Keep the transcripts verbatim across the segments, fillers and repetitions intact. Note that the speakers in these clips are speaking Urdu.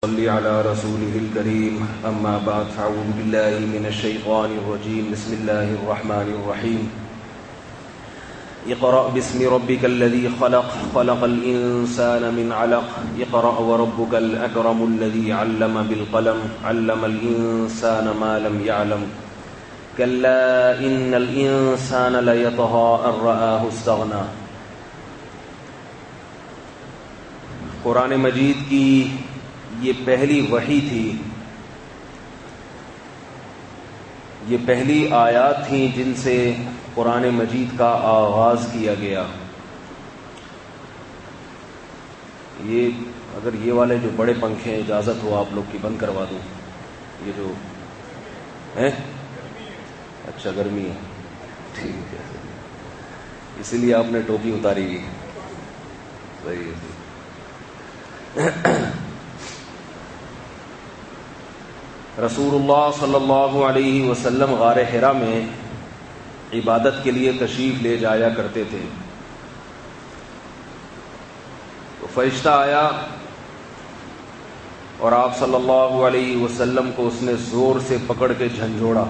صلی علی رسوله الکریم اما بعد فاعوذ باللہ من الشیطان الرجیم بسم اللہ الرحمن الرحیم اقرأ باسم ربک الذی خلق خلق الانسان من علق اقرأ وربک الاکرم الذی علم بالقلم علم الانسان ما لم يعلم کلا ان الانسان لیطغی ان رآہ استغنی۔ قرآن مجید کی یہ پہلی وحی تھی، یہ پہلی آیات تھیں جن سے قرآن مجید کا آغاز کیا گیا۔ یہ اگر یہ والے جو بڑے پنکھے اجازت ہو آپ لوگ کی بند کروا دوں، یہ جو ہیں اچھا گرمی ہے، ٹھیک ہے، اسی لیے آپ نے ٹوپی اتاری ہوئی، صحیح ہے۔ رسول اللہ صلی اللہ علیہ وسلم غار حرا میں عبادت کے لیے تشریف لے جایا کرتے تھے، تو فرشتہ آیا اور آپ صلی اللہ علیہ وسلم کو اس نے زور سے پکڑ کے جھنجھوڑا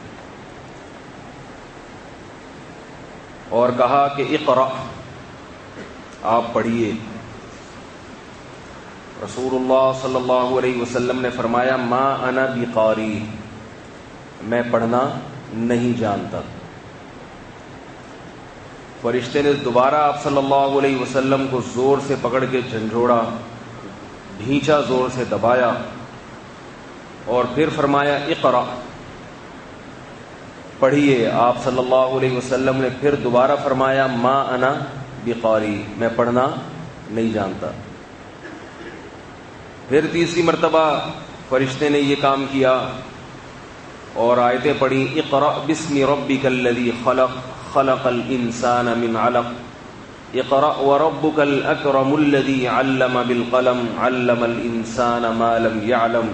اور کہا کہ اقرأ، آپ پڑھیے۔ رسول اللہ صلی اللہ علیہ وسلم نے فرمایا ما انا بقاری، میں پڑھنا نہیں جانتا۔ فرشتے نے دوبارہ آپ صلی اللہ علیہ وسلم کو زور سے پکڑ کے جھنجھوڑا، ڈھینچا زور سے دبایا اور پھر فرمایا اقرأ، پڑھیے۔ آپ صلی اللہ علیہ وسلم نے پھر دوبارہ فرمایا ما انا بقاری، میں پڑھنا نہیں جانتا۔ پھر تیسری مرتبہ فرشتے نے یہ کام کیا اور آیتیں پڑھی اقرأ باسم ربک الذی خلق خلق الانسان من علق اقرأ وربک الاکرم الذی علم بالقلم علم الانسان ما لم يعلم،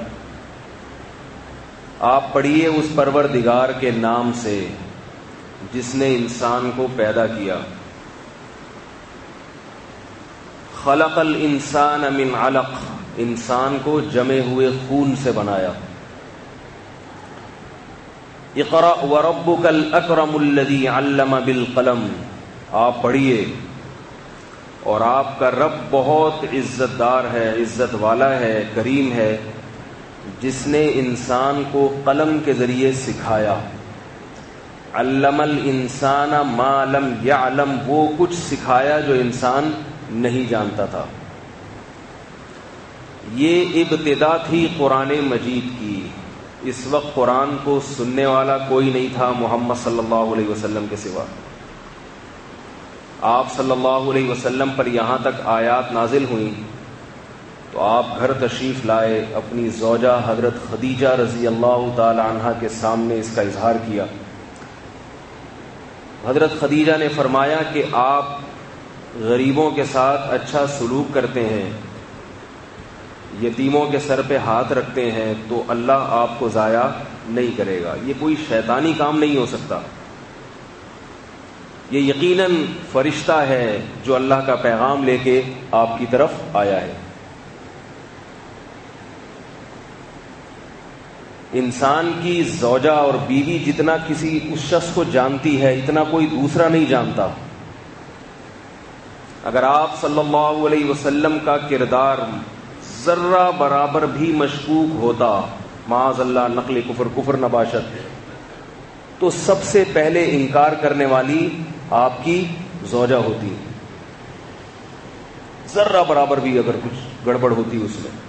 آپ پڑھیے اس پروردگار کے نام سے جس نے انسان کو پیدا کیا۔ خلق الانسان من علق، انسان کو جمے ہوئے خون سے بنایا۔ اقرأ وربک الاکرم الذی علم بالقلم، آپ پڑھیے اور آپ کا رب بہت عزت دار ہے، عزت والا ہے، کریم ہے، جس نے انسان کو قلم کے ذریعے سکھایا۔ علم الانسان ما لم یعلم، وہ کچھ سکھایا جو انسان نہیں جانتا تھا۔ یہ ابتدا تھی قرآن مجید کی۔ اس وقت قرآن کو سننے والا کوئی نہیں تھا محمد صلی اللہ علیہ وسلم کے سوا۔ آپ صلی اللہ علیہ وسلم پر یہاں تک آیات نازل ہوئیں تو آپ گھر تشریف لائے، اپنی زوجہ حضرت خدیجہ رضی اللہ تعالی عنہا کے سامنے اس کا اظہار کیا۔ حضرت خدیجہ نے فرمایا کہ آپ غریبوں کے ساتھ اچھا سلوک کرتے ہیں، یتیموں کے سر پہ ہاتھ رکھتے ہیں، تو اللہ آپ کو ضائع نہیں کرے گا۔ یہ کوئی شیطانی کام نہیں ہو سکتا، یہ یقیناً فرشتہ ہے جو اللہ کا پیغام لے کے آپ کی طرف آیا ہے۔ انسان کی زوجہ اور بیوی جتنا کسی اس شخص کو جانتی ہے اتنا کوئی دوسرا نہیں جانتا۔ اگر آپ صلی اللہ علیہ وسلم کا کردار ذرہ برابر بھی مشکوک ہوتا، معاذ اللہ نقل کفر کفر نباشت، تو سب سے پہلے انکار کرنے والی آپ کی زوجہ ہوتی۔ ذرہ برابر بھی اگر کچھ گڑبڑ ہوتی اس میں،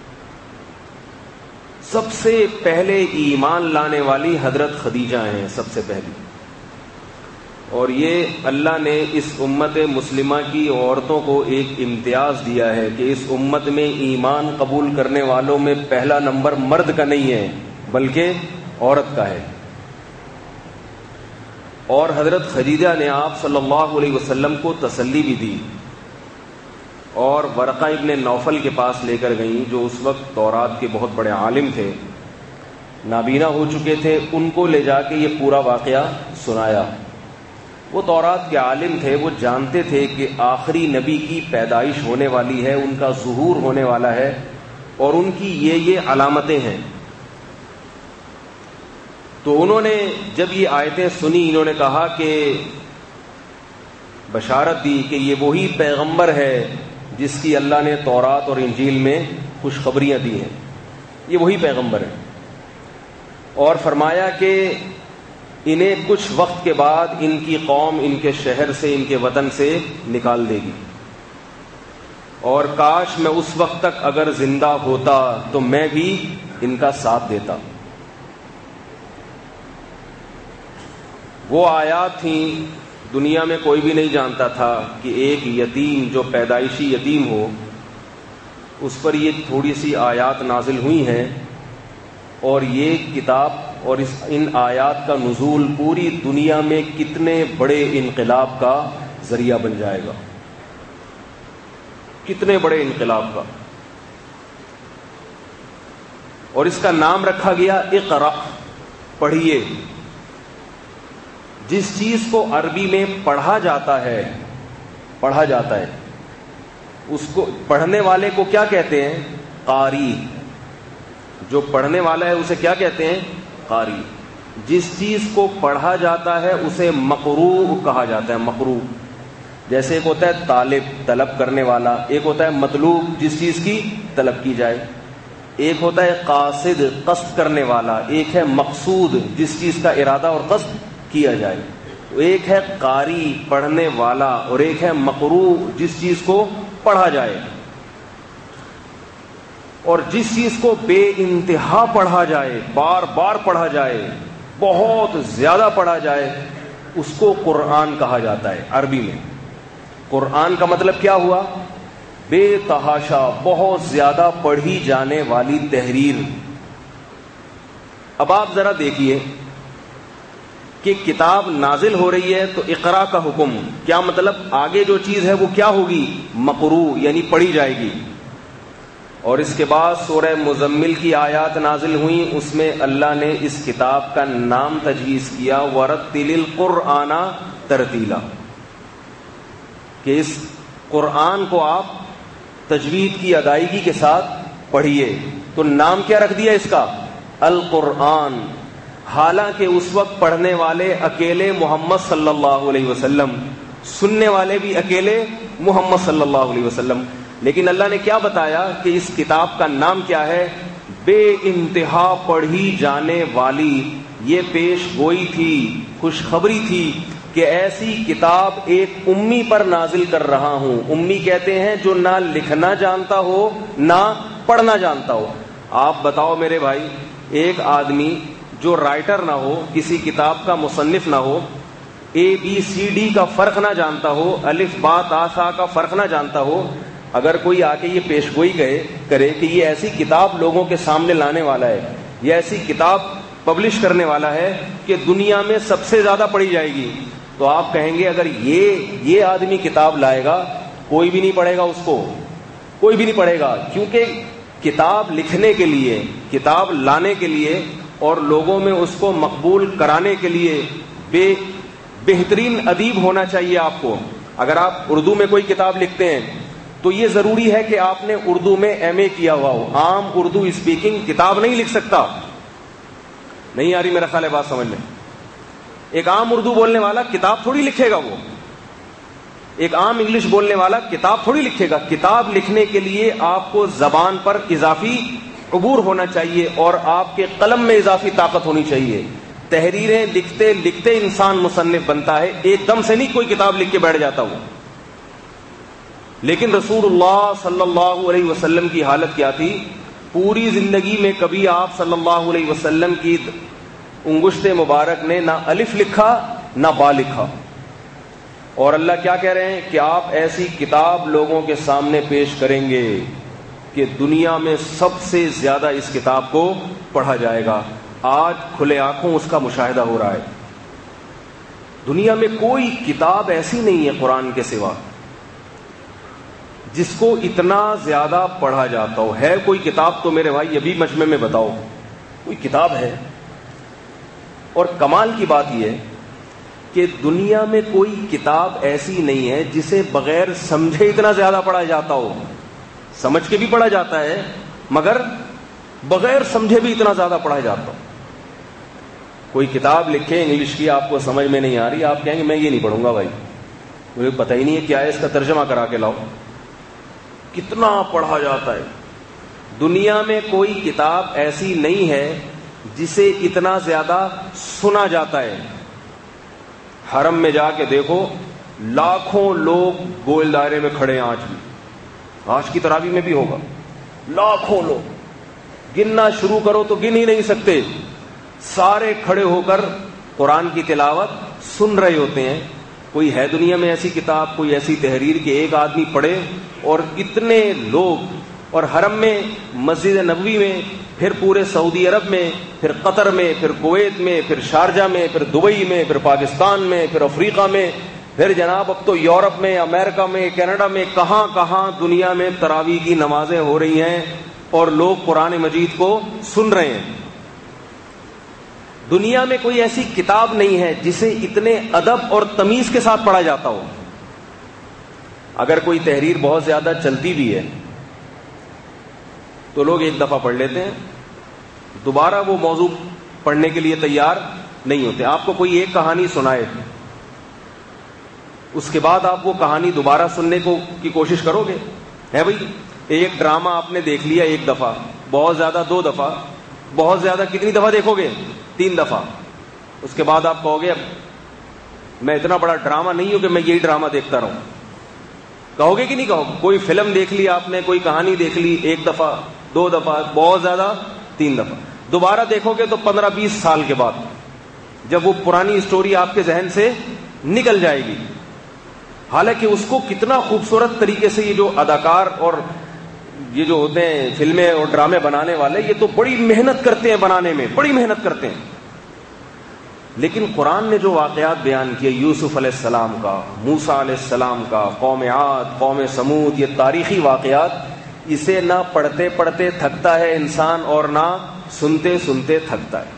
سب سے پہلے ایمان لانے والی حضرت خدیجہ ہیں، سب سے پہلی۔ اور یہ اللہ نے اس امت مسلمہ کی عورتوں کو ایک امتیاز دیا ہے کہ اس امت میں ایمان قبول کرنے والوں میں پہلا نمبر مرد کا نہیں ہے بلکہ عورت کا ہے۔ اور حضرت خدیجہ نے آپ صلی اللہ علیہ وسلم کو تسلی بھی دی اور ورقہ ابن نوفل کے پاس لے کر گئیں، جو اس وقت تورات کے بہت بڑے عالم تھے، نابینا ہو چکے تھے، ان کو لے جا کے یہ پورا واقعہ سنایا۔ وہ تورات کے عالم تھے، وہ جانتے تھے کہ آخری نبی کی پیدائش ہونے والی ہے، ان کا ظہور ہونے والا ہے، اور ان کی یہ یہ علامتیں ہیں. تو انہوں نے جب یہ آیتیں سنی انہوں نے کہا کہ بشارت دی کہ یہ وہی پیغمبر ہے جس کی اللہ نے تورات اور انجیل میں خوشخبریاں دی ہیں، یہ وہی پیغمبر ہے. اور فرمایا کہ انہیں کچھ وقت کے بعد ان کی قوم ان کے شہر سے ان کے وطن سے نکال دے گی، اور کاش میں اس وقت تک اگر زندہ ہوتا تو میں بھی ان کا ساتھ دیتا. وہ آیات تھیں دنیا میں کوئی بھی نہیں جانتا تھا کہ ایک یتیم جو پیدائشی یتیم ہو اس پر یہ تھوڑی سی آیات نازل ہوئی ہیں، اور یہ کتاب اور اس ان آیات کا نزول پوری دنیا میں کتنے بڑے انقلاب کا ذریعہ بن جائے گا، کتنے بڑے انقلاب کا. اور اس کا نام رکھا گیا اقرأ، پڑھیے. جس چیز کو عربی میں پڑھا جاتا ہے پڑھا جاتا ہے اس کو پڑھنے والے کو کیا کہتے ہیں؟ قاری. جو پڑھنے والا ہے اسے کیا کہتے ہیں؟ قاری. جس چیز کو پڑھا جاتا ہے اسے مقروء کہا جاتا ہے. مقروء جیسے ایک ہوتا ہے طالب، طلب کرنے والا، ایک ہوتا ہے مطلوب جس چیز کی طلب کی جائے، ایک ہوتا ہے قاصد، قصد کرنے والا، ایک ہے مقصود جس چیز کا ارادہ اور قصد کیا جائے. ایک ہے قاری پڑھنے والا اور ایک ہے مقروء جس چیز کو پڑھا جائے. اور جس چیز کو بے انتہا پڑھا جائے، بار بار پڑھا جائے، بہت زیادہ پڑھا جائے، اس کو قرآن کہا جاتا ہے عربی میں. قرآن کا مطلب کیا ہوا؟ بے تحاشا بہت زیادہ پڑھی جانے والی تحریر. اب آپ ذرا دیکھیے کہ کتاب نازل ہو رہی ہے تو اقرا کا حکم کیا مطلب؟ آگے جو چیز ہے وہ کیا ہوگی؟ مقروء، یعنی پڑھی جائے گی. اور اس کے بعد سورہ مزمل کی آیات نازل ہوئیں، اس میں اللہ نے اس کتاب کا نام تجویز کیا ورتل القرآن ترتیلا، کہ اس قرآن کو آپ تجوید کی ادائیگی کے ساتھ پڑھیے. تو نام کیا رکھ دیا اس کا؟ القرآن. حالانکہ اس وقت پڑھنے والے اکیلے محمد صلی اللہ علیہ وسلم، سننے والے بھی اکیلے محمد صلی اللہ علیہ وسلم. لیکن اللہ نے کیا بتایا کہ اس کتاب کا نام کیا ہے؟ بے انتہا پڑھی جانے والی. یہ پیش گوئی تھی، خوشخبری تھی کہ ایسی کتاب ایک امی پر نازل کر رہا ہوں. امی کہتے ہیں جو نہ لکھنا جانتا ہو نہ پڑھنا جانتا ہو. آپ بتاؤ میرے بھائی، ایک آدمی جو رائٹر نہ ہو، کسی کتاب کا مصنف نہ ہو، اے بی سی ڈی کا فرق نہ جانتا ہو، الف با تا سا کا فرق نہ جانتا ہو، اگر کوئی آ کے یہ پیش گوئی کرے کہ یہ ایسی کتاب لوگوں کے سامنے لانے والا ہے، یہ ایسی کتاب پبلش کرنے والا ہے کہ دنیا میں سب سے زیادہ پڑھی جائے گی، تو آپ کہیں گے اگر یہ یہ آدمی کتاب لائے گا کوئی بھی نہیں پڑھے گا، اس کو کوئی بھی نہیں پڑھے گا. کیونکہ کتاب لکھنے کے لیے، کتاب لانے کے لیے اور لوگوں میں اس کو مقبول کرانے کے لیے بے بہترین ادیب ہونا چاہیے آپ کو. اگر آپ اردو میں کوئی کتاب لکھتے ہیں تو یہ ضروری ہے کہ آپ نے اردو میں ایم اے کیا ہوا ہو. عام اردو اسپیکنگ کتاب نہیں لکھ سکتا. نہیں آ رہی میرا خیال ہے بات سمجھ لیں. ایک عام اردو بولنے والا کتاب تھوڑی لکھے گا، وہ ایک عام انگلش بولنے والا کتاب تھوڑی لکھے گا. کتاب لکھنے کے لیے آپ کو زبان پر اضافی عبور ہونا چاہیے اور آپ کے قلم میں اضافی طاقت ہونی چاہیے. تحریریں لکھتے لکھتے انسان مصنف بنتا ہے، ایک دم سے نہیں کوئی کتاب لکھ کے بیٹھ جاتا ہوں. لیکن رسول اللہ صلی اللہ علیہ وسلم کی حالت کیا تھی؟ پوری زندگی میں کبھی آپ صلی اللہ علیہ وسلم کی انگشت مبارک نے نہ الف لکھا نہ با لکھا. اور اللہ کیا کہہ رہے ہیں کہ آپ ایسی کتاب لوگوں کے سامنے پیش کریں گے کہ دنیا میں سب سے زیادہ اس کتاب کو پڑھا جائے گا. آج کھلے آنکھوں اس کا مشاہدہ ہو رہا ہے. دنیا میں کوئی کتاب ایسی نہیں ہے قرآن کے سوا جس کو اتنا زیادہ پڑھا جاتا ہو. ہے کوئی کتاب تو میرے بھائی ابھی مجمع میں بتاؤ، کوئی کتاب ہے؟ اور کمال کی بات یہ ہے کہ دنیا میں کوئی کتاب ایسی نہیں ہے جسے بغیر سمجھے اتنا زیادہ پڑھا جاتا ہو. سمجھ کے بھی پڑھا جاتا ہے، مگر بغیر سمجھے بھی اتنا زیادہ پڑھا جاتا ہوں. کوئی کتاب لکھے انگلش کی، آپ کو سمجھ میں نہیں آ رہی، آپ کہیں گے میں یہ نہیں پڑھوں گا بھائی، مجھے پتہ ہی نہیں ہے کیا ہے، اس کا ترجمہ کرا کے لاؤ. کتنا پڑھا جاتا ہے. دنیا میں کوئی کتاب ایسی نہیں ہے جسے اتنا زیادہ سنا جاتا ہے. حرم میں جا کے دیکھو، لاکھوں لوگ گول دائرے میں کھڑے ہیں. آج بھی، آج کی تراویح میں بھی ہوگا، لاکھوں لوگ، گننا شروع کرو تو گن ہی نہیں سکتے. سارے کھڑے ہو کر قرآن کی تلاوت سن رہے ہوتے ہیں. کوئی ہے دنیا میں ایسی کتاب، کوئی ایسی تحریر کہ ایک آدمی پڑھے اور اتنے لوگ؟ اور حرم میں، مسجد نبوی میں، پھر پورے سعودی عرب میں، پھر قطر میں، پھر کویت میں، پھر شارجہ میں، پھر دبئی میں، پھر پاکستان میں، پھر افریقہ میں، پھر جناب اب تو یورپ میں، امریکہ میں، کینیڈا میں، کہاں کہاں دنیا میں تراویح کی نمازیں ہو رہی ہیں اور لوگ قرآن مجید کو سن رہے ہیں. دنیا میں کوئی ایسی کتاب نہیں ہے جسے اتنے ادب اور تمیز کے ساتھ پڑھا جاتا ہو. اگر کوئی تحریر بہت زیادہ چلتی بھی ہے تو لوگ ایک دفعہ پڑھ لیتے ہیں، دوبارہ وہ موضوع پڑھنے کے لیے تیار نہیں ہوتے. آپ کو کوئی ایک کہانی سنائے، اس کے بعد آپ وہ کہانی دوبارہ سننے کو کی کوشش کرو گے؟ ہے بھائی، ایک ڈرامہ آپ نے دیکھ لیا ایک دفعہ، بہت زیادہ دو دفعہ، بہت زیادہ کتنی دفعہ دیکھو گے؟ تین دفعہ. اس کے بعد آپ کہو گے اب میں اتنا بڑا ڈرامہ نہیں ہوں کہ میں یہی ڈرامہ دیکھتا رہوں. کہو گے کہ نہیں کہو گے؟ کوئی فلم دیکھ لی آپ نے، کوئی کہانی دیکھ لی ایک دفعہ، دو دفعہ، بہت زیادہ تین دفعہ. دوبارہ دیکھو گے تو پندرہ بیس سال کے بعد، جب وہ پرانی اسٹوری آپ کے ذہن سے نکل جائے گی. حالانکہ اس کو کتنا خوبصورت طریقے سے یہ جو اداکار اور یہ جو ہوتے ہیں فلمیں اور ڈرامے بنانے والے، یہ تو بڑی محنت کرتے ہیں بنانے میں، بڑی محنت کرتے ہیں. لیکن قرآن نے جو واقعات بیان کیے، یوسف علیہ السلام کا، موسیٰ علیہ السلام کا، قوم عاد، قوم سمود، یہ تاریخی واقعات، اسے نہ پڑھتے پڑھتے تھکتا ہے انسان اور نہ سنتے سنتے تھکتا ہے.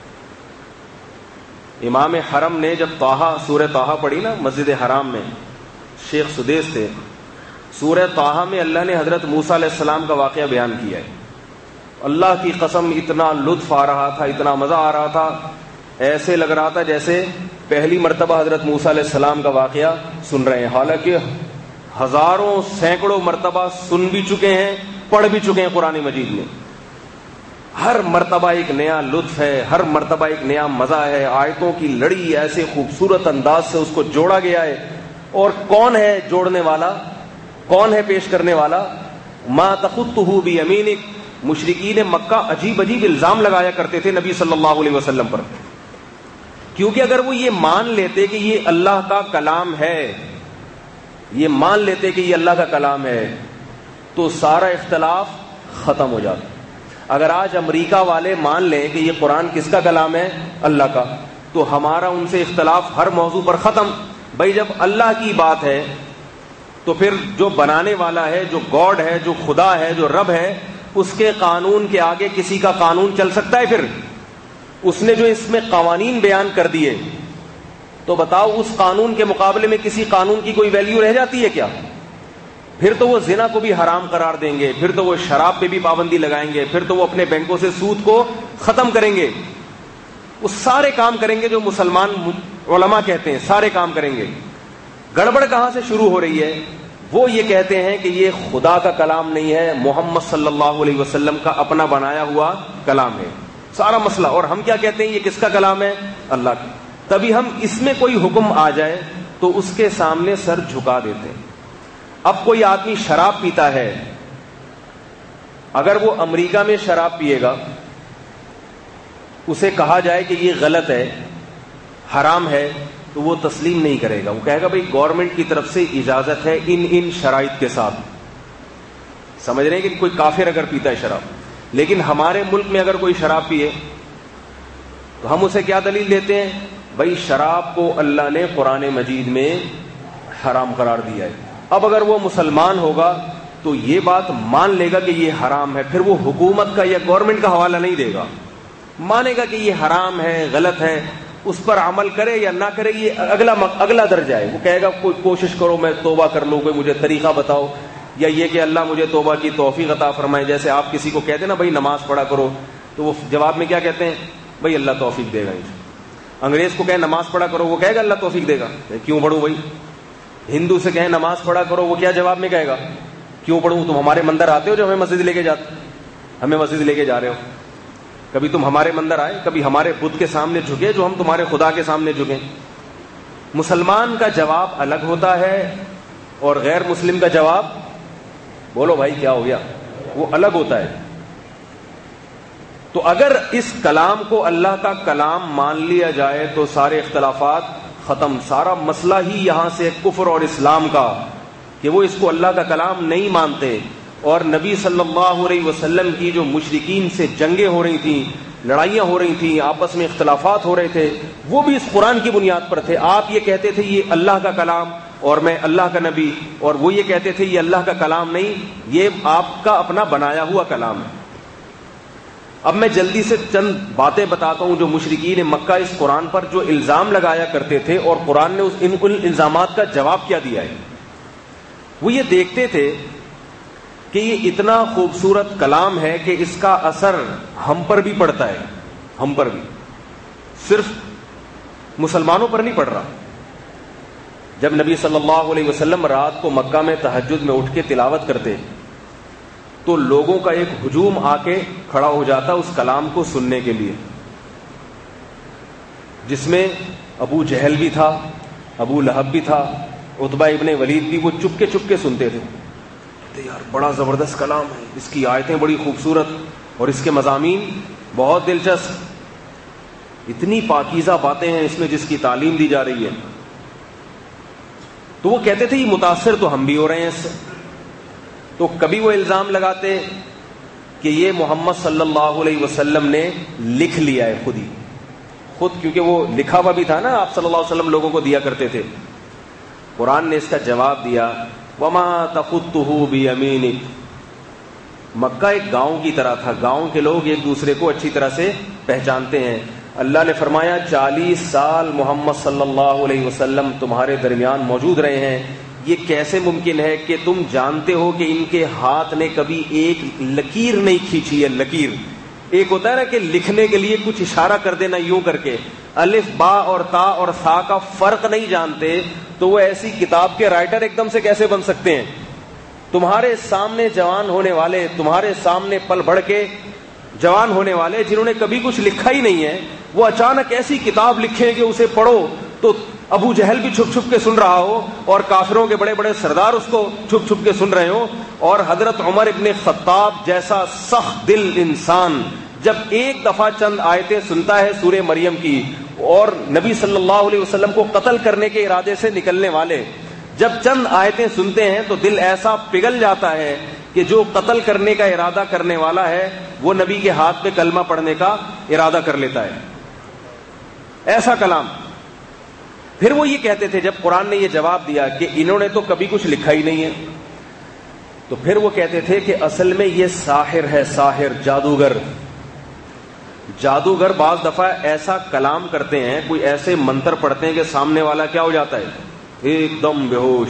امام حرم نے جب طٰہٰ، سورہ طٰہٰ پڑھی نا مسجد حرام میں، شیخ سدیس تھے، سورہ طٰہٰ میں اللہ نے حضرت موسیٰ علیہ السلام کا واقعہ بیان کیا ہے. اللہ کی قسم اتنا لطف آ رہا تھا، اتنا مزہ آ رہا تھا، ایسے لگ رہا تھا جیسے پہلی مرتبہ حضرت موسیٰ علیہ السلام کا واقعہ سن رہے ہیں. حالانکہ ہزاروں سینکڑوں مرتبہ سن بھی چکے ہیں، پڑھ بھی چکے ہیں قرآن مجید میں. ہر مرتبہ ایک نیا لطف ہے، ہر مرتبہ ایک نیا مزہ ہے. آیتوں کی لڑی ایسے خوبصورت انداز سے اس کو جوڑا گیا ہے. اور کون ہے جوڑنے والا، کون ہے پیش کرنے والا؟ ما تخطہ بیمینک. مشرکین مکہ عجیب عجیب الزام لگایا کرتے تھے نبی صلی اللہ علیہ وسلم پر، کیونکہ اگر وہ یہ مان لیتے کہ یہ اللہ کا کلام ہے، یہ مان لیتے کہ یہ اللہ کا کلام ہے، تو سارا اختلاف ختم ہو جاتا. اگر آج امریکہ والے مان لیں کہ یہ قرآن کس کا کلام ہے؟ اللہ کا، تو ہمارا ان سے اختلاف ہر موضوع پر ختم. بھائی جب اللہ کی بات ہے تو پھر جو بنانے والا ہے، جو گاڈ ہے، جو خدا ہے، جو رب ہے، اس کے قانون کے آگے کسی کا قانون چل سکتا ہے؟ پھر اس نے جو اس میں قوانین بیان کر دیے، تو بتاؤ اس قانون کے مقابلے میں کسی قانون کی کوئی ویلیو رہ جاتی ہے کیا؟ پھر تو وہ زنا کو بھی حرام قرار دیں گے، پھر تو وہ شراب پہ بھی پابندی لگائیں گے، پھر تو وہ اپنے بینکوں سے سود کو ختم کریں گے. وہ سارے کام کریں گے جو مسلمان علماء کہتے ہیں، سارے کام کریں گے. گڑبڑ کہاں سے شروع ہو رہی ہے؟ وہ یہ کہتے ہیں کہ یہ خدا کا کلام نہیں ہے، محمد صلی اللہ علیہ وسلم کا اپنا بنایا ہوا کلام ہے. سارا مسئلہ. اور ہم کیا کہتے ہیں؟ یہ کس کا کلام ہے؟ اللہ کا. تبھی ہم اس میں کوئی حکم آ جائے تو اس کے سامنے سر جھکا دیتے ہیں. اب کوئی آدمی شراب پیتا ہے، اگر وہ امریکہ میں شراب پیے گا، اسے کہا جائے کہ یہ غلط ہے، حرام ہے، تو وہ تسلیم نہیں کرے گا. وہ کہے گا بھئی گورنمنٹ کی طرف سے اجازت ہے ان ان شرائط کے ساتھ. سمجھ رہے ہیں کہ کوئی کافر اگر پیتا ہے شراب. لیکن ہمارے ملک میں اگر کوئی شراب پیے تو ہم اسے کیا دلیل دیتے ہیں؟ بھئی شراب کو اللہ نے قرآن مجید میں حرام قرار دیا ہے. اب اگر وہ مسلمان ہوگا تو یہ بات مان لے گا کہ یہ حرام ہے، پھر وہ حکومت کا یا گورنمنٹ کا حوالہ نہیں دے گا، مانے گا کہ یہ حرام ہے، غلط ہے. اس پر عمل کرے یا نہ کرے یہ اگلا اگلا درجہ ہے. وہ کہے گا کوئی کوشش کرو میں توبہ کر لوں، کوئی مجھے طریقہ بتاؤ. یا یہ کہ اللہ مجھے توبہ کی توفیق عطا فرمائے. جیسے آپ کسی کو کہتے ہیں نا بھائی نماز پڑھا کرو, تو وہ جواب میں کیا کہتے ہیں؟ بھائی اللہ توفیق دے گا. انگریز کو کہیں نماز پڑھا کرو, وہ کہے گا اللہ توفیق دے گا. کیوں پڑھوں بھائی؟ ہندو سے کہیں نماز پڑھا کرو, وہ کیا جواب میں کہے گا؟ کیوں پڑھوں؟ تم ہمارے مندر آتے ہو جو ہمیں مسجد لے کے جاتے ہمیں مسجد لے کے جا رہے ہو. کبھی تم ہمارے مندر آئے, کبھی ہمارے بت کے سامنے جھکے جو ہم تمہارے خدا کے سامنے جھکیں. مسلمان کا جواب الگ ہوتا ہے اور غیر مسلم کا جواب, بولو بھائی کیا ہو گیا, وہ الگ ہوتا ہے. تو اگر اس کلام کو اللہ کا کلام مان لیا جائے تو سارے اختلافات ختم. سارا مسئلہ ہی یہاں سے کفر اور اسلام کا, کہ وہ اس کو اللہ کا کلام نہیں مانتے. اور نبی صلی اللہ علیہ وسلم کی جو مشرکین سے جنگیں ہو رہی تھیں, لڑائیاں ہو رہی تھیں, آپس میں اختلافات ہو رہے تھے, وہ بھی اس قرآن کی بنیاد پر تھے. آپ یہ کہتے تھے یہ اللہ کا کلام اور میں اللہ کا نبی, اور وہ یہ کہتے تھے یہ اللہ کا کلام نہیں, یہ آپ کا اپنا بنایا ہوا کلام ہے. اب میں جلدی سے چند باتیں بتاتا ہوں جو مشرکین مکہ اس قرآن پر جو الزام لگایا کرتے تھے, اور قرآن نے ان ان الزامات کا جواب کیا دیا ہے. وہ یہ دیکھتے تھے کہ یہ اتنا خوبصورت کلام ہے کہ اس کا اثر ہم پر بھی پڑتا ہے, ہم پر بھی, صرف مسلمانوں پر نہیں پڑ رہا. جب نبی صلی اللہ علیہ وسلم رات کو مکہ میں تہجد میں اٹھ کے تلاوت کرتے تو لوگوں کا ایک ہجوم آ کے کھڑا ہو جاتا اس کلام کو سننے کے لیے, جس میں ابو جہل بھی تھا, ابو لہب بھی تھا, عتبہ ابن ولید بھی. وہ چپ کے چپ کے سنتے تھے. یار بڑا زبردست کلام ہے, اس کی آیتیں بڑی خوبصورت اور اس کے مضامین بہت دلچسپ, اتنی پاکیزہ باتیں ہیں اس میں جس کی تعلیم دی جا رہی ہے. تو وہ کہتے تھے یہ متاثر تو ہم بھی ہو رہے ہیں اس سے. تو کبھی وہ الزام لگاتے کہ یہ محمد صلی اللہ علیہ وسلم نے لکھ لیا ہے خود ہی, خود, کیونکہ وہ لکھا ہوا بھی تھا نا, آپ صلی اللہ علیہ وسلم لوگوں کو دیا کرتے تھے. قرآن نے اس کا جواب دیا وما تخطہ بیمینک. مکہ ایک گاؤں کی طرح تھا, گاؤں کے لوگ ایک دوسرے کو اچھی طرح سے پہچانتے ہیں. اللہ نے فرمایا چالیس سال محمد صلی اللہ علیہ وسلم تمہارے درمیان موجود رہے ہیں, یہ کیسے ممکن ہے کہ تم جانتے ہو کہ ان کے ہاتھ نے کبھی ایک لکیر نہیں کھینچی ہے. لکیر ایک ہوتا ہے نا کہ لکھنے کے لیے کچھ اشارہ کر دینا یوں کر کے, الف با اور تا اور سا کا فرق نہیں جانتے, تو وہ ایسی کتاب کے رائٹر ایک دم سے کیسے بن سکتے ہیں؟ تمہارے سامنے جوان ہونے والے, تمہارے سامنے پل بڑھ کے جوان ہونے والے جنہوں نے کبھی کچھ لکھا ہی نہیں ہے, وہ اچانک ایسی کتاب لکھیں کہ اسے پڑھو تو ابو جہل بھی چھپ چھپ کے سن رہا ہو, اور کافروں کے بڑے بڑے سردار اس کو چھپ چھپ کے سن رہے ہوں, اور حضرت عمر ابن خطاب جیسا سخت دل انسان جب ایک دفعہ چند آیتیں سنتا ہے سورہ مریم کی, اور نبی صلی اللہ علیہ وسلم کو قتل کرنے کے ارادے سے نکلنے والے جب چند آیتیں سنتے ہیں تو دل ایسا پگھل جاتا ہے کہ جو قتل کرنے کا ارادہ کرنے والا ہے وہ نبی کے ہاتھ پہ کلمہ پڑھنے کا ارادہ کر لیتا ہے. ایسا کلام. پھر وہ یہ کہتے تھے جب قرآن نے یہ جواب دیا کہ انہوں نے تو کبھی کچھ لکھا ہی نہیں ہے, تو پھر وہ کہتے تھے کہ اصل میں یہ ساحر ہے, ساحر, جادوگر. جادوگر بعض دفعہ ایسا کلام کرتے ہیں, کوئی ایسے منتر پڑھتے ہیں کہ سامنے والا کیا ہو جاتا ہے, ایک دم بے ہوش.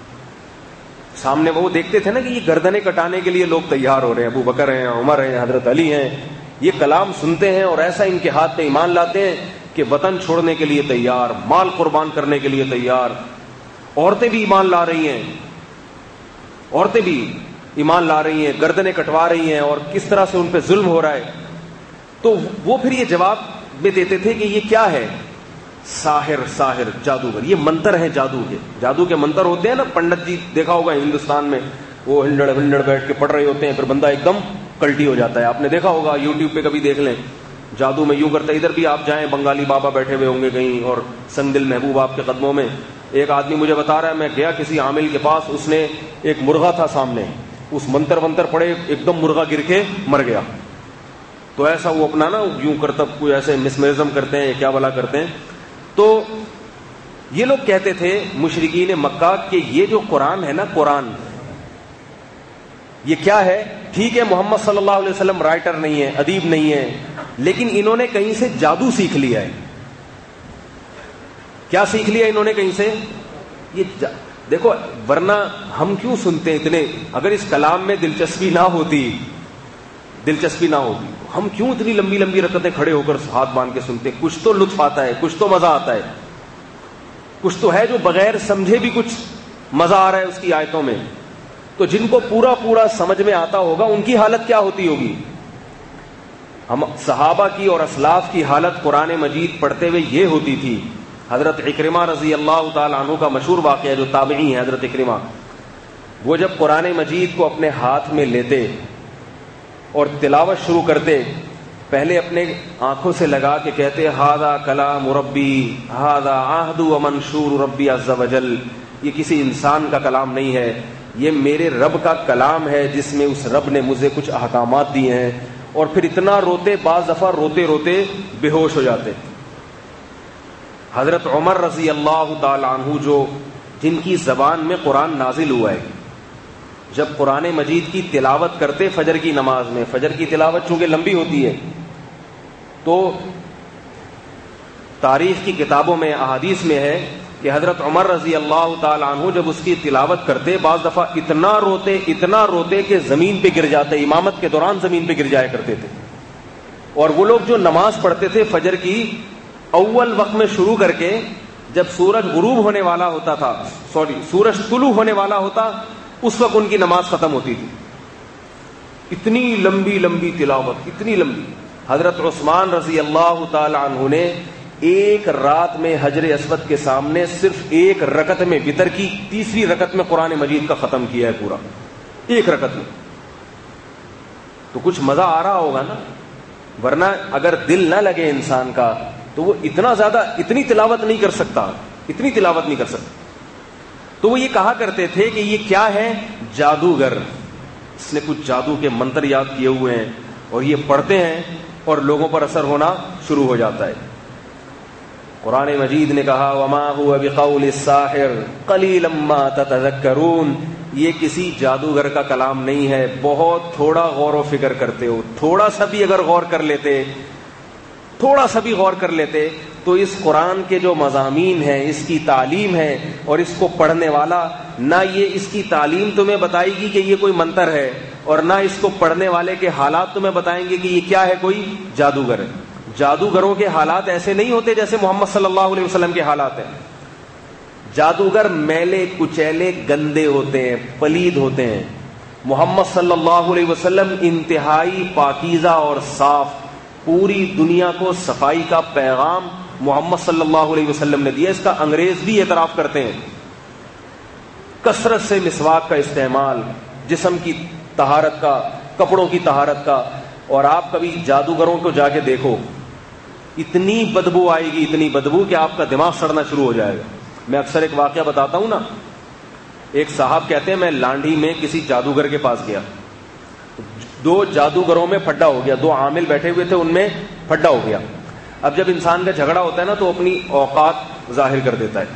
سامنے وہ دیکھتے تھے نا کہ یہ گردنیں کٹانے کے لیے لوگ تیار ہو رہے ہیں, ابو بکر ہیں, عمر ہیں, حضرت علی ہیں, یہ کلام سنتے ہیں اور ایسا ان کے ہاتھ پہ ایمان لاتے ہیں کہ وطن چھوڑنے کے لیے تیار, مال قربان کرنے کے لیے تیار. عورتیں بھی ایمان لا رہی ہیں, عورتیں بھی ایمان لا رہی ہیں, گردنیں کٹوا رہی ہیں, اور کس طرح سے ان پہ ظلم ہو رہا ہے. تو وہ پھر یہ جواب بھی دیتے تھے کہ یہ کیا ہے, ساحر, ساحر, جادوگر. یہ منتر ہیں جادو کے, جادو کے منتر ہوتے ہیں نا. پنڈت جی دیکھا ہوگا ہندوستان میں, وہ ہلڑ ہلڑ بیٹھ کے پڑھ رہے ہوتے ہیں, پھر بندہ ایک دم کلٹی ہو جاتا ہے. آپ نے دیکھا ہوگا یوٹیوب پہ, کبھی دیکھ لیں, جادو میں یوں کرتا ہے. ادھر بھی آپ جائیں, بنگالی بابا بیٹھے ہوئے ہوں گے کہیں, اور سنگ دل محبوب آپ کے قدموں میں. ایک آدمی مجھے بتا رہا ہے, میں گیا کسی عامل کے پاس, اس نے ایک مرغا تھا سامنے, اس منتر ونتر پڑے, ایک دم مرغا گر کے مر گیا. تو ایسا وہ اپنا نا یوں کرتا, کوئی ایسے مسمرزم کرتے ہیں, کیا بلا کرتے ہیں. تو یہ لوگ کہتے تھے مشرکین مکہ کہ یہ جو قرآن ہے نا, قرآن یہ کیا ہے؟ ٹھیک ہے محمد صلی اللہ علیہ وسلم رائٹر نہیں ہے, ادیب نہیں ہے, لیکن انہوں نے کہیں سے جادو سیکھ لیا ہے. کیا سیکھ لیا انہوں نے کہیں سے؟ یہ دیکھو ورنہ ہم کیوں سنتے ہیں اتنے؟ اگر اس کلام میں دلچسپی نہ ہوتی دلچسپی نہ ہوتی ہم کیوں اتنی لمبی لمبی رکعتیں کھڑے ہو کر ہاتھ باندھ کے سنتے؟ کچھ تو لطف آتا ہے, کچھ تو مزہ آتا ہے, کچھ تو ہے جو بغیر سمجھے بھی کچھ مزہ آ رہا ہے اس کی آیتوں میں. تو جن کو پورا پورا سمجھ میں آتا ہوگا ان کی حالت کیا ہوتی ہوگی؟ ہم صحابہ کی اور اسلاف کی حالت قرآن مجید پڑھتے ہوئے یہ ہوتی تھی. حضرت اکرمہ رضی اللہ تعالی عنہ کا مشہور واقعہ جو تابعی ہیں حضرت اکرمہ, وہ جب قرآن مجید کو اپنے ہاتھ میں لیتے اور تلاوت شروع کرتے, پہلے اپنے آنکھوں سے لگا کے کہتے ہذا کلام ربی ہذا عہد و منشور ربی عز وجل, یہ کسی انسان کا کلام نہیں ہے, یہ میرے رب کا کلام ہے جس میں اس رب نے مجھے کچھ احکامات دیے ہیں. اور پھر اتنا روتے, بعض دفعہ روتے روتے بے ہوش ہو جاتے. حضرت عمر رضی اللہ تعالی عنہ جو جن کی زبان میں قرآن نازل ہوا ہے, جب قرآن مجید کی تلاوت کرتے فجر کی نماز میں, فجر کی تلاوت چونکہ لمبی ہوتی ہے تو تاریخ کی کتابوں میں احادیث میں ہے کہ حضرت عمر رضی اللہ تعالی عنہ جب اس کی تلاوت کرتے بعض دفعہ اتنا روتے اتنا روتے کہ زمین پہ گر جاتے, امامت کے دوران زمین پہ گر جایا کرتے تھے. اور وہ لوگ جو نماز پڑھتے تھے فجر کی اول وقت میں شروع کر کے جب سورج غروب ہونے والا ہوتا تھا, سوری سورج طلوع ہونے والا ہوتا, اس وقت ان کی نماز ختم ہوتی تھی. اتنی لمبی لمبی تلاوت, اتنی لمبی. حضرت عثمان رضی اللہ تعالی عنہ نے ایک رات میں حجر اسود کے سامنے صرف ایک رکعت میں, وتر کی تیسری رکعت میں قرآن مجید کا ختم کیا ہے پورا, ایک رکعت میں. تو کچھ مزہ آ رہا ہوگا نا, ورنہ اگر دل نہ لگے انسان کا تو وہ اتنا زیادہ اتنی تلاوت نہیں کر سکتا, اتنی تلاوت نہیں کر سکتا. تو وہ یہ کہا کرتے تھے کہ یہ کیا ہے؟ جادوگر, اس نے کچھ جادو کے منتر یاد کیے ہوئے ہیں اور یہ پڑھتے ہیں اور لوگوں پر اثر ہونا شروع ہو جاتا ہے. قرآن مجید نے کہا وما هو بقول الساحر قلیلا ما تتذکرون, یہ کسی جادوگر کا کلام نہیں ہے, بہت تھوڑا غور و فکر کرتے ہو. تھوڑا سا بھی اگر غور کر لیتے تھوڑا سا بھی غور کر لیتے تو اس قرآن کے جو مضامین ہیں, اس کی تعلیم ہے, اور اس کو پڑھنے والا نہ یہ اس کی تعلیم تمہیں بتائے گی کہ یہ کوئی منتر ہے, اور نہ اس کو پڑھنے والے کے حالات تمہیں بتائیں گے کہ یہ کیا ہے, کوئی جادوگر ہے. جادوگروں کے حالات ایسے نہیں ہوتے جیسے محمد صلی اللہ علیہ وسلم کے حالات ہیں. جادوگر میلے کچیلے گندے ہوتے ہیں, پلید ہوتے ہیں. محمد صلی اللہ علیہ وسلم انتہائی پاکیزہ اور صاف, پوری دنیا کو صفائی کا پیغام محمد صلی اللہ علیہ وسلم نے دیا. اس کا انگریز بھی اعتراف کرتے ہیں. کثرت سے مسواک کا استعمال, جسم کی طہارت کا, کپڑوں کی طہارت کا. اور آپ کبھی جادوگروں کو جا کے دیکھو, اتنی بدبو آئے گی, اتنی بدبو کہ آپ کا دماغ سڑنا شروع ہو جائے گا. میں اکثر ایک واقعہ بتاتا ہوں نا. ایک صاحب کہتے ہیں میں لانڈھی میں کسی جادوگر کے پاس گیا, دو جادوگروں میں پھڈا ہو گیا, دو عامل بیٹھے ہوئے تھے ان میں پھڈا ہو گیا. اب جب انسان کا جھگڑا ہوتا ہے نا تو اپنی اوقات ظاہر کر دیتا ہے,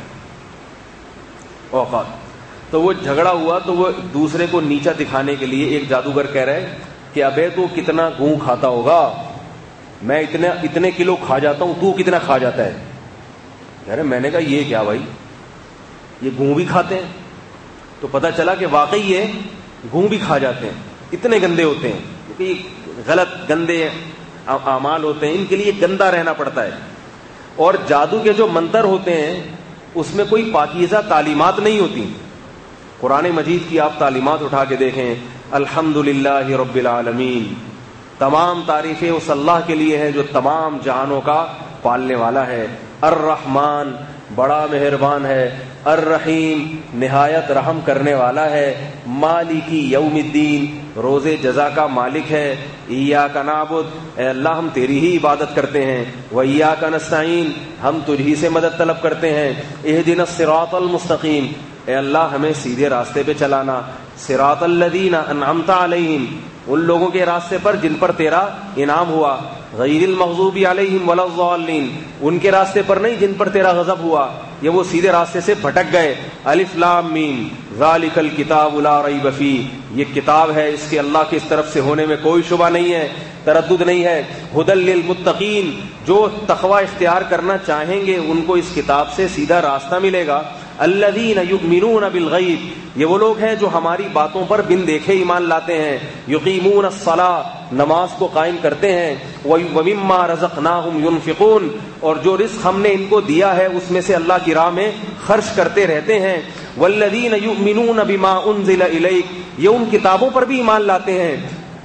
اوقات. تو وہ جھگڑا ہوا تو وہ دوسرے کو نیچا دکھانے کے لیے ایک جادوگر کہہ رہے کہ ابے تو کتنا گوں کھاتا ہوگا, میں اتنے اتنے کلو کھا جاتا ہوں, تو کتنا کھا جاتا ہے. کہہ رہے میں نے کہا یہ کیا بھائی, یہ گوں بھی کھاتے ہیں؟ تو پتہ چلا کہ واقعی یہ گوں بھی کھا جاتے ہیں, اتنے گندے ہوتے ہیں, کیونکہ غلط گندے اعمال ہوتے ہیں, ان کے لیے گندا رہنا پڑتا ہے. اور جادو کے جو منتر ہوتے ہیں اس میں کوئی پاکیزہ تعلیمات نہیں ہوتی. قرآن مجید کی آپ تعلیمات اٹھا کے دیکھیں, الحمدللہ رب العالمین, تمام تعریفیں اس اللہ کے لیے ہیں جو تمام جہانوں کا پالنے والا ہے. الرحمن, بڑا مہربان ہے. الرحیم, نہایت رحم کرنے والا ہے. مالکی یوم الدین, روز جزا کا مالک ہے. ایاک نعبد, اے اللہ ہم تیری ہی عبادت کرتے ہیں. وایاک نستعین, ہم تجھ ہی سے مدد طلب کرتے ہیں. اہدنا الصراط المستقیم, اے اللہ ہمیں سیدھے راستے پہ چلانا. صراط الذین انعمت علیہم, ان لوگوں کے راستے پر جن پر تیرا انعام ہوا. غیر المغضوب علیہم ولا الضالین, ان کے راستے پر نہیں جن پر تیرا غضب ہوا, یہ وہ سیدھے راستے سے بھٹک گئے. الف لام میم, ذالک الکتاب لا ریب فیہ, یہ کتاب ہے اس کے اللہ کی اس طرف سے ہونے میں کوئی شبہ نہیں ہے, تردد نہیں ہے. ھدی للمتقین, جو تقوی اختیار کرنا چاہیں گے ان کو اس کتاب سے سیدھا راستہ ملے گا. الذین یؤمنون بالغیب، یہ وہ لوگ ہیں جو ہماری باتوں پر بن دیکھے ایمان لاتے ہیں، یقیمون الصلاۃ، نماز کو قائم کرتے ہیں، ومما رزقناہم ينفقون، اور جو رزق ہم نے ان کو دیا ہے اس میں سے اللہ کی راہ میں خرچ کرتے رہتے ہیں، والذین یؤمنون بما انزل الیک، یہ ان کتابوں پر بھی ایمان لاتے ہیں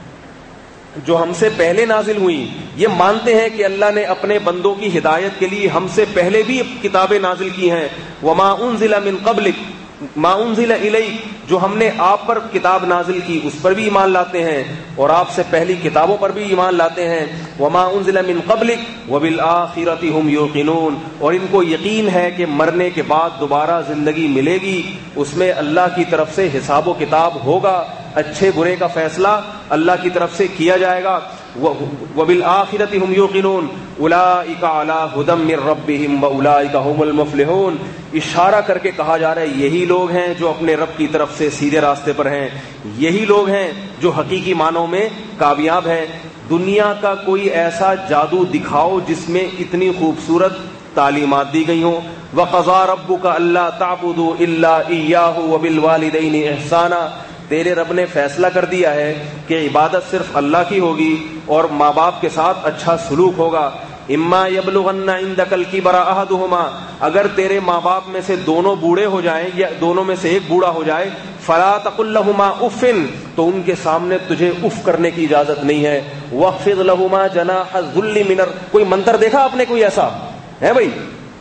جو ہم سے پہلے نازل ہوئی، یہ مانتے ہیں کہ اللہ نے اپنے بندوں کی ہدایت کے لیے ہم سے پہلے بھی کتابیں نازل کی ہیں، وما انزل من قبلک، ما انزل الیک، جو ہم نے آپ پر کتاب نازل کی اس پر بھی ایمان لاتے ہیں اور آپ سے پہلی کتابوں پر بھی ایمان لاتے ہیں، وما انزل من قبلک وبالآخرۃ هم یوقنون، اور ان کو یقین ہے کہ مرنے کے بعد دوبارہ زندگی ملے گی، اس میں اللہ کی طرف سے حساب و کتاب ہوگا، اچھے برے کا فیصلہ اللہ کی طرف سے کیا جائے گا، وبالآخرۃ هم یوقنون اولئک علی ھدی من ربہم واولئک هم المفلحون، اشارہ کر کے کہا جا رہا ہے یہی لوگ ہیں جو اپنے رب کی طرف سے سیدھے راستے پر ہیں، یہی لوگ ہیں جو حقیقی معنوں میں کامیاب ہیں۔ دنیا کا کوئی ایسا جادو دکھاؤ جس میں اتنی خوبصورت تعلیمات دی گئی ہوں، وَقَضَىٰ رَبُّكَ أَلَّا تَعْبُدُوا إِلَّا إِيَّاهُ وَبِالْوَالِدَيْنِ إِحْسَانًا، تیرے رب نے فیصلہ کر دیا ہے کہ عبادت صرف اللہ کی ہوگی اور ماں باپ کے ساتھ اچھا سلوک ہوگا۔ اما یبلغن عندک الکبر احدہما، اگر تیرے ماں باپ میں سے دونوں بوڑھے ہو جائیں یا دونوں میں سے ایک بوڑھا ہو جائے، فلا تقل لہما اف، تو ان کے سامنے تجھے اف کرنے کی اجازت نہیں ہے، واخفض لہما جناح الذل من الر، کوئی منتر دیکھا آپ نے کوئی ایسا ہے بھائی؟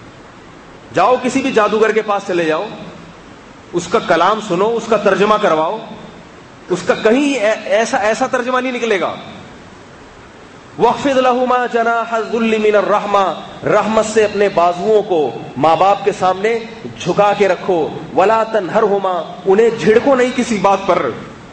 جاؤ کسی بھی جادوگر کے پاس چلے جاؤ، اس کا کلام سنو، اس کا ترجمہ کرواؤ، اس کا کہیں ایسا ایسا ترجمہ نہیں نکلے گا۔ وَاخْفِضْ لَهُمَا جَنَاحَ الذُّلِّ مِنَ الرَّحْمَةِ، رحمت سے اپنے بازوؤں کو ماں باپ کے سامنے جھکا کے رکھو، وَلَا تَنْهَرْهُمَا، انہیں جھڑکو نہیں کسی بات پر،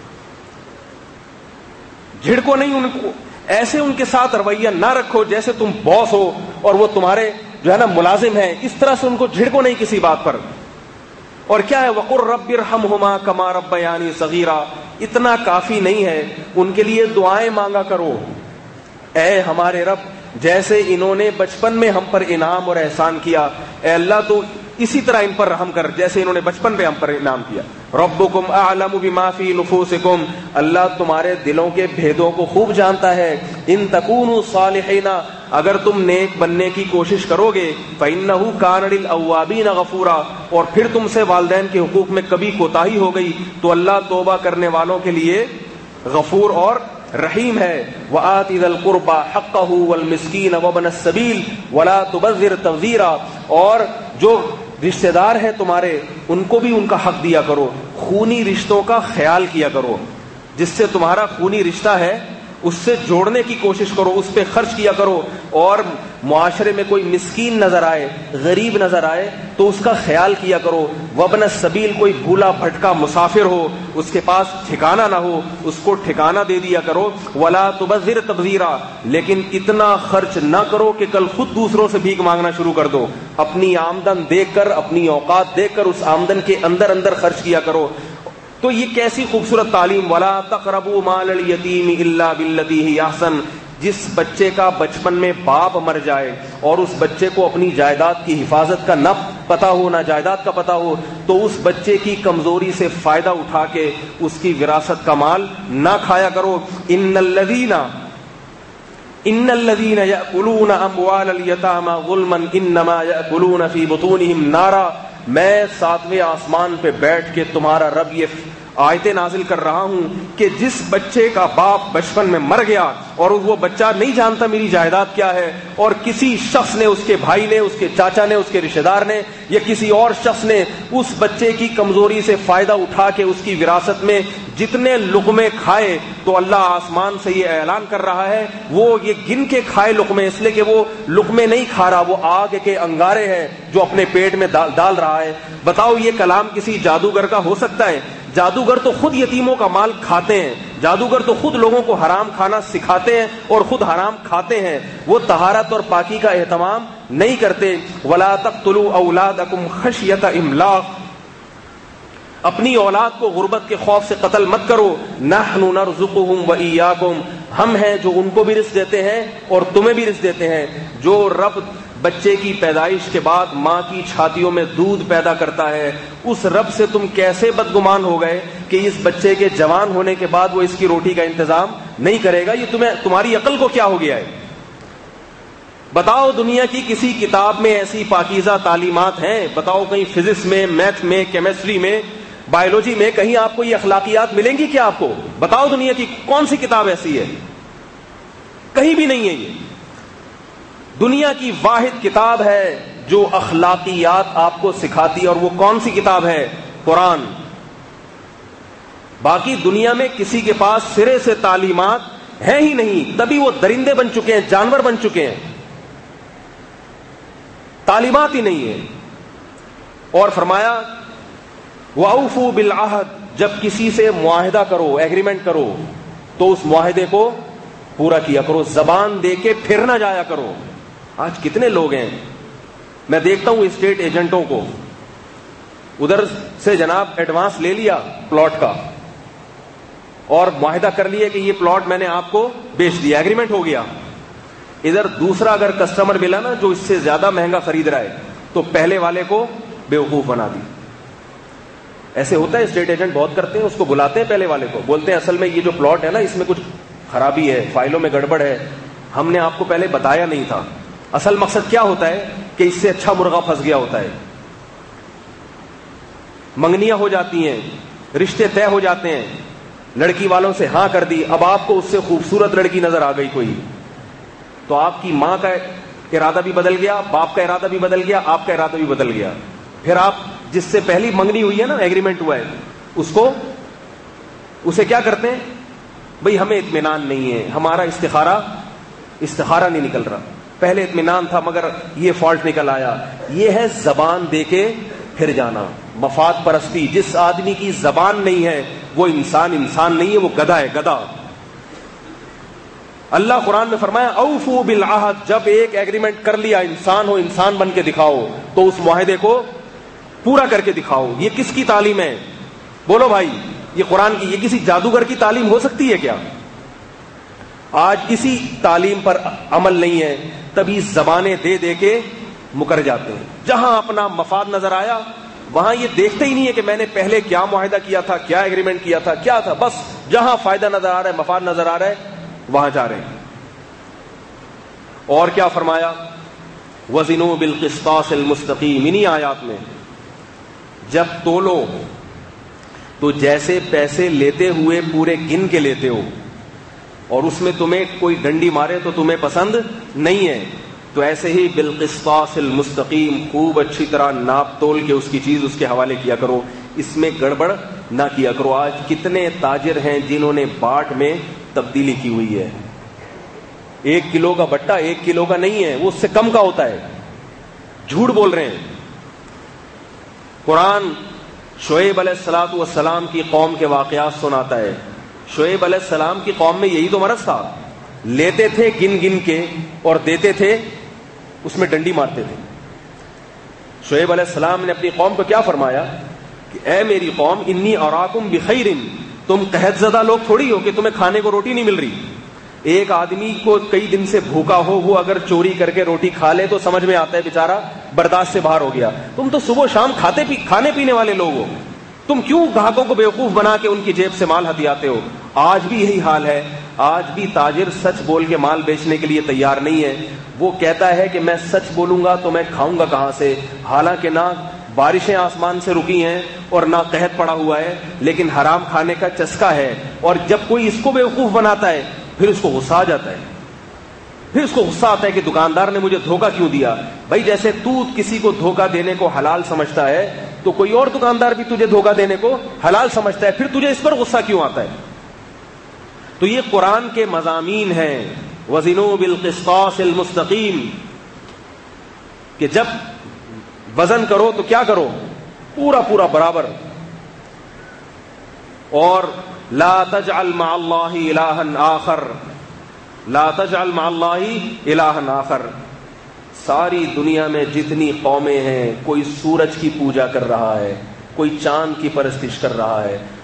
جھڑکو نہیں ان کو، ایسے ان کے ساتھ رویہ نہ رکھو جیسے تم باس ہو اور وہ تمہارے جو ہے نا ملازم ہیں، اس طرح سے ان کو جھڑکو نہیں کسی بات پر۔ اور کیا ہے، وَقُلْ رَبِّ ارْحَمْهُمَا كَمَا رَبَّيَانِي صَغِيرًا، اتنا کافی نہیں ہے، ان کے لیے دعائیں مانگا کرو، اے ہمارے رب جیسے انہوں نے بچپن میں ہم پر انعام اور احسان کیا، اے اللہ تو اسی طرح ان پر رحم کر جیسے انہوں نے بچپن میں ہم پر انعام کیا۔ ربکم اعلم بما فی نفوسکم، اللہ تمہارے دلوں کے بھیدوں کو خوب جانتا ہے۔ ان تکونوا صالحین، اگر تم نیک بننے کی کوشش کرو گے، فإنہ کان للأوابین غفورا، اور پھر تم سے والدین کے حقوق میں کبھی کوتاہی ہو گئی تو اللہ توبہ کرنے والوں کے لیے غفور اور رحیم ہے۔ وآت ذی القربى حقہ والمسکین وابن السبیل ولا تبذر تبذیرا، اور جو رشتہ دار ہیں تمہارے ان کو بھی ان کا حق دیا کرو، خونی رشتوں کا خیال کیا کرو، جس سے تمہارا خونی رشتہ ہے اس سے جوڑنے کی کوشش کرو، اس پہ خرچ کیا کرو، اور معاشرے میں کوئی مسکین نظر آئے، غریب نظر آئے تو اس کا خیال کیا کرو۔ وابن السبیل، کوئی بھولا بھٹکا مسافر ہو، اس کے پاس ٹھکانہ نہ ہو، اس کو ٹھکانہ دے دیا کرو۔ ولا تبذر تبذیرا، لیکن اتنا خرچ نہ کرو کہ کل خود دوسروں سے بھیک مانگنا شروع کر دو، اپنی آمدن دیکھ کر، اپنی اوقات دیکھ کر اس آمدن کے اندر اندر خرچ کیا کرو۔ تو یہ کیسی خوبصورت تعلیم، ولا تقربوا مال الیتیم الا بالتی ہی احسن، جس بچے کا بچپن میں باپ مر جائے اور اس بچے کو اپنی جائیداد کی حفاظت کا نہ پتا ہو، نہ جائیداد کا پتا ہو، تو اس بچے کی کمزوری سے فائدہ اٹھا کے اس کی وراثت کا مال نہ کھایا کرو۔ ان الذین ان الذین یأکلون اموال الیتامی ظلما انما یأکلون فی بطونہم نارا، میں ساتویں آسمان پہ بیٹھ کے تمہارا رب یہ آیتیں نازل کر رہا ہوں کہ جس بچے کا باپ بچپن میں مر گیا اور وہ بچہ نہیں جانتا میری جائیداد کیا ہے، اور کسی شخص نے، اس کے بھائی نے، اس کے چاچا نے، اس کے رشتہ دار نے یا کسی اور شخص نے اس بچے کی کمزوری سے فائدہ اٹھا کے اس کی وراثت میں جتنے لقمے کھائے، تو اللہ آسمان سے یہ اعلان کر رہا ہے وہ یہ گن کے کھائے لقمے، اس لیے کہ وہ لقمے نہیں کھا رہا، وہ آگ کے انگارے ہیں جو اپنے پیٹ میں ڈال رہا ہے۔ بتاؤ یہ کلام کسی جادوگر کا ہو سکتا ہے؟ جادوگر تو خود یتیموں کا مال کھاتے ہیں، جادوگر تو خود لوگوں کو حرام کھانا سکھاتے ہیں اور خود حرام کھاتے ہیں، وہ طہارت اور پاکی کا اہتمام نہیں کرتے۔ ولا تقتلوا اولادکم خشیۃ املاق، اپنی اولاد کو غربت کے خوف سے قتل مت کرو۔ نحن نرزقهم وإياكم، ہم ہیں جو ان کو بھی رزق دیتے ہیں اور تمہیں بھی رزق دیتے ہیں۔ جو رب بچے کی پیدائش کے بعد ماں کی چھاتیوں میں دودھ پیدا کرتا ہے، اس رب سے تم کیسے بدگمان ہو گئے کہ اس بچے کے جوان ہونے کے بعد وہ اس کی روٹی کا انتظام نہیں کرے گا؟ یہ تمہیں تمہاری عقل کو کیا ہو گیا ہے؟ بتاؤ دنیا کی کسی کتاب میں ایسی پاکیزہ تعلیمات ہیں؟ بتاؤ کہیں فزکس میں، میتھ میں، کیمسٹری میں، بایولوجی میں کہیں آپ کو یہ اخلاقیات ملیں گی کیا؟ آپ کو بتاؤ دنیا کی کون سی کتاب ایسی ہے؟ کہیں بھی نہیں ہے۔ یہ دنیا کی واحد کتاب ہے جو اخلاقیات آپ کو سکھاتی ہے، اور وہ کون سی کتاب ہے؟ قرآن۔ باقی دنیا میں کسی کے پاس سرے سے تعلیمات ہیں ہی نہیں، تبھی وہ درندے بن چکے ہیں، جانور بن چکے ہیں، تعلیمات ہی نہیں ہے۔ اور فرمایا وَأَوْفُوا بِالْعَهْدِ، جب کسی سے معاہدہ کرو، ایگریمنٹ کرو، تو اس معاہدے کو پورا کیا کرو، زبان دے کے پھر نہ جایا کرو۔ آج کتنے لوگ ہیں، میں دیکھتا ہوں اسٹیٹ ایجنٹوں کو، ادھر سے جناب ایڈوانس لے لیا پلاٹ کا اور معاہدہ کر لیا کہ یہ پلاٹ میں نے آپ کو بیچ دیا، ایگریمنٹ ہو گیا، ادھر دوسرا اگر کسٹمر ملا نا جو اس سے زیادہ مہنگا خرید رہا ہے تو پہلے والے کو بیوقوف بنا دی۔ ایسے ہوتا ہے، اسٹیٹ ایجنٹ بہت کرتے ہیں، اس کو بلاتے ہیں پہلے والے کو، بولتے ہیں اصل میں یہ جو پلاٹ ہے نا اس میں کچھ خرابی ہے، فائلوں میں گڑبڑ ہے، ہم نے آپ کو پہلے بتایا نہیں تھا۔ اصل مقصد کیا ہوتا ہے کہ اس سے اچھا مرغا پھنس گیا ہوتا ہے، منگنیاں ہو جاتی ہیں، رشتے طے ہو جاتے ہیں، لڑکی والوں سے ہاں کر دی، اب آپ کو اس سے خوبصورت لڑکی نظر آ گئی کوئی، تو آپ کی ماں کا ارادہ بھی بدل گیا، باپ کا ارادہ بھی بدل گیا، آپ کا ارادہ بھی بدل گیا، پھر آپ جس سے پہلی منگنی ہوئی ہے نا، ایگریمنٹ ہوا ہے، اس کو اسے کیا کرتے ہیں؟ بھئی ہمیں اطمینان نہیں ہے، ہمارا استخارہ استخارہ نہیں نکل رہا، پہلے اطمینان تھا مگر یہ فالٹ نکل آیا۔ یہ ہے زبان دے کے پھر جانا، مفاد پرستی۔ جس آدمی کی زبان نہیں ہے وہ انسان انسان نہیں ہے، وہ گدھا ہے، گدھا۔ اللہ قرآن میں فرمایا اوفوا بالعہد، جب ایک ایگریمنٹ کر لیا، انسان ہو انسان بن کے دکھاؤ، تو اس معاہدے کو پورا کر کے دکھاؤ۔ یہ کس کی تعلیم ہے؟ بولو بھائی، یہ قرآن کی، یہ کسی جادوگر کی تعلیم ہو سکتی ہے کیا؟ آج اسی تعلیم پر عمل نہیں ہے، تبھی زبانیں دے دے کے مکر جاتے ہیں۔ جہاں اپنا مفاد نظر آیا وہاں یہ دیکھتے ہی نہیں ہے کہ میں نے پہلے کیا معاہدہ کیا تھا، کیا ایگریمنٹ کیا تھا، کیا تھا، بس جہاں فائدہ نظر آ رہا ہے، مفاد نظر آ رہا ہے، وہاں جا رہے ہیں۔ اور کیا فرمایا؟ وزنوا بالقسطاس المستقیم۔ انہی آیات میں جب تولو تو جیسے پیسے لیتے ہوئے پورے گن کے لیتے ہو، اور اس میں تمہیں کوئی ڈنڈی مارے تو تمہیں پسند نہیں ہے، تو ایسے ہی بالقسطاس المستقیم خوب اچھی طرح ناپ تول کے اس کی چیز اس کے حوالے کیا کرو، اس میں گڑبڑ نہ کیا کرو۔ آج کتنے تاجر ہیں جنہوں نے باٹ میں تبدیلی کی ہوئی ہے، ایک کلو کا بٹا ایک کلو کا نہیں ہے، وہ اس سے کم کا ہوتا ہے، جھوٹ بول رہے ہیں۔ قرآن شعیب علیہ الصلوۃ والسلام کی قوم کے واقعات سناتا ہے۔ شعیب علیہ السلام کی قوم میں یہی تو مرض تھا، لیتے تھے گن گن کے اور دیتے تھے، اس میں ڈنڈی مارتے تھے۔ شعیب علیہ السلام نے اپنی قوم کو کیا فرمایا کہ اے میری قوم انی اراکم بخیر، تم قحط زدہ لوگ تھوڑی ہو کہ تمہیں کھانے کو روٹی نہیں مل رہی۔ ایک آدمی کو کئی دن سے بھوکا ہو، وہ اگر چوری کر کے روٹی کھا لے تو سمجھ میں آتا ہے بیچارہ برداشت سے باہر ہو گیا، تم تو صبح شام کھاتے پی کھانے پینے والے لوگ ہو، تم کیوں گاہکوں کو بیوقوف بنا کے ان کی جیب سے مال ہتھیاتے ہو؟ آج بھی یہی حال ہے، آج بھی تاجر سچ بول کے مال بیچنے کے لیے تیار نہیں ہے۔ وہ کہتا ہے کہ میں سچ بولوں گا تو میں کھاؤں گا کہاں سے، حالانکہ نہ بارشیں آسمان سے رکی ہیں اور نہ قحط پڑا ہوا ہے، لیکن حرام کھانے کا چسکا ہے۔ اور جب کوئی اس کو بیوقوف بناتا ہے پھر اس کو غصہ آ جاتا ہے، پھر اس کو غصہ آتا ہے کہ دکاندار نے مجھے دھوکہ کیوں دیا۔ بھائی جیسے تو کسی کو دھوکہ دینے کو حلال سمجھتا ہے تو کوئی اور دکاندار بھی تجھے دھوکہ دینے کو حلال سمجھتا ہے، پھر تجھے اس پر غصہ کیوں آتا ہے؟ تو یہ قرآن کے مضامین ہیں، وزنوا بالقسطاس المستقیم، کہ جب وزن کرو تو کیا کرو؟ پورا پورا برابر۔ اور لا تجعل مع اللہ الہا آخر، لا تجعل مع اللہ الہا آخر۔ ساری دنیا میں جتنی قومیں ہیں، کوئی سورج کی پوجا کر رہا ہے، کوئی چاند کی پرستش کر رہا ہے،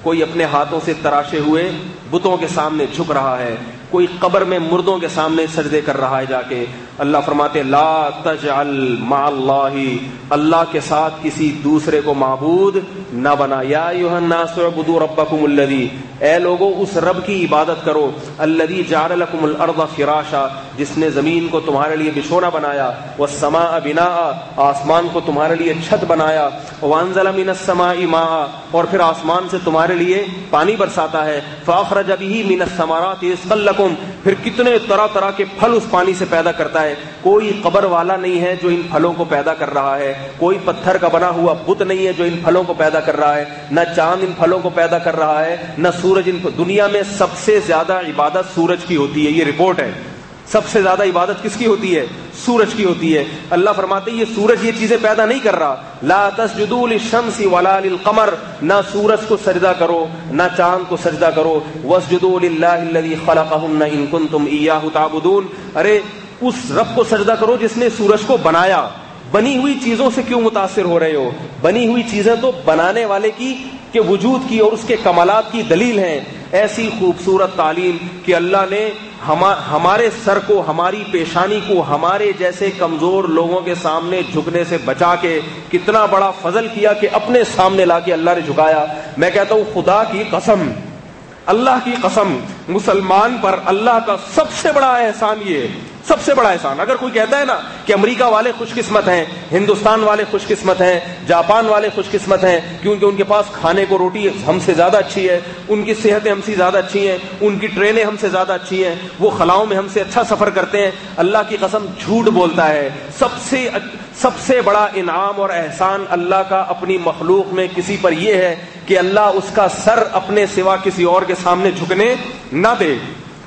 کوئی اپنے ہاتھوں سے تراشے ہوئے بتوں کے سامنے جھک رہا ہے، کوئی قبر میں مردوں کے سامنے سجدے کر رہا ہے جا کے. اللہ فرماتے لا تجعل مع اللہ، اللہ کے ساتھ کسی دوسرے کو معبود نہ بنا. یا ایھا الناس اعبدوا ربکم الذی، اے لوگو اس رب کی عبادت کرو، الذی جعل لکم الارض فراشا، جس نے زمین کو تمہارے لیے بچھونا بنایا، والسماء بناء، آسمان کو تمہارے لیے چھت بنایا، وانزل من السماء ماء، اور پھر آسمان سے تمہارے لیے پانی برساتا ہے، فاخرج به من الثمرات رزقا لکم، پھر کتنے طرح طرح کے پھل اس پانی سے پیدا کرتا ہے. کوئی قبر والا نہیں ہے جو ان پھلوں کو پیدا کر رہا ہے، کوئی پتھر کا بنا ہوا بت نہیں ہے جو ان پھلوں کو پیدا کر رہا ہے، نہ چاند ان پھلوں کو پیدا کر رہا ہے، نہ سورج ان. دنیا میں سب سے زیادہ عبادت سورج کی ہوتی ہے، یہ رپورٹ ہے. سب سے زیادہ عبادت کس کی ہوتی ہے؟ سورج کی ہوتی ہے. اللہ فرماتے ہیں یہ سورج یہ چیزیں پیدا نہیں کر رہا. لا تسجدوا للشمس ولا للقمر، نہ سورج کو سجدہ کرو نہ چاند کو سجدہ کرو. واسجدوا للہ الذی خلقہن ان کنتم ایاہ تعبدون، ارے اس رب کو سجدہ کرو جس نے سورج کو بنایا. بنی ہوئی چیزوں سے کیوں متاثر ہو رہے ہو؟ بنی ہوئی چیزیں تو بنانے والے کی کے وجود کی اور اس کے کمالات کی دلیل ہیں. ایسی خوبصورت تعلیم کہ اللہ نے ہمارے سر کو، ہماری پیشانی کو ہمارے جیسے کمزور لوگوں کے سامنے جھکنے سے بچا کے کتنا بڑا فضل کیا کہ اپنے سامنے لا کے اللہ نے جھکایا. میں کہتا ہوں خدا کی قسم، اللہ کی قسم، مسلمان پر اللہ کا سب سے بڑا احسان یہ ہے، سب سے بڑا احسان. اگر کوئی کہتا ہے نا کہ امریکہ والے خوش قسمت ہیں، ہندوستان والے خوش قسمت ہیں، جاپان والے خوش قسمت ہیں کیونکہ ان کے پاس کھانے کو روٹی ہم سے زیادہ اچھی ہے، ان کی صحتیں ہم سے زیادہ اچھی ہیں، ان کی ٹرینیں ہم سے زیادہ اچھی ہیں، وہ خلاؤں میں ہم سے اچھا سفر کرتے ہیں، اللہ کی قسم جھوٹ بولتا ہے. سب سے سب سے بڑا انعام اور احسان اللہ کا اپنی مخلوق میں کسی پر یہ ہے کہ اللہ اس کا سر اپنے سوا کسی اور کے سامنے جھکنے نہ دے.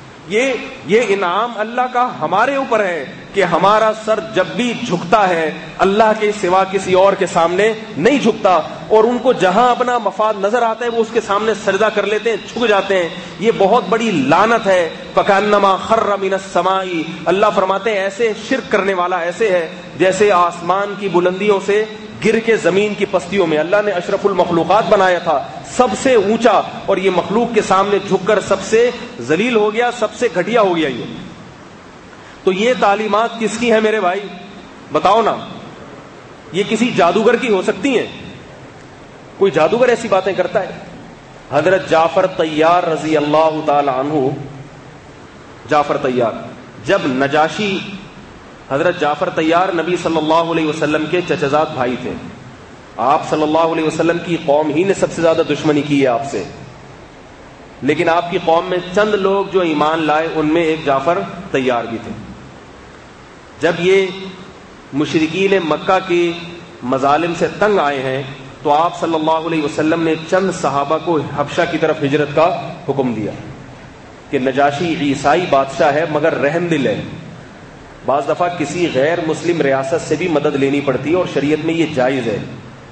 یہ یہ انعام اللہ کا ہمارے اوپر ہے کہ ہمارا سر جب بھی جھکتا ہے اللہ کے سوا کسی اور کے سامنے نہیں جھکتا، اور ان کو جہاں اپنا مفاد نظر آتا ہے وہ اس کے سامنے سجدہ کر لیتے ہیں، جھک جاتے ہیں. یہ بہت بڑی لعنت ہے. فکأنما خر من السماء، اللہ فرماتے ہیں ایسے شرک کرنے والا ایسے ہے جیسے آسمان کی بلندیوں سے گر کے زمین کی پستیوں میں. اللہ نے اشرف المخلوقات بنایا تھا، سب سے اونچا، اور یہ مخلوق کے سامنے جھک کر سب سے ذلیل ہو گیا، سب سے گھٹیا ہو گیا. یہ تو یہ تعلیمات کس کی ہیں میرے بھائی؟ بتاؤ نا. یہ کسی جادوگر کی ہو سکتی ہیں؟ کوئی جادوگر ایسی باتیں کرتا ہے؟ حضرت جعفر طیار رضی اللہ تعالی عنہ، جعفر طیار، جب نجاشی، حضرت جعفر طیار نبی صلی اللہ علیہ وسلم کے چچزاد بھائی تھے. آپ صلی اللہ علیہ وسلم کی قوم ہی نے سب سے زیادہ دشمنی کی ہے آپ سے، لیکن آپ کی قوم میں چند لوگ جو ایمان لائے ان میں ایک جعفر طیار بھی تھے. جب یہ مشرکین مکہ کے مظالم سے تنگ آئے ہیں تو آپ صلی اللہ علیہ وسلم نے چند صحابہ کو حبشہ کی طرف ہجرت کا حکم دیا کہ نجاشی عیسائی بادشاہ ہے مگر رحم دل ہے. بعض دفعہ کسی غیر مسلم ریاست سے بھی مدد لینی پڑتی ہے اور شریعت میں یہ جائز ہے.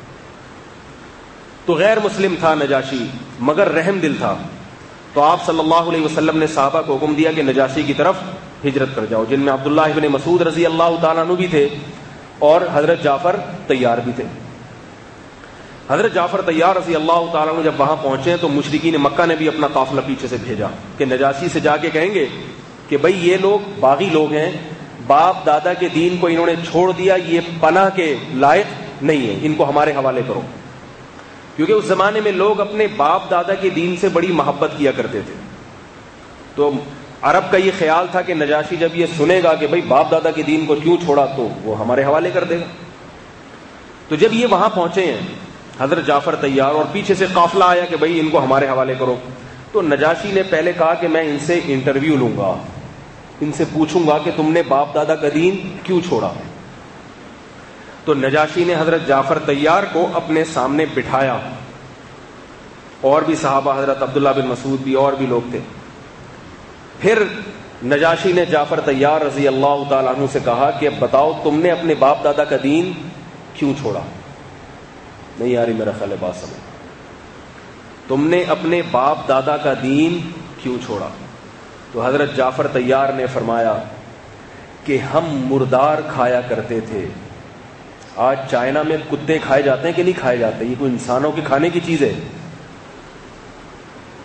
تو غیر مسلم تھا نجاشی مگر رحم دل تھا، تو آپ صلی اللہ علیہ وسلم نے صحابہ کو حکم دیا کہ نجاشی کی طرف ہجرت کر جاؤ، جن میں عبداللہ ابن مسعود رضی اللہ تعالیٰ عنہ بھی تھے اور حضرت جعفر طیار بھی تھے. حضرت جعفر طیار رضی اللہ تعالیٰ عنہ جب وہاں پہنچے تو مشرکین مکہ نے بھی اپنا قافلہ پیچھے سے بھیجا کہ نجاشی سے جا کے کہیں گے کہ بھئی یہ لوگ باغی لوگ ہیں، باپ دادا کے دین کو انہوں نے چھوڑ دیا، یہ پناہ کے لائق نہیں ہے، ان کو ہمارے حوالے کرو. کیونکہ اس زمانے میں لوگ اپنے باپ دادا کے دین سے بڑی محبت کیا کرتے تھے. تو عرب کا یہ خیال تھا کہ نجاشی جب یہ سنے گا کہ بھئی باپ دادا کے دین کو کیوں چھوڑا تو وہ ہمارے حوالے کر دے گا. تو جب یہ وہاں پہنچے ہیں حضرت جعفر طیار اور پیچھے سے قافلہ آیا کہ بھئی ان کو ہمارے حوالے کرو، تو نجاشی نے پہلے کہا کہ میں ان سے انٹرویو لوں گا، ان سے پوچھوں گا کہ تم نے باپ دادا کا دین کیوں چھوڑا. تو نجاشی نے حضرت جعفر طیار کو اپنے سامنے بٹھایا، اور بھی صحابہ، حضرت عبداللہ بن مسعود بھی، اور بھی لوگ تھے. پھر نجاشی نے جعفر طیار رضی اللہ تعالیٰ عنہ سے کہا کہ بتاؤ تم نے اپنے باپ دادا کا دین کیوں چھوڑا؟ نہیں یاری میرا خیال ہے بات سمجھ، تم نے اپنے باپ دادا کا دین کیوں چھوڑا؟ تو حضرت جعفر طیار نے فرمایا کہ ہم مردار کھایا کرتے تھے. آج چائنا میں کتے کھائے جاتے ہیں کہ نہیں کھائے جاتے؟ یہ کوئی انسانوں کے کھانے کی چیز ہے؟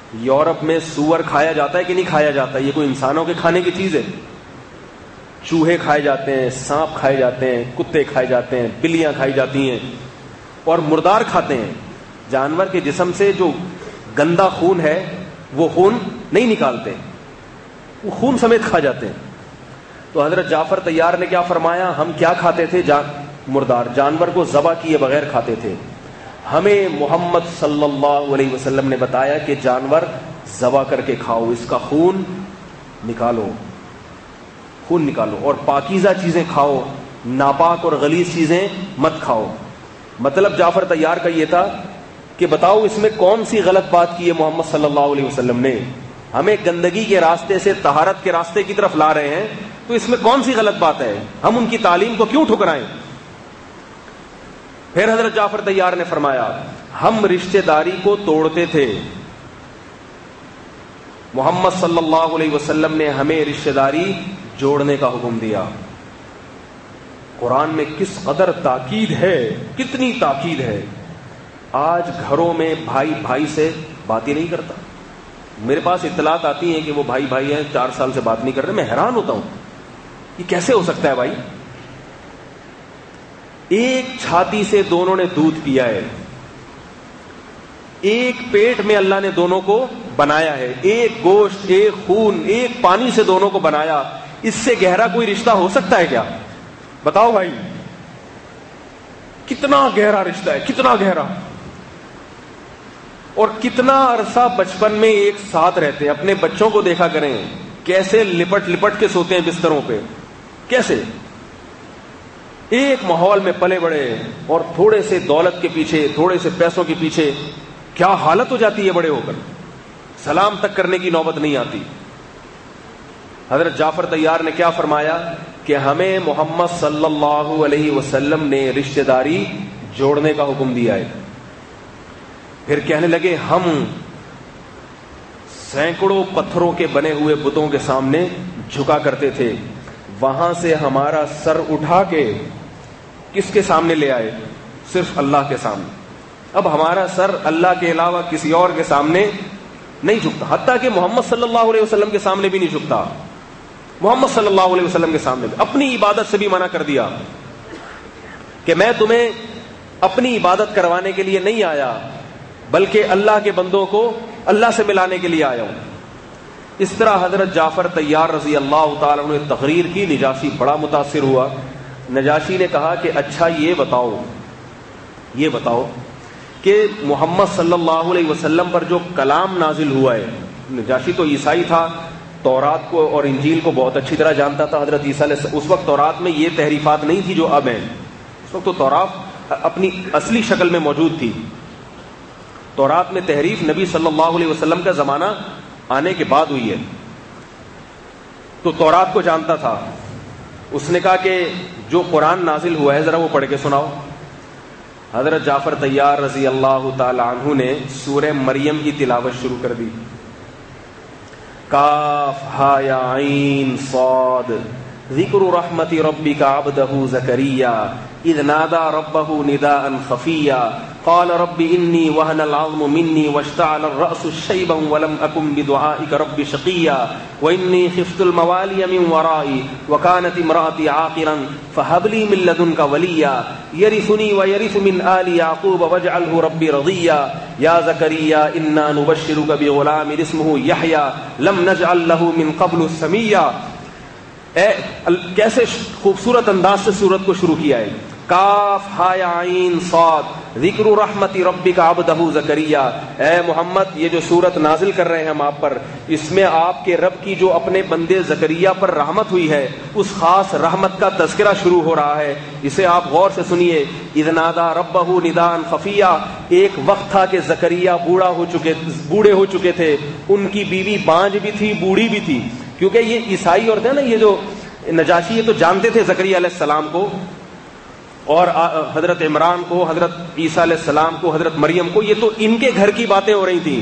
یورپ میں سور کھایا جاتا ہے کہ نہیں کھایا جاتا؟ یہ کوئی انسانوں کے کھانے کی چیز ہے؟ چوہے کھائے جاتے ہیں، سانپ کھائے جاتے ہیں، کتے کھائے جاتے ہیں، بلیاں کھائی جاتی ہیں، اور مردار کھاتے ہیں۔ جانور کے جسم سے جو گندا خون ہے وہ خون نہیں نکالتے، وہ خون سمیت کھا جاتے ہیں۔ تو حضرت جعفر طیار نے کیا فرمایا؟ ہم کیا کھاتے تھے؟ جان مردار، جانور کو ذبح کیے بغیر کھاتے تھے۔ ہمیں محمد صلی اللہ علیہ وسلم نے بتایا کہ جانور ذبح کر کے کھاؤ، اس کا خون نکالو، خون نکالو، اور پاکیزہ چیزیں کھاؤ، ناپاک اور غلیظ چیزیں مت کھاؤ۔ مطلب جعفر طیار کا یہ تھا کہ بتاؤ اس میں کون سی غلط بات کی ہے محمد صلی اللہ علیہ وسلم نے؟ ہمیں گندگی کے راستے سے طہارت کے راستے کی طرف لا رہے ہیں، تو اس میں کون سی غلط بات ہے؟ ہم ان کی تعلیم کو کیوں ٹھکرائیں؟ پھر حضرت جعفر طیار نے فرمایا ہم رشتہ داری کو توڑتے تھے، محمد صلی اللہ علیہ وسلم نے ہمیں رشتہ داری جوڑنے کا حکم دیا۔ قرآن میں کس قدر تاکید ہے، کتنی تاکید ہے۔ آج گھروں میں بھائی بھائی سے بات ہی نہیں کرتا۔ میرے پاس اطلاعات آتی ہیں کہ وہ بھائی بھائی ہیں، چار سال سے بات نہیں کر رہے، میں حیران ہوتا ہوں یہ کیسے ہو سکتا ہے بھائی؟ ایک چھاتی سے دونوں نے دودھ پیا ہے، ایک پیٹ میں اللہ نے دونوں کو بنایا ہے، ایک گوشت، ایک خون، ایک پانی سے دونوں کو بنایا، اس سے گہرا کوئی رشتہ ہو سکتا ہے کیا؟ بتاؤ بھائی، کتنا گہرا رشتہ ہے، کتنا گہرا، اور کتنا عرصہ بچپن میں ایک ساتھ رہتے ہیں۔ اپنے بچوں کو دیکھا کریں کیسے لپٹ لپٹ کے سوتے ہیں بستروں پہ، کیسے ایک ماحول میں پلے بڑے، اور تھوڑے سے دولت کے پیچھے، تھوڑے سے پیسوں کے پیچھے کیا حالت ہو جاتی ہے، بڑے ہو کر سلام تک کرنے کی نوبت نہیں آتی۔ حضرت جعفر طیار نے کیا فرمایا کہ ہمیں محمد صلی اللہ علیہ وسلم نے رشتہ داری جوڑنے کا حکم دیا ہے۔ پھر کہنے لگے ہم سینکڑوں پتھروں کے بنے ہوئے بتوں کے سامنے جھکا کرتے تھے، وہاں سے ہمارا سر اٹھا کے کس کے سامنے لے آئے؟ صرف اللہ کے سامنے۔ اب ہمارا سر اللہ کے علاوہ کسی اور کے سامنے نہیں جھکتا، حتیٰ کہ محمد صلی اللہ علیہ وسلم کے سامنے بھی نہیں جھکتا۔ محمد صلی اللہ علیہ وسلم کے سامنے بھی اپنی عبادت سے بھی منع کر دیا کہ میں تمہیں اپنی عبادت کروانے کے لیے نہیں آیا، بلکہ اللہ کے بندوں کو اللہ سے ملانے کے لیے آیا ہوں۔ اس طرح حضرت جعفر طیار رضی اللہ تعالیٰ عنہ نے تقریر کی، نجاشی بڑا متاثر ہوا۔ نجاشی نے کہا کہ اچھا یہ بتاؤ یہ بتاؤ کہ محمد صلی اللہ علیہ وسلم پر جو کلام نازل ہوا ہے، نجاشی تو عیسائی تھا، تورات کو اور انجیل کو بہت اچھی طرح جانتا تھا۔ حضرت عیسیٰ علیہ السلام، اس وقت تورات میں یہ تحریفات نہیں تھی جو اب ہیں، اس وقت تو تورات اپنی اصلی شکل میں موجود تھی۔ تورات میں تحریف نبی صلی اللہ علیہ وسلم کا زمانہ آنے کے بعد ہوئی ہے، تو تورات کو جانتا تھا۔ اس نے کہا کہ جو قرآن نازل ہوا ہے ذرا وہ پڑھ کے سناؤ۔ حضرت جعفر طیار رضی اللہ تعالی عنہ نے سورہ مریم کی تلاوت شروع کر دی۔ کاف ہا یا عین صاد ذکر رحمت ربک عبدہ زکریا اذ نادى ربه نداء خفيا قال رب إني وهن العظم مني واشتعل الرأس شيبا ولم أكن بدعائك رب شقيا وإني خفت الموالي من ورائي وكانت امرأتي عاقرا فهب لي من لدنك وليا يرثني ويرث من آل يعقوب واجعله ربي رضيا يا زكريا إنا نبشرك بغلام اسمه يحيى لم نجعل له من قبل سميا۔ اے کیسے خوبصورت انداز سے سورت کو شروع کیا ہے۔ کاف ہا یا عین صاد ذکر رحمت ربک عبدہ زکریا۔ اے محمد، یہ جو سورت نازل کر رہے ہیں ہم آپ پر، اس میں آپ کے رب کی جو اپنے بندے زکریا پر رحمت ہوئی ہے، اس خاص رحمت کا تذکرہ شروع ہو رہا ہے۔ اسے آپ غور سے سنیے۔ اذ نادى ربہ نداء خفیا، ایک وقت تھا کہ زکریا بوڑھا ہو چکے بوڑھے ہو چکے تھے، ان کی بیوی بانج بھی تھی، بوڑھی بھی تھی، کیونکہ یہ عیسائی اور تھے نا، یہ جو نجاشی یہ تو جانتے تھے زکریا علیہ السلام کو اور حضرت عمران کو، حضرت عیسیٰ علیہ السلام کو، حضرت مریم کو، یہ تو ان کے گھر کی باتیں ہو رہی تھیں۔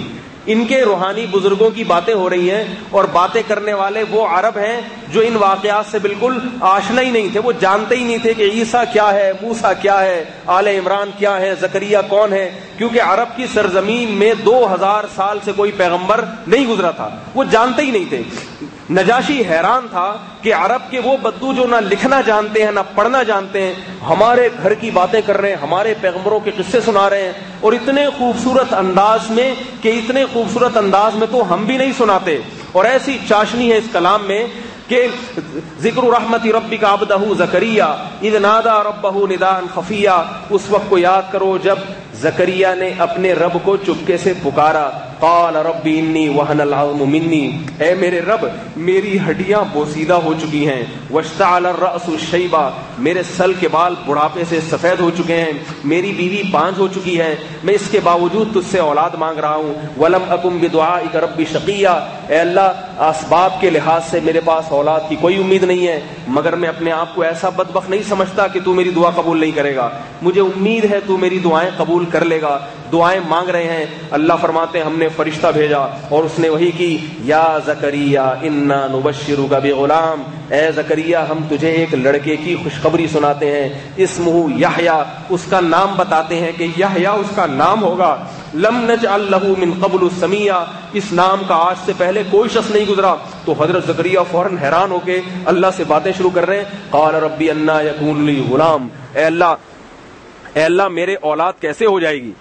ان کے روحانی بزرگوں کی باتیں ہو رہی ہیں، اور باتیں کرنے والے وہ عرب ہیں جو ان واقعات سے بالکل آشنا ہی نہیں تھے، وہ جانتے ہی نہیں تھے کہ عیسیٰ کیا ہے، موسیٰ کیا ہے، آل عمران کیا ہے، زکریا کون ہے، کیونکہ عرب کی سرزمین میں دو ہزار سال سے کوئی پیغمبر نہیں گزرا تھا، وہ جانتے ہی نہیں تھے۔ نجاشی حیران تھا کہ عرب کے وہ بدو جو نہ لکھنا جانتے ہیں نہ پڑھنا جانتے ہیں، ہمارے گھر کی باتیں کر رہے ہیں، ہمارے پیغمبروں کے قصے سنا رہے ہیں، اور اتنے خوبصورت انداز میں کہ اتنے خوبصورت انداز میں تو ہم بھی نہیں سناتے، اور ایسی چاشنی ہے اس کلام میں کہ ذکر رحمت ربک عبدہ زکریا اذ نادى ربہ نداء خفیا، اس وقت کو یاد کرو جب زکریا نے اپنے رب کو چپکے سے پکارا، قال رب انی وہن العظم منی، اے میرے رب میری ہڈیاں بوسیدہ ہو چکی ہیں، واشتعل الرأس شیبا، میرے سل کے بال بڑھاپے سے سفید ہو چکے ہیں، میری بیوی پانج ہو چکی ہے، میں اس کے باوجود تجھ سے اولاد مانگ رہا ہوں، ولم اکن بدعائک رب شقیا، اے اللہ اسباب کے لحاظ سے میرے پاس اولاد کی کوئی امید نہیں ہے، مگر میں اپنے آپ کو ایسا بدبخت نہیں سمجھتا کہ تو میری دعا قبول نہیں کرے گا، مجھے امید ہے تو میری دعائیں قبول کر لے گا۔ دعائیں مانگ رہے ہیں، اللہ فرماتے ہیں ہم نے فرشتہ بھیجا اور اس نے وہی کی، یا زکریا انا نبشرک بغلام، اے زکریا ہم تجھے ایک لڑکے کی خوشخبری سناتے ہیں، اسمہ یحییٰ، اس کا نام بتاتے ہیں کہ یحییٰ اس کا نام ہوگا، لم نجعل لہ من قبل سمیہ، اس نام کا آج سے پہلے کوئی شخص نہیں گزرا۔ تو حضرت زکریا فوراً حیران ہو کے اللہ سے باتیں شروع کر رہے ہیں، قال ربی انا یکون لی غلام، اے اللہ اے اللہ میرے اولاد کیسے ہو جائے گی؟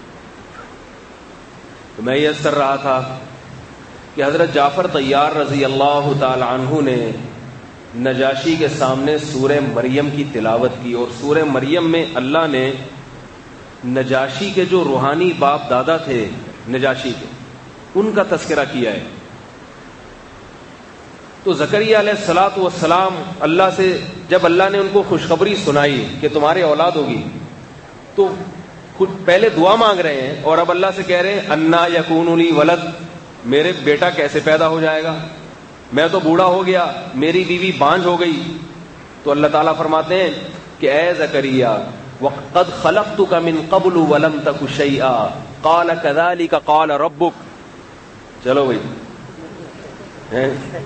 تو میں یہ کر رہا تھا کہ حضرت جعفر طیار رضی اللہ تعالی عنہ نے نجاشی کے سامنے سورہ مریم کی تلاوت کی، اور سورہ مریم میں اللہ نے نجاشی کے جو روحانی باپ دادا تھے نجاشی کے، ان کا تذکرہ کیا ہے۔ تو زکریا علیہ الصلوۃ والسلام اللہ سے جب اللہ نے ان کو خوشخبری سنائی کہ تمہارے اولاد ہوگی، تو خود پہلے دعا مانگ رہے ہیں اور اب اللہ سے کہہ رہے ہیں انا یکون لی ولد، میرے بیٹا کیسے پیدا ہو جائے گا، میں تو بوڑھا ہو گیا، میری بیوی بانجھ ہو گئی۔ تو اللہ تعالیٰ فرماتے ہیں کہ اے زکریا وقد خلقتک من قبل ولم تک شیئا قال کذالک قال ربک، چلو بھائی،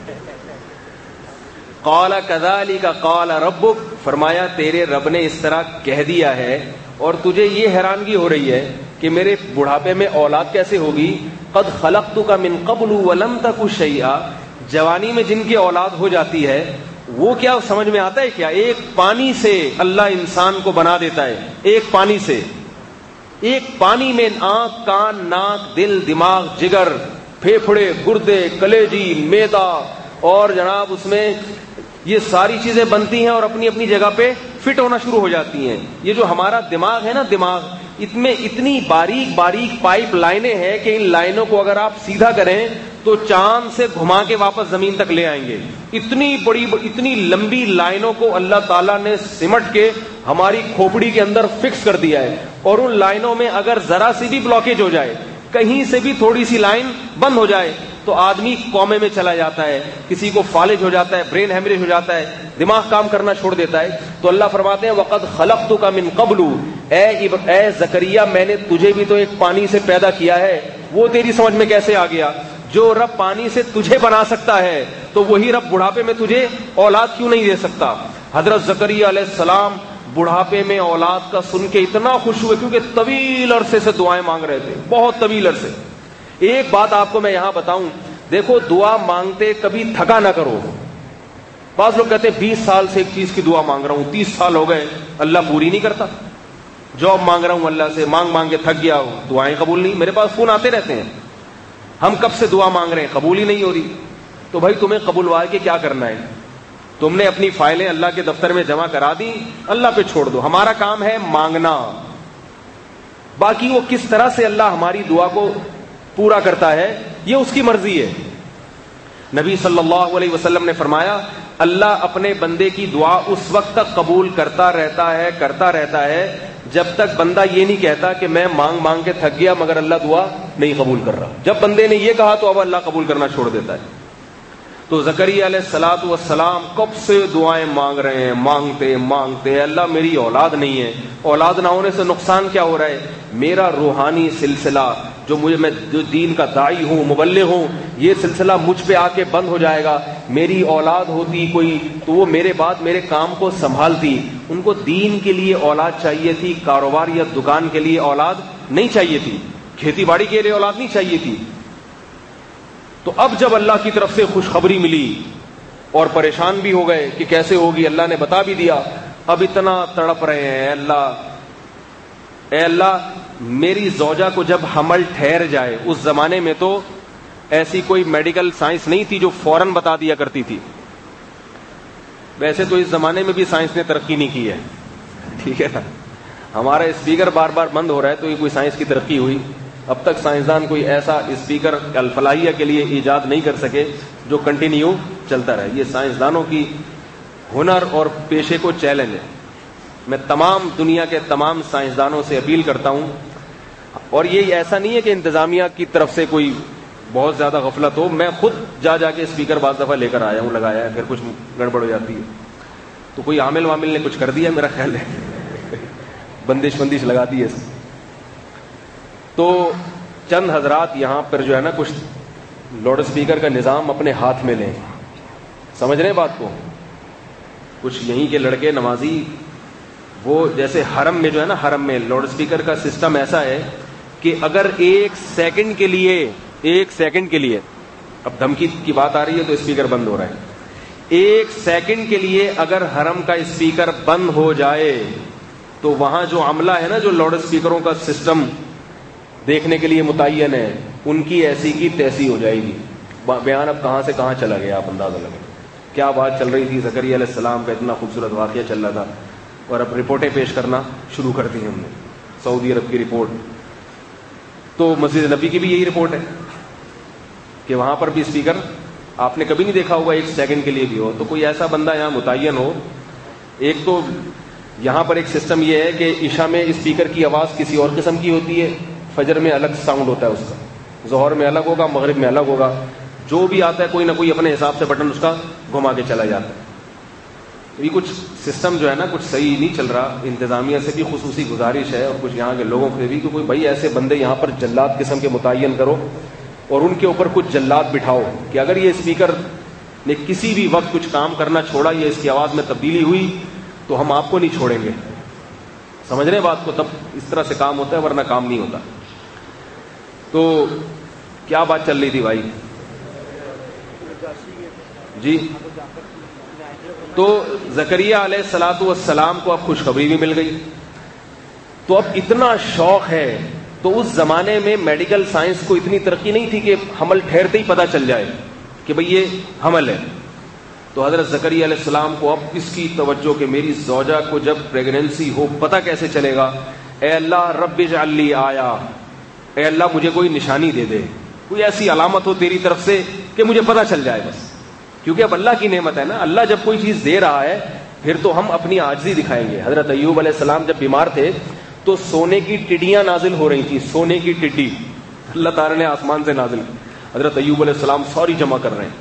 قال کذالک قال ربک، فرمایا تیرے رب نے اس طرح کہہ دیا ہے، اور تجھے یہ حیرانگی ہو رہی ہے کہ میرے بڑھاپے میں اولاد کیسے ہوگی، قد خلقتک من قبل ولم تک شیئا، جوانی میں جن کی اولاد ہو جاتی ہے وہ کیا سمجھ میں آتا ہے کیا؟ ایک پانی سے اللہ انسان کو بنا دیتا ہے، ایک پانی سے، ایک پانی میں آنکھ، کان، ناک، دل، دماغ، جگر، پھیپھڑے، گردے، کلیجی، معدہ، اور جناب اس میں یہ ساری چیزیں بنتی ہیں اور اپنی اپنی جگہ پہ فٹ ہونا شروع ہو جاتی ہیں۔ یہ جو ہمارا دماغ ہے نا، دماغ اس میں اتنی باریک باریک پائپ لائنیں ہیں کہ ان لائنوں کو اگر آپ سیدھا کریں تو چاند سے گھما کے واپس زمین تک لے آئیں گے۔ اتنی بڑی اتنی لمبی لائنوں کو اللہ تعالیٰ نے سمٹ کے ہماری کھوپڑی کے اندر فکس کر دیا ہے، اور ان لائنوں میں اگر ذرا سی بھی بلاکیج ہو جائے، کہیں سے بھی تھوڑی سی لائن بند ہو جائے تو آدمی کومے میں چلا جاتا ہے، کسی کو فالج ہو جاتا ہے، برین ہیمریج ہو جاتا ہے، دماغ کام کرنا چھوڑ دیتا ہے۔ تو اللہ فرماتے ہیں وقد خلقتک من قبل، اے اے زکریا میں نے تجھے بھی تو ایک پانی سے پیدا کیا ہے، وہ تیری سمجھ میں کیسے آ گیا؟ جو رب پانی سے تجھے بنا سکتا ہے تو وہی رب بڑھاپے میں تجھے اولاد کیوں نہیں دے سکتا؟ حضرت زکریا علیہ السلام بڑھاپے میں اولاد کا سن کے اتنا خوش ہوئے، کیونکہ طویل عرصے سے دعائیں مانگ رہے تھے، بہت طویل عرصے۔ ایک بات آپ کو میں یہاں بتاؤں، دیکھو دعا مانگتے کبھی تھکا نہ کرو۔ بعض لوگ کہتے ہیں بیس سال سے ایک چیز کی دعا مانگ رہا ہوں، تیس سال ہو گئے اللہ پوری نہیں کرتا، جاب مانگ رہا ہوں اللہ سے، مانگ مانگ کے تھک گیا ہوں، دعائیں قبول نہیں، میرے پاس فون آتے رہتے ہیں، ہم کب سے دعا مانگ رہے ہیں قبول ہی نہیں ہو رہی۔ تو بھائی تمہیں قبولوا کے کیا کرنا ہے؟ تم نے اپنی فائلیں اللہ کے دفتر میں جمع کرا دی، اللہ پہ چھوڑ دو، ہمارا کام ہے مانگنا، باقی وہ کس طرح سے اللہ ہماری دعا کو پورا کرتا ہے یہ اس کی مرضی ہے۔ نبی صلی اللہ علیہ وسلم نے فرمایا اللہ اپنے بندے کی دعا اس وقت تک قبول کرتا رہتا ہے کرتا رہتا ہے جب تک بندہ یہ نہیں کہتا کہ میں مانگ مانگ کے تھک گیا مگر اللہ دعا نہیں قبول کر رہا۔ جب بندے نے یہ کہا تو اب اللہ قبول کرنا چھوڑ دیتا ہے۔ تو زکریا علیہ الصلوۃ والسلام کب سے دعائیں مانگ رہے ہیں، مانگتے مانگتے اللہ میری اولاد نہیں ہے، اولاد نہ ہونے سے نقصان کیا ہو رہا ہے؟ میرا روحانی سلسلہ جو مجھے میں جو دین کا داعی ہوں مبلغ ہوں یہ سلسلہ مجھ پہ آ کے بند ہو جائے گا. میری اولاد ہوتی کوئی تو وہ میرے بعد میرے کام کو سنبھالتی. ان کو دین کے لیے اولاد چاہیے تھی, کاروبار یا دکان کے لیے اولاد نہیں چاہیے تھی, کھیتی باڑی کے لیے اولاد نہیں چاہیے تھی. تو اب جب اللہ کی طرف سے خوشخبری ملی اور پریشان بھی ہو گئے کہ کیسے ہوگی, اللہ نے بتا بھی دیا, اب اتنا تڑپ رہے ہیں, اے اللہ اے اللہ میری زوجہ کو جب حمل ٹھہر جائے. اس زمانے میں تو ایسی کوئی میڈیکل سائنس نہیں تھی جو فوراً بتا دیا کرتی تھی. ویسے تو اس زمانے میں بھی سائنس نے ترقی نہیں کی ہے, ٹھیک ہے نا. ہمارا اسپیکر بار بار بند ہو رہا ہے تو یہ کوئی سائنس کی ترقی ہوئی؟ اب تک سائنسدان کوئی ایسا اسپیکر الفلاحیہ کے لیے ایجاد نہیں کر سکے جو کنٹینیو چلتا رہے. یہ سائنسدانوں کی ہنر اور پیشے کو چیلنج ہے. میں تمام دنیا کے تمام سائنسدانوں سے اپیل کرتا ہوں, اور یہ ایسا نہیں ہے کہ انتظامیہ کی طرف سے کوئی بہت زیادہ غفلت ہو. میں خود جا جا کے اسپیکر بعض دفعہ لے کر آیا ہوں, لگایا ہے, پھر کچھ گڑبڑ ہو جاتی ہے تو کوئی عامل وامل نے کچھ کر دیا میرا خیال ہے, بندش بندش لگا دی ہے. تو چند حضرات یہاں پر جو ہے نا کچھ لاؤڈ اسپیکر کا نظام اپنے ہاتھ میں لیں. سمجھ رہے ہیں بات کو؟ کچھ یہیں کے لڑکے نمازی وہ جیسے حرم میں جو ہے نا, حرم میں لاؤڈ اسپیکر کا سسٹم ایسا ہے کہ اگر ایک سیکنڈ کے لیے ایک سیکنڈ کے لیے اب دھمکی کی بات آ رہی ہے تو اسپیکر بند ہو رہا ہے. ایک سیکنڈ کے لیے اگر حرم کا اسپیکر بند ہو جائے تو وہاں جو عملہ ہے نا, جو لاؤڈ اسپیکروں کا سسٹم دیکھنے کے لیے متعین ہے, ان کی ایسی کی تیسی ہو جائے گی. بیان اب کہاں سے کہاں چلا گیا, آپ اندازہ لگیں. کیا بات چل رہی تھی, زکریا علیہ السلام کا اتنا خوبصورت واقعہ چل رہا تھا, اور اب رپورٹیں پیش کرنا شروع کر دی ہم نے. سعودی عرب کی رپورٹ, تو مسجد نبی کی بھی یہی رپورٹ ہے کہ وہاں پر بھی اسپیکر آپ نے کبھی نہیں دیکھا ہوگا ایک سیکنڈ کے لیے بھی ہو. تو کوئی ایسا بندہ یہاں متعین ہو. ایک تو یہاں پر ایک سسٹم یہ ہے کہ عشاء میں اسپیکر کی آواز کسی اور قسم کی ہوتی ہے, فجر میں الگ ساؤنڈ ہوتا ہے اس کا, ظہر میں الگ ہوگا, مغرب میں الگ ہوگا. جو بھی آتا ہے کوئی نہ کوئی اپنے حساب سے بٹن اس کا گھما کے چلا جاتا ہے. یہ کچھ سسٹم جو ہے نا کچھ صحیح نہیں چل رہا. انتظامیہ سے بھی خصوصی گزارش ہے اور کچھ یہاں کے لوگوں سے بھی کہ کوئی بھائی ایسے بندے یہاں پر جلاد قسم کے متعین کرو اور ان کے اوپر کچھ جلاد بٹھاؤ کہ اگر یہ اسپیکر نے کسی بھی وقت کچھ کام کرنا چھوڑا یا اس کی آواز میں تبدیلی ہوئی تو ہم آپ کو نہیں چھوڑیں گے. سمجھ رہے ہیں بات کو؟ تب اس طرح سے کام ہوتا ہے, ورنہ کام نہیں ہوتا. تو کیا بات چل رہی تھی بھائی جی؟ تو زکریا علیہ الصلوۃ والسلام کو اب خوشخبری بھی مل گئی. تو اب اتنا شوق ہے. تو اس زمانے میں میڈیکل سائنس کو اتنی ترقی نہیں تھی کہ حمل ٹھہرتے ہی پتہ چل جائے کہ بھئی یہ حمل ہے. تو حضرت زکریا علیہ السلام کو اب اس کی توجہ کہ میری زوجہ کو جب پریگننسی ہو پتہ کیسے چلے گا. اے اللہ رب اجعل لی آیا, اے اللہ مجھے کوئی نشانی دے دے, کوئی ایسی علامت ہو تیری طرف سے کہ مجھے پتہ چل جائے بس. کیونکہ اب اللہ کی نعمت ہے نا, اللہ جب کوئی چیز دے رہا ہے پھر تو ہم اپنی عاجزی دکھائیں گے. حضرت ایوب علیہ السلام جب بیمار تھے تو سونے کی ٹڈیاں نازل ہو رہی تھیں, سونے کی ٹڈی اللہ تعالیٰ نے آسمان سے نازل. حضرت ایوب علیہ السلام ساری جمع کر رہے ہیں,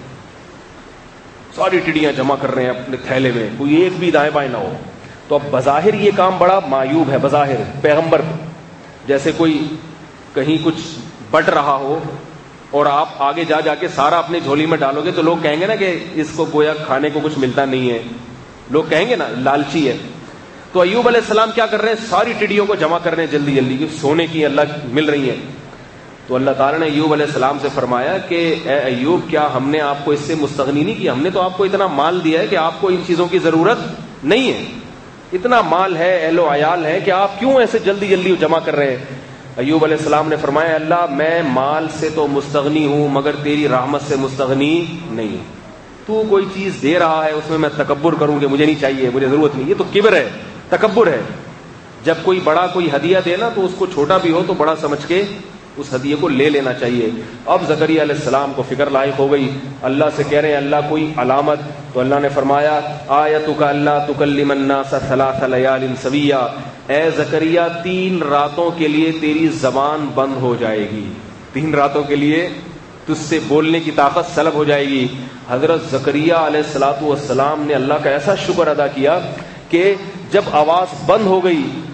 ساری ٹڈیاں جمع کر رہے ہیں اپنے تھیلے میں, کوئی ایک بھی دائیں بائیں نہ ہو. تو اب بظاہر یہ کام بڑا معیوب ہے, بظاہر پیغمبر جیسے کوئی کہیں کچھ بٹ رہا ہو اور آپ آگے جا جا کے سارا اپنے جھولی میں ڈالو گے تو لوگ کہیں گے نا کہ اس کو گویا کھانے کو کچھ ملتا نہیں ہے, لوگ کہیں گے نا لالچی ہے. تو ایوب علیہ السلام کیا کر رہے ہیں, ساری ٹڈیوں کو جمع کر رہے ہیں جلدی جلدی, سونے کی اللہ مل رہی ہیں. تو اللہ تعالیٰ نے ایوب علیہ السلام سے فرمایا کہ اے ایوب کیا ہم نے آپ کو اس سے مستغنی نہیں کیا, ہم نے تو آپ کو اتنا مال دیا ہے کہ آپ کو ان چیزوں کی ضرورت نہیں ہے, اتنا مال ہے, اہل و عیال ہے, کہ آپ کیوں ایسے جلدی جلدی جمع کر رہے ہیں. ایوب علیہ السلام نے فرمایا اللہ میں مال سے تو مستغنی ہوں مگر تیری رحمت سے مستغنی نہیں. تو کوئی چیز دے رہا ہے اس میں میں تکبر کروں کہ مجھے نہیں چاہیے, مجھے ضرورت نہیں, یہ تو کبر ہے, تکبر ہے. جب کوئی بڑا کوئی ہدیہ دے نا تو اس کو چھوٹا بھی ہو تو بڑا سمجھ کے اس ہدیے کو لے لینا چاہیے. اب زکریا علیہ السلام کو فکر لاحق ہو گئی, اللہ سے کہہ رہے ہیں اللہ کوئی علامت. تو اللہ نے فرمایا آیتک اللہ تکلم الناس ثلاث لیال سویا, اے زکریا تین راتوں کے لیے تیری زبان بند ہو جائے گی, تین راتوں کے لیے تجھ سے بولنے کی طاقت سلب ہو جائے گی. حضرت زکریا علیہ الصلوۃ والسلام نے اللہ کا ایسا شکر ادا کیا کہ جب آواز بند ہو گئی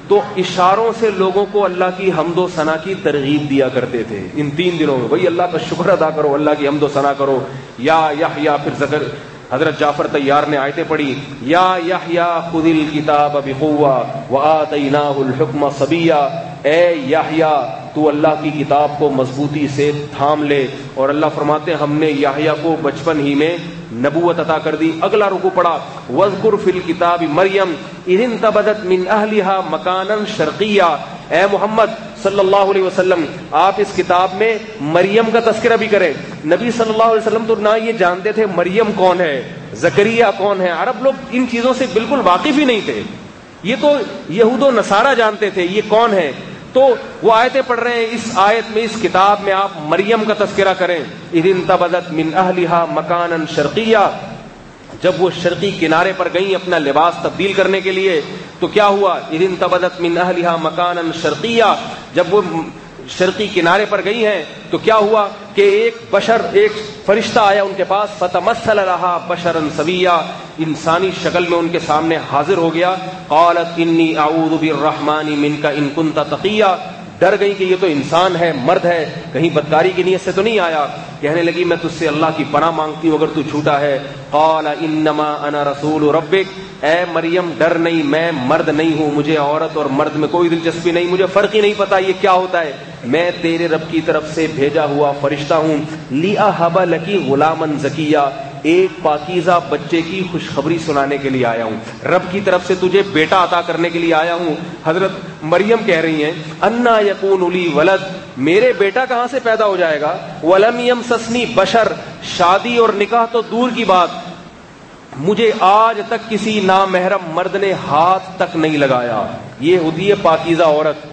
تو اشاروں سے لوگوں کو اللہ کی حمد و ثنا کی ترغیب دیا کرتے تھے ان تین دنوں میں. بھائی اللہ کا شکر ادا کرو, اللہ کی حمد و ثنا کرو. یا یحییٰ, پھر ذکر حضرت جعفر طیار نے آیتیں پڑھی, یا یحییٰ خذ الکتاب بقوہ وآتیناہ الحکم صبیہ, اے یحییٰ تو اللہ کی کتاب کو مضبوطی سے تھام لے. اور اللہ فرماتے ہیں ہم نے یحییٰ کو بچپن ہی میں نبوت عطا کر دی. اگلا رکوع پڑھا, وَاذْكُرْ فِي الْكِتَابِ مَرْيَمَ إِذِ انتَبَذَتْ مِنْ أَهْلِهَا مَكَانًا شَرْقِيًّا. اے محمد صلی اللہ علیہ وسلم آپ اس کتاب میں مریم کا تذکرہ بھی کریں. نبی صلی اللہ علیہ وسلم تو نہ یہ جانتے تھے مریم کون ہے, زکریہ کون ہے. عرب لوگ ان چیزوں سے بالکل واقف ہی نہیں تھے. یہ تو یہود و نصارہ جانتے تھے یہ کون ہے. تو وہ آیتیں پڑھ رہے ہیں, اس آیت میں اس کتاب میں آپ مریم کا تذکرہ کریں. اذ انتبذت من اہلها مکانا شرقیہ, جب وہ شرقی کنارے پر گئیں اپنا لباس تبدیل کرنے کے لیے تو کیا ہوا. اذ انتبذت من اہلها مکانا شرقیہ, جب وہ شرقی کنارے پر گئی ہیں تو کیا ہوا کہ ایک بشر, ایک فرشتہ آیا ان کے پاس. فتمثل لها بشرا سویا, انسانی شکل میں ان کے سامنے حاضر ہو گیا. قالت انی اعوذ بالرحمن منک ان کنت تقیا, ڈر گئی کہ یہ تو انسان ہے, مرد ہے, کہیں بدکاری کی نیت سے تو نہیں آیا. کہنے لگی میں تجھ سے اللہ کی پناہ مانگتی ہوں اگر تو جھوٹا ہے. قال انما انا رسول ربک, اے مریم ڈر نہیں, میں مرد نہیں ہوں, مجھے عورت اور مرد میں کوئی دلچسپی نہیں, مجھے فرق ہی نہیں پتا یہ کیا ہوتا ہے. میں تیرے رب کی طرف سے بھیجا ہوا فرشتہ ہوں. لِأَهَبَ لَكِ غُلَامًا زَكِيًّا, ایک پاکیزہ بچے کی خوشخبری سنانے کے لیے آیا ہوں, رب کی طرف سے تجھے بیٹا عطا کرنے کے لیے آیا ہوں. حضرت مریم کہہ رہی ہیں انا یکون لی ولد, میرے بیٹا کہاں سے پیدا ہو جائے گا. ولم یمسسنی بشر, شادی اور نکاح تو دور کی بات, مجھے آج تک کسی نامحرم مرد نے ہاتھ تک نہیں لگایا. یہ ہوتی ہے پاکیزہ عورت.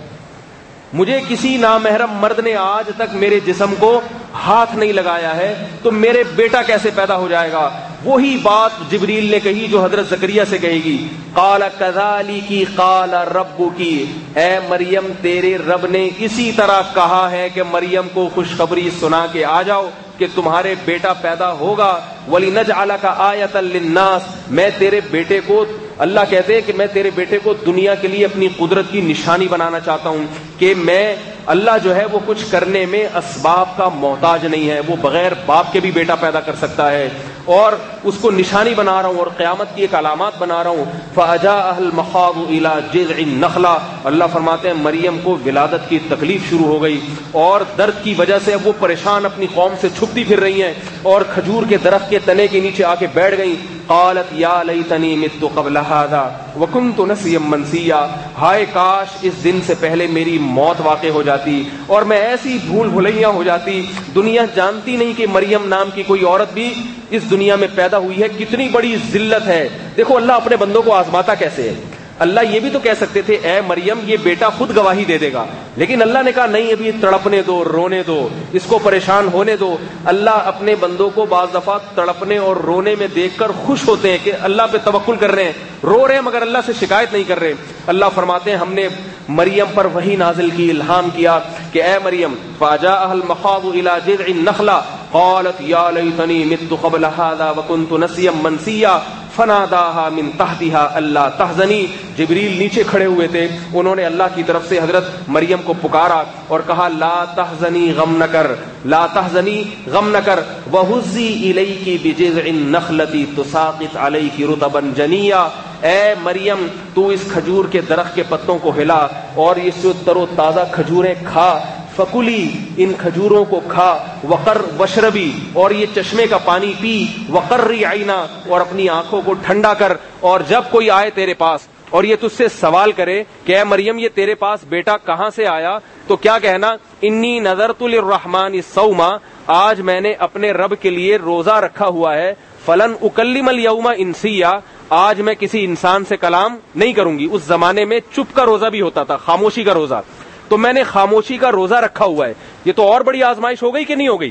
مجھے کسی نامحرم مرد نے آج تک میرے جسم کو ہاتھ نہیں لگایا ہے, تو میرے بیٹا کیسے پیدا ہو جائے گا. وہی بات جبریل نے کہی جو حضرت زکریا سے کہے گی. قال کذالک قال ربک, اے مریم تیرے رب نے اسی طرح کہا ہے کہ مریم کو خوشخبری سنا کے آ جاؤ کہ تمہارے بیٹا پیدا ہوگا. وَلِنَجْعَلَكَ آیَةً لِلنَّاسِ, میں تیرے بیٹے کو, اللہ کہتے ہیں کہ میں تیرے بیٹے کو دنیا کے لیے اپنی قدرت کی نشانی بنانا چاہتا ہوں کہ میں اللہ جو ہے وہ کچھ کرنے میں اسباب کا محتاج نہیں ہے, وہ بغیر باپ کے بھی بیٹا پیدا کر سکتا ہے, اور اس کو نشانی بنا رہا ہوں اور قیامت کی ایک علامات بنا رہا ہوں. فَأَجَاءَهَا الْمَخَاضُ إِلَى جِذْعِ النَّخْلَةِ, اللہ فرماتے ہیں مریم کو ولادت کی تکلیف شروع ہو گئی اور درد کی وجہ سے اب وہ پریشان اپنی قوم سے چھپتی پھر رہی ہیں اور کھجور کے درخت کے تنے کے نیچے آ کے بیٹھ گئیں. قالت یا لیتنی مت قبل هذا وکنت نسیا منسیا, ہائے کاش اس دن سے پہلے میری موت واقع ہو جاتی اور میں ایسی بھول بھلیاں ہو جاتی. دنیا جانتی نہیں کہ مریم نام کی کوئی عورت بھی اس دنیا میں پیدا ہوئی ہے. کتنی بڑی ذلت ہے. دیکھو اللہ اپنے بندوں کو آزماتا کیسے ہے. اللہ یہ بھی تو کہہ سکتے تھے اے مریم یہ بیٹا خود گواہی دے دے گا, لیکن اللہ نے کہا نہیں, ابھی تڑپنے دو, رونے دو, اس کو پریشان ہونے دو. اللہ اپنے بندوں کو بعض دفعہ تڑپنے اور رونے میں دیکھ کر خوش ہوتے ہیں کہ اللہ پہ توکل کر رہے ہیں, رو رہے ہیں مگر اللہ سے شکایت نہیں کر رہے. اللہ فرماتے ہیں ہم نے مریم پر وحی نازل کی, الہام کیا کہ اے مریم فَأَجَاءَهَا الْمَخَاضُ إِلَى جِذْعِ النَّخْلَةِ قَالَتْ يَا لَيْتَنِي مِتُّ قَبْلَ هَذَا وَكُنتُ نَسِيًّا مَنسِيًّا فَنَادَاهَا مِن تَحْتِهَا أَلَّا تَحْزَنِي. جبریل نیچے کھڑے ہوئے تھے, انہوں نے اللہ کی طرف سے حضرت مریم کو پکارا اور کہا لا تحزنی غم نہ کر, لا تحزنی غم نہ کر, وَهُزِّي إِلَيْكِ بِجِذْعِ النَّخْلَةِ تُسَاقِطْ عَلَيْكِ رُطَبًا جَنِيًّا. اے مریم تو اس کھجور کے درخت کے پتوں کو ہلا اور اس سے تر و تازہ کھجوریں کھا. فکلی, ان کھجوروں کو کھا. وقر وشربی, اور یہ چشمے کا پانی پی. وقری عینا, اور اپنی آنکھوں کو ٹھنڈا کر. اور جب کوئی آئے تیرے پاس اور یہ تجھ سے سوال کرے کہ اے مریم یہ تیرے پاس بیٹا کہاں سے آیا, تو کیا کہنا انی نذرت للرحمن صوما, آج میں نے اپنے رب کے لیے روزہ رکھا ہوا ہے. فلن اکلم الیوم انسیا, آج میں کسی انسان سے کلام نہیں کروں گی. اس زمانے میں چپ کا روزہ بھی ہوتا تھا, خاموشی کا روزہ, تو میں نے خاموشی کا روزہ رکھا ہوا ہے. یہ تو اور بڑی آزمائش ہو گئی کہ نہیں ہو گئی,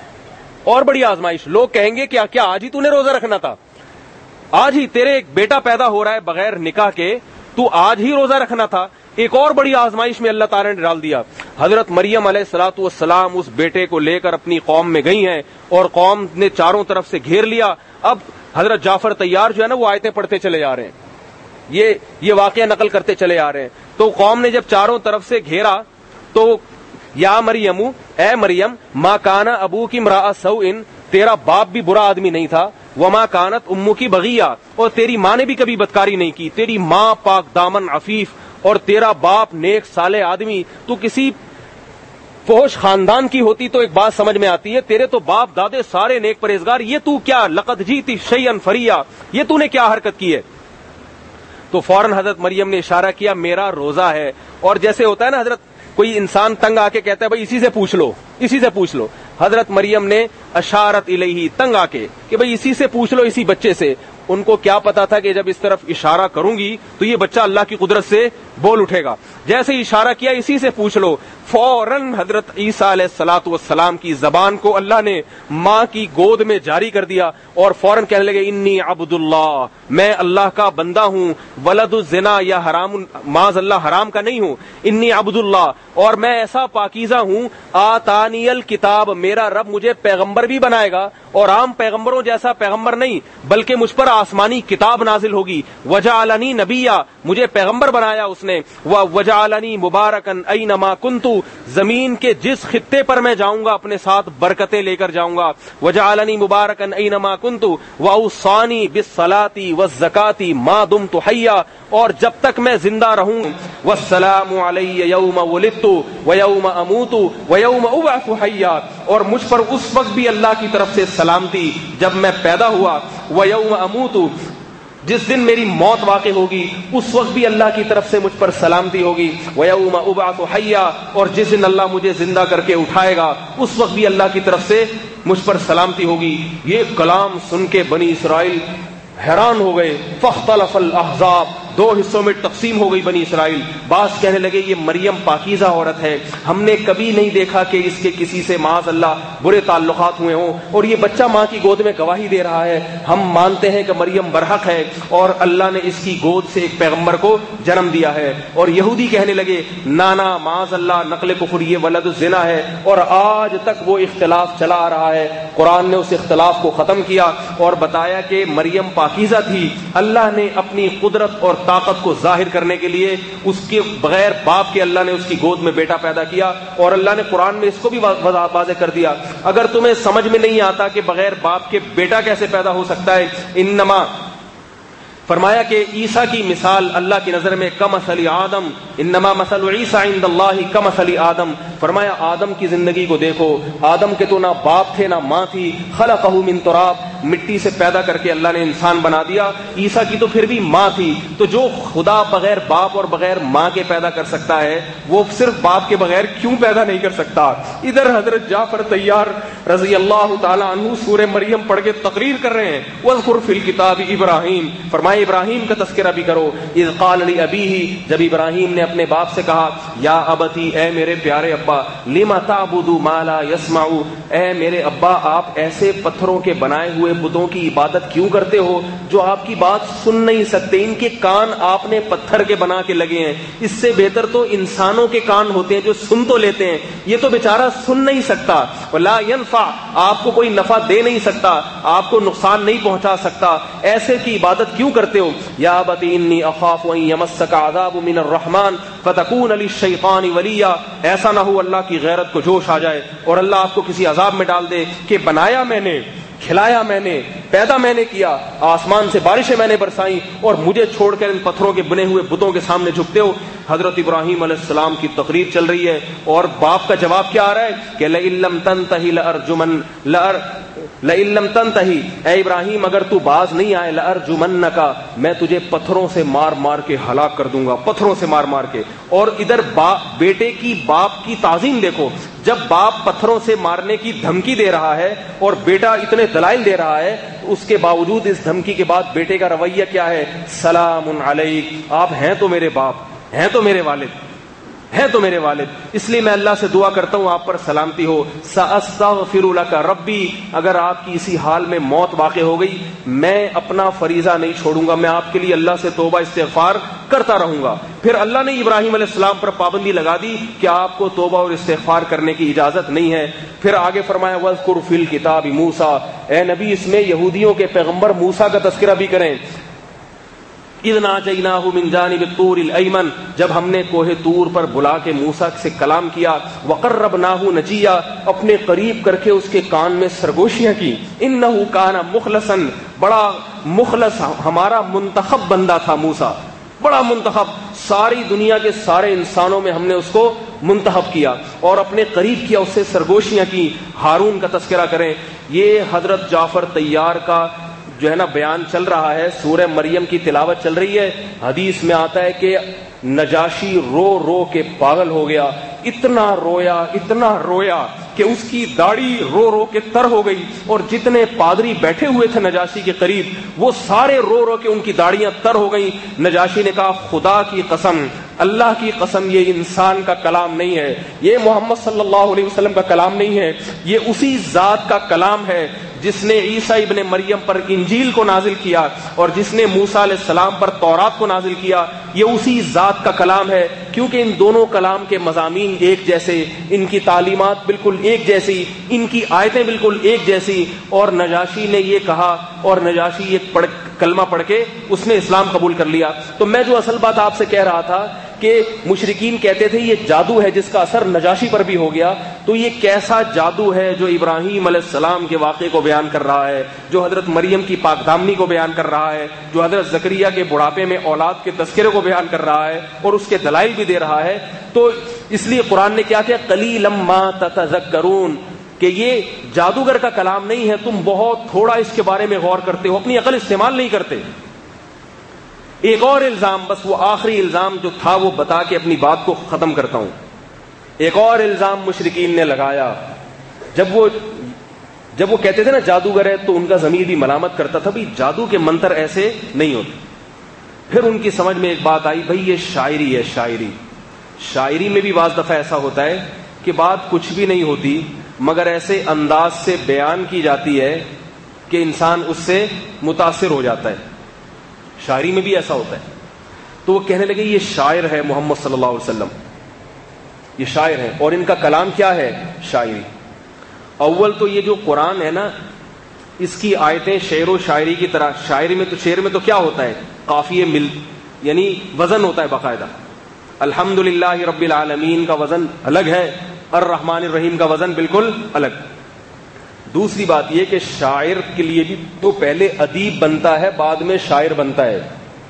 اور بڑی آزمائش. لوگ کہیں گے کیا کیا آج ہی تو نے روزہ رکھنا تھا, آج ہی تیرے ایک بیٹا پیدا ہو رہا ہے بغیر نکاح کے, تو آج ہی روزہ رکھنا تھا. ایک اور بڑی آزمائش میں اللہ تعالی نے ڈال دیا. حضرت مریم علیہ الصلوۃ والسلام اس بیٹے کو لے کر اپنی قوم میں گئی ہیں اور قوم نے چاروں طرف سے گھیر لیا. اب حضرت جعفر طیار جو ہے نا وہ آیتیں پڑھتے چلے جا رہے ہیں یہ یہ واقعہ نقل کرتے چلے آ رہے ہیں. تو قوم نے جب چاروں طرف سے گھیرا تو یا مریم اے مریم ما کان ابو کی امرأ سوء تیرا باپ بھی برا آدمی نہیں تھا, وما کانت امو کی بغیہ اور تیری ماں نے بھی کبھی بدکاری نہیں کی, تیری ماں پاک دامن عفیف اور تیرا باپ نیک صالح آدمی. تو کسی فوش خاندان کی ہوتی تو ایک بات سمجھ میں آتی ہے, تیرے تو باپ دادے سارے نیک پرہیزگار, یہ تو کیا لقد جیتی شیئن فریا, یہ تو نے کیا حرکت کی ہے. تو فوراً حضرت مریم نے اشارہ کیا میرا روزہ ہے. اور جیسے ہوتا ہے نا حضرت کوئی انسان تنگ آ کے کہتا ہے بھائی اسی سے پوچھ لو اسی سے پوچھ لو, حضرت مریم نے اشارت الیہ تنگ آ کے کہ بھئی اسی سے پوچھ لو اسی بچے سے. ان کو کیا پتا تھا کہ جب اس طرف اشارہ کروں گی تو یہ بچہ اللہ کی قدرت سے بول اٹھے گا. جیسے اشارہ کیا اسی سے پوچھ لو, فوراً حضرت عیسیٰ علیہ الصلوۃ والسلام کی زبان کو اللہ نے ماں کی گود میں جاری کر دیا اور فوراً کہنے لگے انی عبد اللہ, میں اللہ کا بندہ ہوں, ولد الزنا یا حرام معاذ اللہ حرام کا نہیں ہوں, انی عبد اللہ اور میں ایسا پاکیزہ ہوں, آتانی الکتاب میرا رب مجھے پیغمبر بھی بنائے گا اور عام پیغمبروں جیسا پیغمبر نہیں بلکہ مجھ پر آسمانی کتاب نازل ہوگی, وجعلنی نبیا مجھے پیغمبر بنایا اس نے, وجعلنی مبارکن اینما کنتو زمین کے جس خطے پر میں جاؤں گا اپنے ساتھ برکتیں لے کر جاؤں گا, وجعلنی مبارکن اینما کنتو واوصانی بالصلاۃ والزکاۃ ما دمت حیا اور جب تک میں زندہ رہوں, والسلام علی یوم ولدت ویوم اموت ویوم ابعث حیا اور مجھ پر اس وقت بھی اللہ کی طرف سے سلامتی جب میں پیدا ہوا, ویوم اموت جس دن میری موت واقع ہوگی اس وقت بھی اللہ کی طرف سے مجھ پر سلامتی ہوگی, وَيَوْمَ أُبْعَثُ حَيًّا اور جس دن اللہ مجھے زندہ کر کے اٹھائے گا اس وقت بھی اللہ کی طرف سے مجھ پر سلامتی ہوگی. یہ کلام سن کے بنی اسرائیل حیران ہو گئے. فاختلف الاحزاب دو حصوں میں تقسیم ہو گئی بنی اسرائیل. بعض کہنے لگے یہ مریم پاکیزہ عورت ہے, ہم نے کبھی نہیں دیکھا کہ اس کے کسی سے معاذ اللہ برے تعلقات ہوئے ہوں, اور یہ بچہ ماں کی گود میں گواہی دے رہا ہے, ہم مانتے ہیں کہ مریم برحق ہے اور اللہ نے اس کی گود سے ایک پیغمبر کو جنم دیا ہے. اور یہودی کہنے لگے نانا معاذ اللہ نقل کفر یہ ولد الزنا ہے, اور آج تک وہ اختلاف چلا آ رہا ہے. قرآن نے اس اختلاف کو ختم کیا اور بتایا کہ مریم پاکیزہ تھی, اللہ نے اپنی قدرت اور طاقت کو ظاہر کرنے کے لیے اس کے بغیر باپ کے اللہ نے اس کی گود میں بیٹا پیدا کیا, اور اللہ نے قرآن میں اس کو بھی واضح کر دیا. اگر تمہیں سمجھ میں نہیں آتا کہ بغیر باپ کے بیٹا کیسے پیدا ہو سکتا ہے, انما فرمایا کہ عیسیٰ کی مثال اللہ کی نظر میں کمثل آدم, انما مثل عیسیٰ عند اللہ کمثل آدم. فرمایا آدم کی زندگی کو دیکھو, آدم کے تو نہ باپ تھے نہ ماں تھی, خلقہ من تراب مٹی سے پیدا کر کے اللہ نے انسان بنا دیا. عیسیٰ کی تو پھر بھی ماں تھی, تو جو خدا بغیر باپ اور بغیر ماں کے پیدا کر سکتا ہے وہ صرف باپ کے بغیر کیوں پیدا نہیں کر سکتا. ادھر حضرت جعفر طیار رضی اللہ تعالی عنہ سورہ مریم پڑھ کے تقریر کر رہے ہیں, وَاذْكُرْ فِي الْكِتَابِ ابراہیم, فرمایا ابراہیم کا تذکرہ بھی کرو. اذ قال لأبیہ جب ابراہیم نے اپنے باپ سے کہا یا ابتی اے میرے پیارے ابا, لما تعبد ما لا يسمع اے میرے ابا آپ ایسے پتھروں کے بنائے ہوئے بتوں کی عبادت کیوں کرتے ہو جو آپ کی بات سن نہیں سکتے. ان کے کان آپ نے پتھر کے بنا کے لگے ہیں, اس سے بہتر تو انسانوں کے کان ہوتے ہیں جو سن تو لیتے ہیں, یہ تو بیچارہ سن نہیں سکتا. ولا ينفع آپ کو کوئی نفع دے نہیں سکتا, آپ کو نقصان نہیں پہنچا سکتا, ایسے کی عبادت کیوں کرتے ہو. یا ابتی انی اخاف ان یمسک عذاب من الرحمن فتکون للشیطان ولیا, ایسا نہ ہو اللہ کی غیرت کو جوش آ جائے اور اللہ آپ کو کسی عذاب میں ڈال دے کہ بنایا میں نے, کھلایا میں نے, پیدا میں نے کیا, آسمان سے بارشیں میں نے برسائیں اور مجھے چھوڑ کر ان پتھروں کے بنے ہوئے بتوں کے سامنے جھکتے ہو. حضرت ابراہیم علیہ السلام کی تقریر چل رہی ہے اور باپ کا جواب کیا آ رہا ہے کہ لئن لم تنتہی لأرجمن لأر لئن لم تنتہی اے ابراہیم اگر تو باز نہیں آئے لأرجمنک میں تجھے پتھروں سے مار مار کے ہلاک کر دوں گا, پتھروں سے مار مار کے. اور ادھر باپ بیٹے کی باپ کی تعظیم دیکھو, جب باپ پتھروں سے مارنے کی دھمکی دے رہا ہے اور بیٹا اتنے دلائل دے رہا ہے, اس کے باوجود اس دھمکی کے بعد بیٹے کا رویہ کیا ہے, سلام علیک, آپ ہیں تو میرے باپ, ہیں تو میرے والد, ہیں تو میرے والد, اس لیے میں اللہ سے دعا کرتا ہوں آپ پر سلامتی ہو. سأستغفر لک ربی, اگر آپ کی اسی حال میں موت واقع ہو گئی میں اپنا فریضہ نہیں چھوڑوں گا, میں آپ کے لیے اللہ سے توبہ استغفار کرتا رہوں گا. پھر اللہ نے ابراہیم علیہ السلام پر پابندی لگا دی کہ آپ کو توبہ اور استغفار کرنے کی اجازت نہیں ہے. پھر آگے فرمایا وَاذْكُرْ فِي الْكِتَابِ موسیٰ, اے نبی اس میں یہودیوں کے پیغمبر موسیٰ کا تذکرہ بھی کریں. اذ ناجیناہ من جانب الطور الایمن، جب ہم نے کوہ طور پر بلا کے موسیٰ سے کلام کیا، وقربناہ نجیا، اپنے قریب کر کے اس کے کان میں سرگوشیاں کی، انہ کان مخلصا، بڑا مخلص ہمارا منتخب بندہ تھا موسیٰ، بڑا منتخب، ساری دنیا کے سارے انسانوں میں ہم نے اس کو منتخب کیا اور اپنے قریب کیا، اس سے سرگوشیاں کی۔ ہارون کا تذکرہ کریں، یہ حضرت جعفر طیار کا جو ہے نا بیان چل رہا ہے، سورہ مریم کی تلاوت چل رہی ہے، حدیث میں آتا ہے کہ نجاشی رو رو کے پاگل ہو گیا، اتنا رویا اتنا رویا کہ اس کی داڑھی رو رو کے تر ہو گئی، اور جتنے پادری بیٹھے ہوئے تھے نجاشی کے قریب وہ سارے رو رو کے ان کی داڑیاں تر ہو گئیں۔ نجاشی نے کہا خدا کی قسم، اللہ کی قسم، یہ انسان کا کلام نہیں ہے، یہ محمد صلی اللہ علیہ وسلم کا کلام نہیں ہے، یہ اسی ذات کا کلام ہے جس نے عیسیٰ ابن مریم پر انجیل کو نازل کیا اور جس نے موسیٰ علیہ السلام پر تورات کو نازل کیا، یہ اسی ذات کا کلام ہے، کیونکہ ان دونوں کلام کے مضامین ایک جیسے، ان کی تعلیمات بالکل ایک جیسی، ان کی آیتیں بالکل ایک جیسی۔ اور نجاشی نے یہ کہا، اور نجاشی یہ پڑھ کلمہ پڑھ کے اس نے اسلام قبول کر لیا۔ تو میں جو اصل بات آپ سے کہہ رہا تھا کہ مشرکین کہتے تھے یہ جادو ہے جس کا اثر نجاشی پر بھی ہو گیا، تو یہ کیسا جادو ہے جو ابراہیم علیہ السلام کے واقعے کو بیان کر رہا ہے، جو حضرت مریم کی پاک دامنی کو بیان کر رہا ہے، جو حضرت زکریا کے بڑھاپے میں اولاد کے تذکرے کو بیان کر رہا ہے اور اس کے دلائل بھی دے رہا ہے۔ تو اس لیے قرآن نے کیا کیا، قلیلا ما تتذکرون، کہ یہ جادوگر کا کلام نہیں ہے، تم بہت تھوڑا اس کے بارے میں غور کرتے ہو، اپنی عقل استعمال نہیں کرتے۔ ایک اور الزام، بس وہ آخری الزام جو تھا وہ بتا کے اپنی بات کو ختم کرتا ہوں۔ ایک اور الزام مشرکین نے لگایا، جب وہ جب وہ کہتے تھے نا جادوگر ہے تو ان کا ضمیر بھی ملامت کرتا تھا، بھئی جادو کے منتر ایسے نہیں ہوتے۔ پھر ان کی سمجھ میں ایک بات آئی، بھئی یہ شاعری ہے، شاعری شاعری میں بھی بعض دفعہ ایسا ہوتا ہے کہ بات کچھ بھی نہیں ہوتی مگر ایسے انداز سے بیان کی جاتی ہے کہ انسان اس سے متاثر ہو جاتا ہے، شاعری میں بھی ایسا ہوتا ہے۔ تو وہ کہنے لگے یہ شاعر ہے محمد صلی اللہ علیہ وسلم، یہ شاعر ہے، اور ان کا کلام کیا ہے، شاعری۔ اول تو یہ جو قرآن ہے نا، اس کی آیتیں شعر و شاعری کی طرح، شاعری میں تو شعر میں تو کیا ہوتا ہے، قافیے مل یعنی وزن ہوتا ہے باقاعدہ۔ الحمدللہ رب العالمین کا وزن الگ ہے، الرحمن الرحیم کا وزن بالکل الگ۔ دوسری بات یہ کہ شاعر کے لیے بھی تو پہلے ادیب بنتا ہے، بعد میں شاعر بنتا ہے۔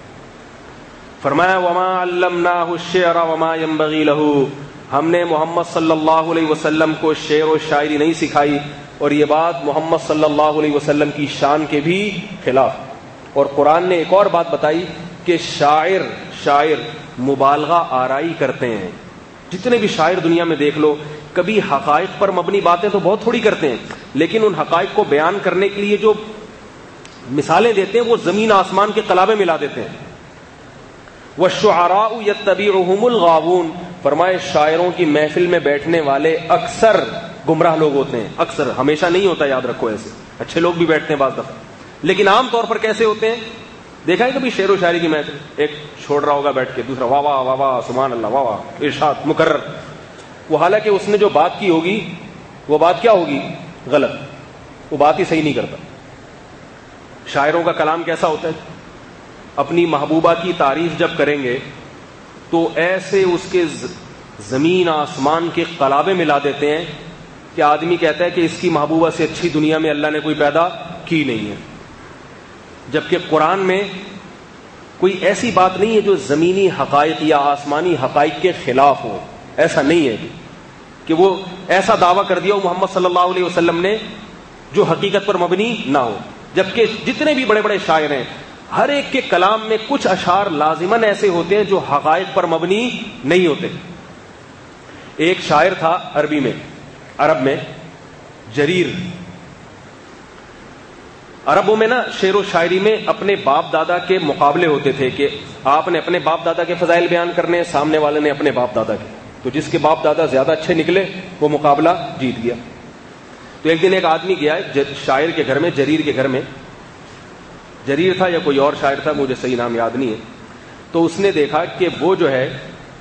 فرمایا وما علمناہ الشعر وما ينبغی لہ، ہم نے محمد صلی اللہ علیہ وسلم کو شعر و شاعری نہیں سکھائی، اور یہ بات محمد صلی اللہ علیہ وسلم کی شان کے بھی خلاف۔ اور قرآن نے ایک اور بات بتائی کہ شاعر شاعر مبالغہ آرائی کرتے ہیں۔ جتنے بھی شاعر دنیا میں دیکھ لو، کبھی حقائق پر مبنی باتیں تو بہت تھوڑی کرتے ہیں، لیکن ان حقائق کو بیان کرنے کے لیے جو مثالیں دیتے ہیں وہ زمین آسمان کے قلابے ملا دیتے ہیں۔ وَالشُّعَرَاءُ يَتَّبِعُهُمُ الْغَاوُونَ، فرمائے شاعروں کی محفل میں بیٹھنے والے اکثر گمراہ لوگ ہوتے ہیں، اکثر، ہمیشہ نہیں ہوتا، یاد رکھو، ایسے اچھے لوگ بھی بیٹھتے ہیں بعض دفعہ، لیکن عام طور پر کیسے ہوتے ہیں؟ دیکھا ہے کبھی شعر و شاعری کی محفل، ایک چھوڑ رہا ہوگا بیٹھ کے، دوسرا واہ واہ واہ واہ سبحان اللہ واہ واہ ارشاد مکرر، وہ حالانکہ اس نے جو بات کی ہوگی وہ بات کیا ہوگی، غلط، وہ بات ہی صحیح نہیں کرتا۔ شاعروں کا کلام کیسا ہوتا ہے؟ اپنی محبوبہ کی تعریف جب کریں گے تو ایسے اس کے زمین آسمان کے قلابے ملا دیتے ہیں کہ آدمی کہتا ہے کہ اس کی محبوبہ سے اچھی دنیا میں اللہ نے کوئی پیدا کی نہیں ہے۔ جبکہ قرآن میں کوئی ایسی بات نہیں ہے جو زمینی حقائق یا آسمانی حقائق کے خلاف ہو، ایسا نہیں ہے کہ وہ ایسا دعویٰ کر دیا ہو محمد صلی اللہ علیہ وسلم نے جو حقیقت پر مبنی نہ ہو۔ جبکہ جتنے بھی بڑے بڑے شاعر ہیں، ہر ایک کے کلام میں کچھ اشعار لازماً ایسے ہوتے ہیں جو حقائق پر مبنی نہیں ہوتے۔ ایک شاعر تھا عربی میں، عرب میں، جریر۔ عربوں میں نا شعر و شاعری میں اپنے باپ دادا کے مقابلے ہوتے تھے کہ آپ نے اپنے باپ دادا کے فضائل بیان کرنے، سامنے والے نے اپنے باپ دادا کے، تو جس کے باپ دادا زیادہ اچھے نکلے وہ مقابلہ جیت گیا۔ تو ایک دن ایک آدمی گیا شاعر کے گھر میں، جریر کے گھر میں، جریر تھا یا کوئی اور شاعر تھا، مجھے صحیح نام یاد نہیں ہے۔ تو اس نے دیکھا کہ وہ جو ہے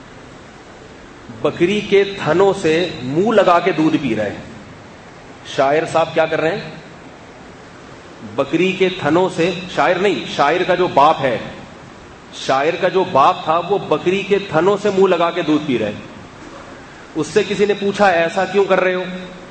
بکری کے تھنوں سے منہ لگا کے دودھ پی رہے ہیں۔ شاعر صاحب کیا کر رہے ہیں؟ بکری کے تھنوں سے، شاعر نہیں، شاعر کا جو باپ ہے شاعر کا جو باپ تھا وہ بکری کے تھنوں سے منہ لگا کے دودھ پی رہے. اس سے کسی نے پوچھا ایسا کیوں کر رہے ہو؟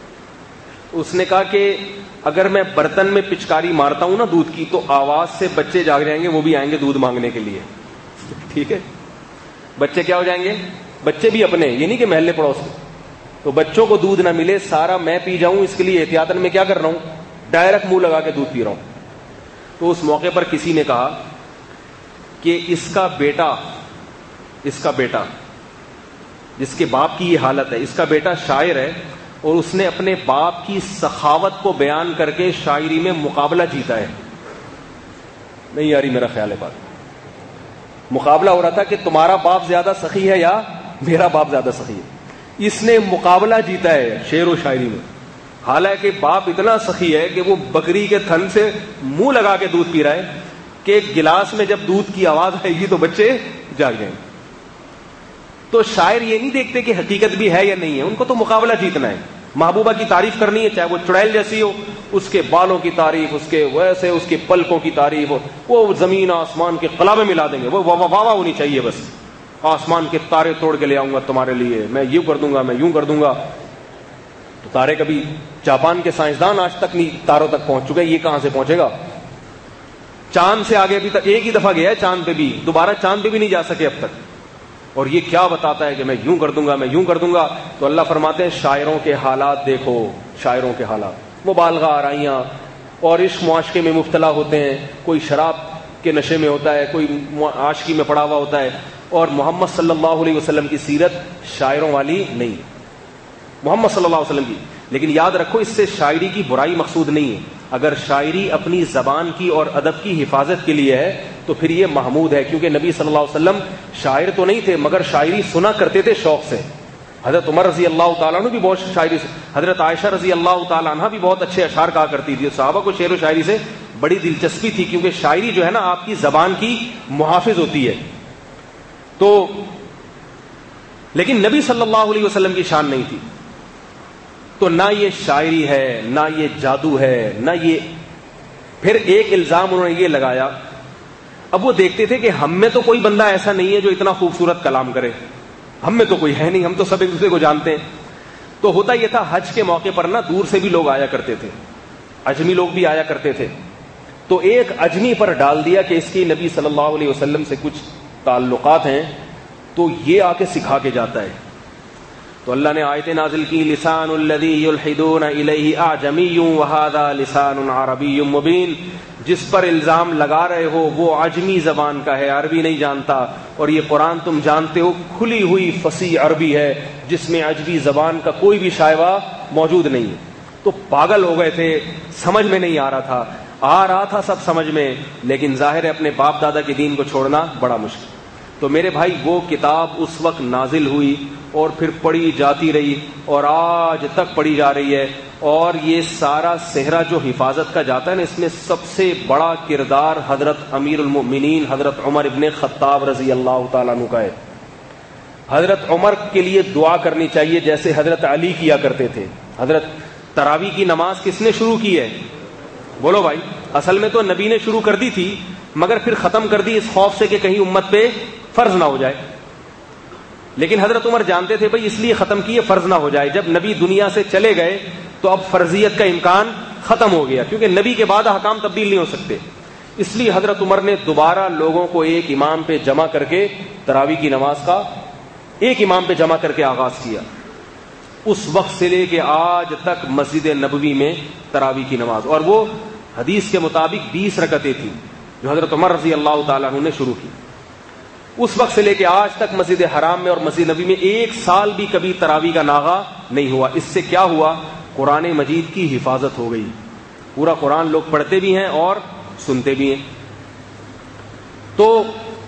اس نے کہا کہ اگر میں برتن میں پچکاری مارتا ہوں نا دودھ کی تو آواز سے بچے جاگ جائیں گے, وہ بھی آئیں گے دودھ مانگنے کے لیے. ٹھیک ہے, بچے کیا ہو جائیں گے؟ بچے بھی اپنے, یہ نہیں کہ محلے پڑوس کے. تو بچوں کو دودھ نہ ملے, سارا میں پی جاؤں, اس کے لیے احتیاطاً میں کیا کر رہا ہوں, ڈائریکٹ منہ لگا کے دودھ پی رہا ہوں. تو اس موقع پر کسی نے کہا کہ اس کا بیٹا اس کا بیٹا جس کے باپ کی یہ حالت ہے, اس کا بیٹا شاعر ہے اور اس نے اپنے باپ کی سخاوت کو بیان کر کے شاعری میں مقابلہ جیتا ہے. نہیں یاری میرا خیال ہے بات, مقابلہ ہو رہا تھا کہ تمہارا باپ زیادہ سخی ہے یا میرا باپ زیادہ سخی ہے. اس نے مقابلہ جیتا ہے شعر و شاعری میں, حالانکہ باپ اتنا سخی ہے کہ وہ بکری کے تھن سے منہ لگا کے دودھ پی رہا ہے کہ ایک گلاس میں جب دودھ کی آواز آئے گی تو بچے جاگ جائیں گے. تو شاعر یہ نہیں دیکھتے کہ حقیقت بھی ہے یا نہیں ہے, ان کو تو مقابلہ جیتنا ہے. محبوبہ کی تعریف کرنی ہے, چاہے وہ چڑیل جیسی ہو, اس کے بالوں کی تعریف, اس کے ویسے اس کے پلکوں کی تعریف, وہ زمین آسمان کے قلا میں ملا دیں گے, وہ واہ واہ ہونی چاہیے بس. آسمان کے تارے توڑ کے لے آؤں گا تمہارے لیے, میں یوں کر دوں گا, میں یوں کر دوں گا. تو تارے کبھی جاپان کے سائنسدان آج تک نہیں تاروں تک پہنچ چکے, یہ کہاں سے پہنچے گا؟ چاند سے آگے ابھی تک ایک ہی دفعہ گیا ہے چاند پہ بھی, دوبارہ چاند پہ بھی نہیں جا سکے اب تک. اور یہ کیا بتاتا ہے کہ میں یوں کر دوں گا, میں یوں کر دوں گا. تو اللہ فرماتے ہیں شاعروں کے حالات دیکھو, شاعروں کے حالات, مبالغہ آرائیاں اور عشق معاشقے میں مبتلا ہوتے ہیں. کوئی شراب کے نشے میں ہوتا ہے, کوئی عاشقی میں پڑا ہوا ہوتا ہے. اور محمد صلی اللہ علیہ وسلم کی سیرت شاعروں والی نہیں, محمد صلی اللہ علیہ وسلم کی. لیکن یاد رکھو اس سے شاعری کی برائی مقصود نہیں ہے. اگر شاعری اپنی زبان کی اور ادب کی حفاظت کے لیے ہے تو پھر یہ محمود ہے, کیونکہ نبی صلی اللہ علیہ وسلم شاعر تو نہیں تھے مگر شاعری سنا کرتے تھے شوق سے. حضرت عمر رضی اللہ تعالیٰ عنہ بھی بہت شاعری سے, حضرت عائشہ رضی اللہ تعالیٰ عنہ بھی بہت اچھے اشعار کہا کرتی تھی. صحابہ کو شعر و شاعری سے بڑی دلچسپی تھی, کیونکہ شاعری جو ہے نا آپ کی زبان کی محافظ ہوتی ہے. تو لیکن نبی صلی اللہ علیہ وسلم کی شان نہیں تھی. تو نہ یہ شاعری ہے, نہ یہ جادو ہے, نہ یہ. پھر ایک الزام انہوں نے یہ لگایا, اب وہ دیکھتے تھے کہ ہم میں تو کوئی بندہ ایسا نہیں ہے جو اتنا خوبصورت کلام کرے, ہم میں تو کوئی ہے نہیں, ہم تو سب ایک دوسرے کو جانتے ہیں. تو ہوتا یہ تھا حج کے موقع پر نا دور سے بھی لوگ آیا کرتے تھے, اجمی لوگ بھی آیا کرتے تھے. تو ایک اجمی پر ڈال دیا کہ اس کی نبی صلی اللہ علیہ وسلم سے کچھ تعلقات ہیں, تو یہ آ کے سکھا کے جاتا ہے. تو اللہ نے آیت نازل کی, لسان الذی یلحدون الیہ اعجمی وہذا لسان عربی مبین. جس پر الزام لگا رہے ہو وہ عجمی زبان کا ہے, عربی نہیں جانتا, اور یہ قرآن تم جانتے ہو کھلی ہوئی فصیح عربی ہے جس میں عجمی زبان کا کوئی بھی شائبہ موجود نہیں ہے. تو پاگل ہو گئے تھے, سمجھ میں نہیں آ رہا تھا, آ رہا تھا سب سمجھ میں, لیکن ظاہر ہے اپنے باپ دادا کے دین کو چھوڑنا بڑا مشکل. تو میرے بھائی وہ کتاب اس وقت نازل ہوئی اور پھر پڑھی جاتی رہی اور آج تک پڑھی جا رہی ہے. اور یہ سارا صحرا جو حفاظت کا جاتا ہے نا, اس میں سب سے بڑا کردار حضرت امیر المؤمنین حضرت عمر ابن خطاب رضی اللہ تعالیٰ عنہ کا ہے. حضرت عمر کے لیے دعا کرنی چاہیے جیسے حضرت علی کیا کرتے تھے. حضرت تراویح کی نماز کس نے شروع کی ہے؟ بولو بھائی. اصل میں تو نبی نے شروع کر دی تھی مگر پھر ختم کر دی اس خوف سے کہ کہیں امت پہ فرض نہ ہو جائے. لیکن حضرت عمر جانتے تھے بھائی اس لیے ختم کیے فرض نہ ہو جائے. جب نبی دنیا سے چلے گئے تو اب فرضیت کا امکان ختم ہو گیا, کیونکہ نبی کے بعد احکام تبدیل نہیں ہو سکتے. اس لیے حضرت عمر نے دوبارہ لوگوں کو ایک امام پہ جمع کر کے تراویح کی نماز کا ایک امام پہ جمع کر کے آغاز کیا. اس وقت سے لے کے آج تک مسجد نبوی میں تراویح کی نماز, اور وہ حدیث کے مطابق بیس رکعتیں تھیں جو حضرت عمر رضی اللہ تعالیٰ عنہ نے شروع کی. اس وقت سے لے کے آج تک مسجد حرام میں اور مسجد نبی میں ایک سال بھی کبھی تراویح کا ناغہ نہیں ہوا. اس سے کیا ہوا؟ قرآن مجید کی حفاظت ہو گئی. پورا قرآن لوگ پڑھتے بھی ہیں اور سنتے بھی ہیں. تو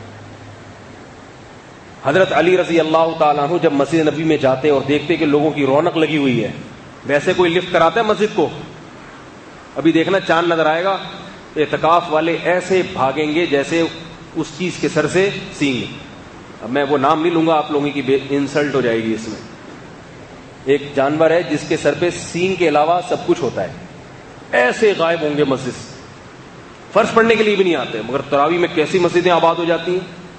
حضرت علی رضی اللہ تعالیٰ عنہ جب مسجد نبی میں جاتے اور دیکھتے کہ لوگوں کی رونق لگی ہوئی ہے, ویسے کوئی لفٹ کراتا ہے مسجد کو؟ ابھی دیکھنا چاند نظر آئے گا, اعتکاف والے ایسے بھاگیں گے جیسے اس چیز کے سر سے سینگ. اب میں وہ نام نہیں لوں گا, آپ لوگوں کی انسلٹ ہو جائے گی. اس میں ایک جانور ہے جس کے سر پہ سینگ کے علاوہ سب کچھ ہوتا ہے, ایسے غائب ہوں گے مسجد سے, فرض پڑھنے کے لیے بھی نہیں آتے. مگر تراویح میں کیسی مسجدیں آباد ہو جاتی ہیں.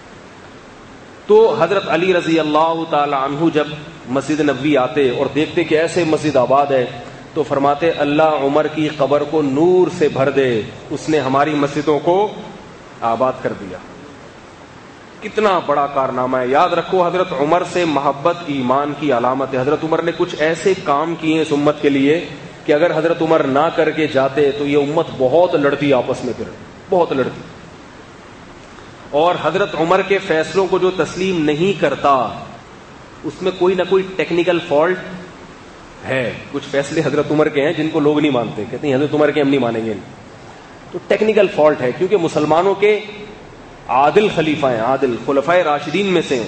تو حضرت علی رضی اللہ تعالی عنہ جب مسجد نبوی آتے اور دیکھتے کہ ایسے مسجد آباد ہے تو فرماتے اللہ عمر کی قبر کو نور سے بھر دے، اس نے ہماری مسجدوں کو آباد کر دیا۔ کتنا بڑا کارنامہ ہے۔ یاد رکھو حضرت عمر سے محبت ایمان کی علامت ہے۔ حضرت عمر نے کچھ ایسے کام کیے اس امت کے لیے کہ اگر حضرت عمر نہ کر کے جاتے تو یہ امت بہت لڑتی آپس میں، پھر بہت لڑتی۔ اور حضرت عمر کے فیصلوں کو جو تسلیم نہیں کرتا اس میں کوئی نہ کوئی ٹیکنیکل فالٹ ہے۔ کچھ فیصلے حضرت عمر کے ہیں جن کو لوگ نہیں مانتے، کہتے ہیں حضرت عمر کے ہم نہیں مانیں گے، تو ٹیکنیکل فالٹ ہے، کیونکہ مسلمانوں کے عادل خلیفہ ہیں، عادل خلفائے راشدین میں سے ہیں۔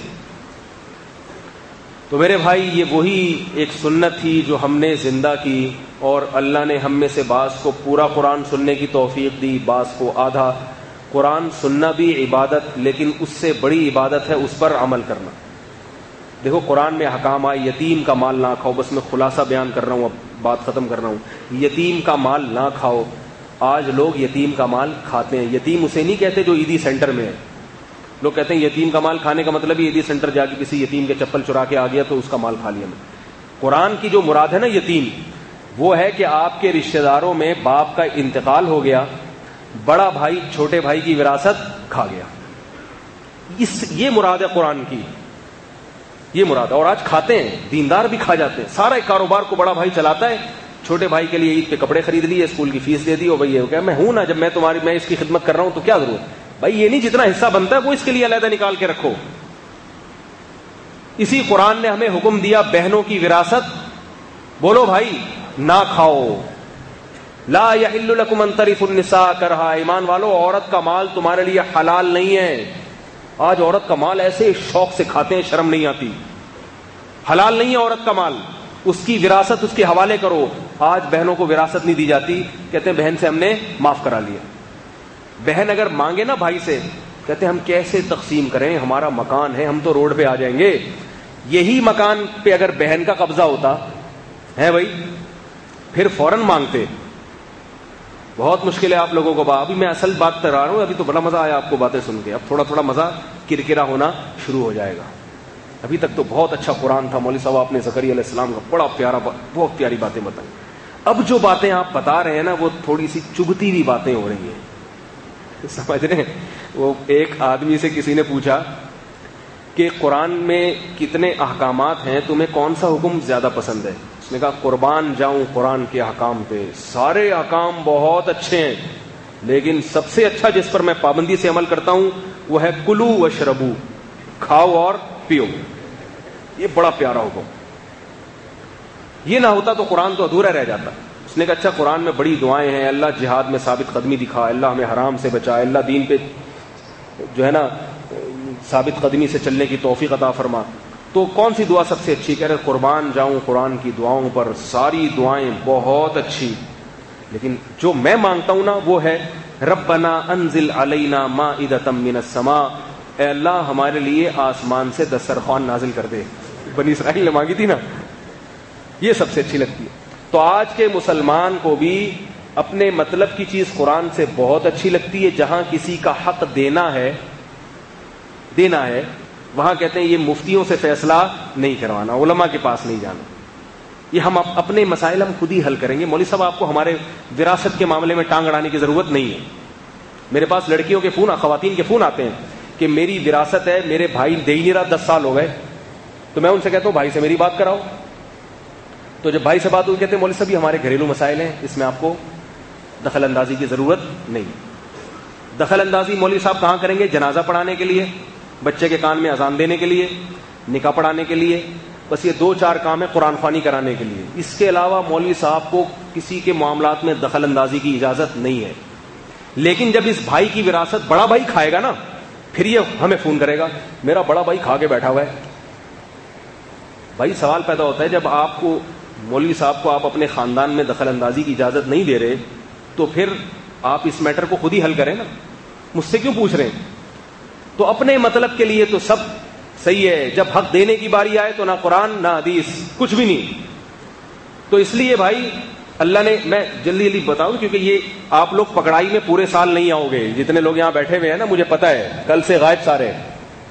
تو میرے بھائی یہ وہی ایک سنت تھی جو ہم نے زندہ کی، اور اللہ نے ہم میں سے بعض کو پورا قرآن سننے کی توفیق دی، بعض کو آدھا۔ قرآن سننا بھی عبادت، لیکن اس سے بڑی عبادت ہے اس پر عمل کرنا۔ دیکھو قرآن میں حکام آئے یتیم کا مال نہ کھاؤ، بس میں خلاصہ بیان کر رہا ہوں، اب بات ختم کر رہا ہوں۔ یتیم کا مال نہ کھاؤ۔ آج لوگ یتیم کا مال کھاتے ہیں۔ یتیم اسے نہیں کہتے جو عیدی سینٹر میں ہے، لوگ کہتے ہیں یتیم کا مال کھانے کا مطلب ہی عیدی سینٹر جا کے کسی یتیم کے چپل چرا کے آ گیا تو اس کا مال کھا لیا میں۔ قرآن کی جو مراد ہے نا یتیم، وہ ہے کہ آپ کے رشتہ داروں میں باپ کا انتقال ہو گیا، بڑا بھائی چھوٹے بھائی کی وراثت کھا گیا، اس یہ مراد ہے قرآن کی، یہ مراد ہے۔ اور آج کھاتے ہیں، دیندار بھی کھا جاتے ہیں۔ سارا کاروبار کو بڑا بھائی چلاتا ہے، چھوٹے بھائی کے لیے عید پہ کپڑے خرید لیے، اسکول کی فیس دے دی، اور بھائی یہ کہ میں ہوں نا، جب میں تمہاری میں اس کی خدمت کر رہا ہوں تو کیا ضرورت؟ بھائی یہ نہیں، جتنا حصہ بنتا ہے وہ اس کے لیے علیحدہ نکال کے رکھو۔ اسی قرآن نے ہمیں حکم دیا بہنوں کی وراثت، بولو بھائی نہ کھاؤ۔ لا یحل لکم ان ترثوا النساء کرہا، ایمان والو عورت کا مال تمہارے لیے حلال نہیں ہے۔ آج عورت کا مال ایسے شوق سے کھاتے ہیں، شرم نہیں آتی۔ حلال نہیں ہے عورت کا مال، اس کی وراثت اس کے حوالے کرو۔ آج بہنوں کو وراثت نہیں دی جاتی، کہتے ہیں بہن سے ہم نے معاف کرا لیا۔ بہن اگر مانگے نا بھائی سے، کہتے ہیں ہم کیسے تقسیم کریں، ہمارا مکان ہے، ہم تو روڈ پہ آ جائیں گے۔ یہی مکان پہ اگر بہن کا قبضہ ہوتا ہے بھائی، پھر فوراً مانگتے۔ بہت مشکل ہے آپ لوگوں کو۔ ابھی میں اصل بات کر رہا ہوں، ابھی تو بڑا مزہ آیا آپ کو باتیں سن کے، اب تھوڑا تھوڑا مزہ کرکرا ہونا شروع ہو جائے گا۔ ابھی تک تو بہت اچھا قرآن تھا، مولوی صاحب آپ نے زکریا علیہ السلام کا بڑا پیارا بہت پیاری باتیں بتائیں۔ اب جو باتیں آپ بتا رہے ہیں نا وہ تھوڑی سی چبھتی ہوئی باتیں ہو رہی ہیں، سمجھ رہے ہیں؟ وہ ایک آدمی سے کسی نے پوچھا کہ قرآن میں کتنے احکامات ہیں، تمہیں کون سا حکم زیادہ پسند ہے؟ اس نے کہا قربان جاؤں قرآن کے احکام پہ، سارے احکام بہت اچھے ہیں، لیکن سب سے اچھا جس پر میں پابندی سے عمل کرتا ہوں وہ ہے کلو واشربو، کھاؤ اور پیو۔ یہ بڑا پیارا حکم، یہ نہ ہوتا تو قرآن تو ادھورا رہ جاتا۔ اس نے کہا اچھا قرآن میں بڑی دعائیں ہیں، اللہ جہاد میں ثابت قدمی دکھا، اللہ ہمیں حرام سے بچائے، اللہ دین پہ جو ہے نا ثابت قدمی سے چلنے کی توفیق عطا فرما، تو کون سی دعا سب سے اچھی؟ کہہ رہے قربان جاؤں قرآن کی دعاؤں پر، ساری دعائیں بہت اچھی، لیکن جو میں مانگتا ہوں نا وہ ہے ربنا انزل علینا مائدۃ من السماء، اے اللہ ہمارے لیے آسمان سے دسترخوان نازل کر دے۔ بنی اسرائیل نے مانگی تھی نا، یہ سب سے اچھی لگتی ہے۔ تو آج کے مسلمان کو بھی اپنے مطلب کی چیز قرآن سے بہت اچھی لگتی ہے، جہاں کسی کا حق دینا ہے دینا ہے وہاں کہتے ہیں یہ مفتیوں سے فیصلہ نہیں کروانا، علماء کے پاس نہیں جانا، یہ ہم اپنے مسائل ہم خود ہی حل کریں گے۔ مولوی صاحب آپ کو ہمارے وراثت کے معاملے میں ٹانگ اڑانے کی ضرورت نہیں ہے۔ میرے پاس لڑکیوں کے فون، خواتین کے فون آتے ہیں کہ میری وراثت ہے، میرے بھائی دے ہی نہیں رہا، دس سال ہو گئے، تو میں ان سے کہتا ہوں بھائی سے میری بات کراؤ۔ تو جب بھائی سے بات ہوئی کہتے ہیں مولوی صاحب یہ ہمارے گھریلو مسائل ہیں، اس میں آپ کو دخل اندازی کی ضرورت نہیں۔ دخل اندازی مولوی صاحب کہاں کریں گے؟ جنازہ پڑھانے کے لیے، بچے کے کان میں اذان دینے کے لیے، نکاح پڑھانے کے لیے، بس یہ دو چار کام ہے، قرآن خوانی کرانے کے لیے۔ اس کے علاوہ مولوی صاحب کو کسی کے معاملات میں دخل اندازی کی اجازت نہیں ہے۔ لیکن جب اس بھائی کی وراثت بڑا بھائی کھائے گا نا، پھر یہ ہمیں فون کرے گا میرا بڑا بھائی کھا کے بیٹھا ہوا ہے۔ بھائی سوال پیدا ہوتا ہے جب آپ کو مولوی صاحب کو آپ اپنے خاندان میں دخل اندازی کی اجازت نہیں دے رہے تو پھر آپ اس میٹر کو خود ہی حل کریں نا، مجھ سے کیوں پوچھ رہے ہیں؟ تو اپنے مطلب کے لیے تو سب صحیح ہے، جب حق دینے کی باری آئے تو نہ قرآن نہ حدیث، کچھ بھی نہیں۔ تو اس لیے بھائی اللہ نے، میں جلدی جلدی بتاؤں کیونکہ یہ آپ لوگ پکڑائی میں پورے سال نہیں آؤ گے، جتنے لوگ یہاں بیٹھے ہوئے ہیں نا، مجھے پتا ہے کل سے غائب سارے،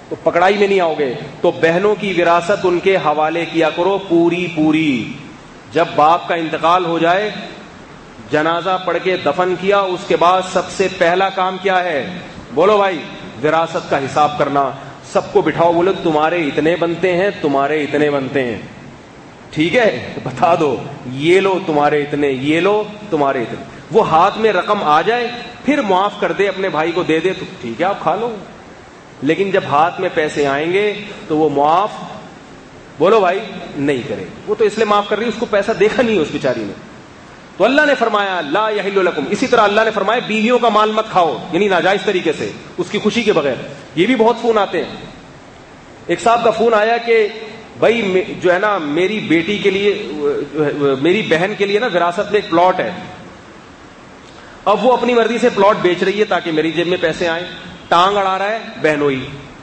تو پکڑائی میں نہیں آؤ گے. تو بہنوں کی وراثت ان کے حوالے کیا کرو پوری پوری. جب باپ کا انتقال ہو جائے, جنازہ پڑھ کے دفن کیا, اس کے بعد سب سے پہلا کام کیا ہے؟ بولو بھائی, وراثت کا حساب کرنا. سب کو بٹھاؤ, بولو تمہارے اتنے بنتے ہیں, تمہارے اتنے بنتے ہیں, ٹھیک ہے, بتا دو, یہ لو تمہارے اتنے, یہ لو تمہارے اتنے. وہ ہاتھ میں رقم آ جائے پھر معاف کر دے, اپنے بھائی کو دے دے تو ٹھیک ہے آپ کھا لو. لیکن جب ہاتھ میں پیسے آئیں گے تو وہ معاف, بولو بھائی, نہیں کرے. وہ تو اس لیے معاف کر رہی ہے, اس کو پیسہ دیکھا نہیں ہے اس بیچاری نے. تو اللہ نے فرمایا لا یحل لکم. اسی طرح اللہ نے فرمایا بیویوں کا مال مت کھاؤ, یعنی ناجائز طریقے سے, اس کی خوشی کے بغیر. یہ بھی بہت فون آتے ہیں. ایک صاحب کا فون آیا کہ بھائی جو ہے نا میری بیٹی کے لیے, میری بہن کے لیے نا وراثت میں ایک پلاٹ ہے, اب وہ اپنی مرضی سے پلاٹ بیچ رہی ہے تاکہ میری جیب میں پیسے آئیں. ٹانگ اڑا رہا ہے بہنوئی.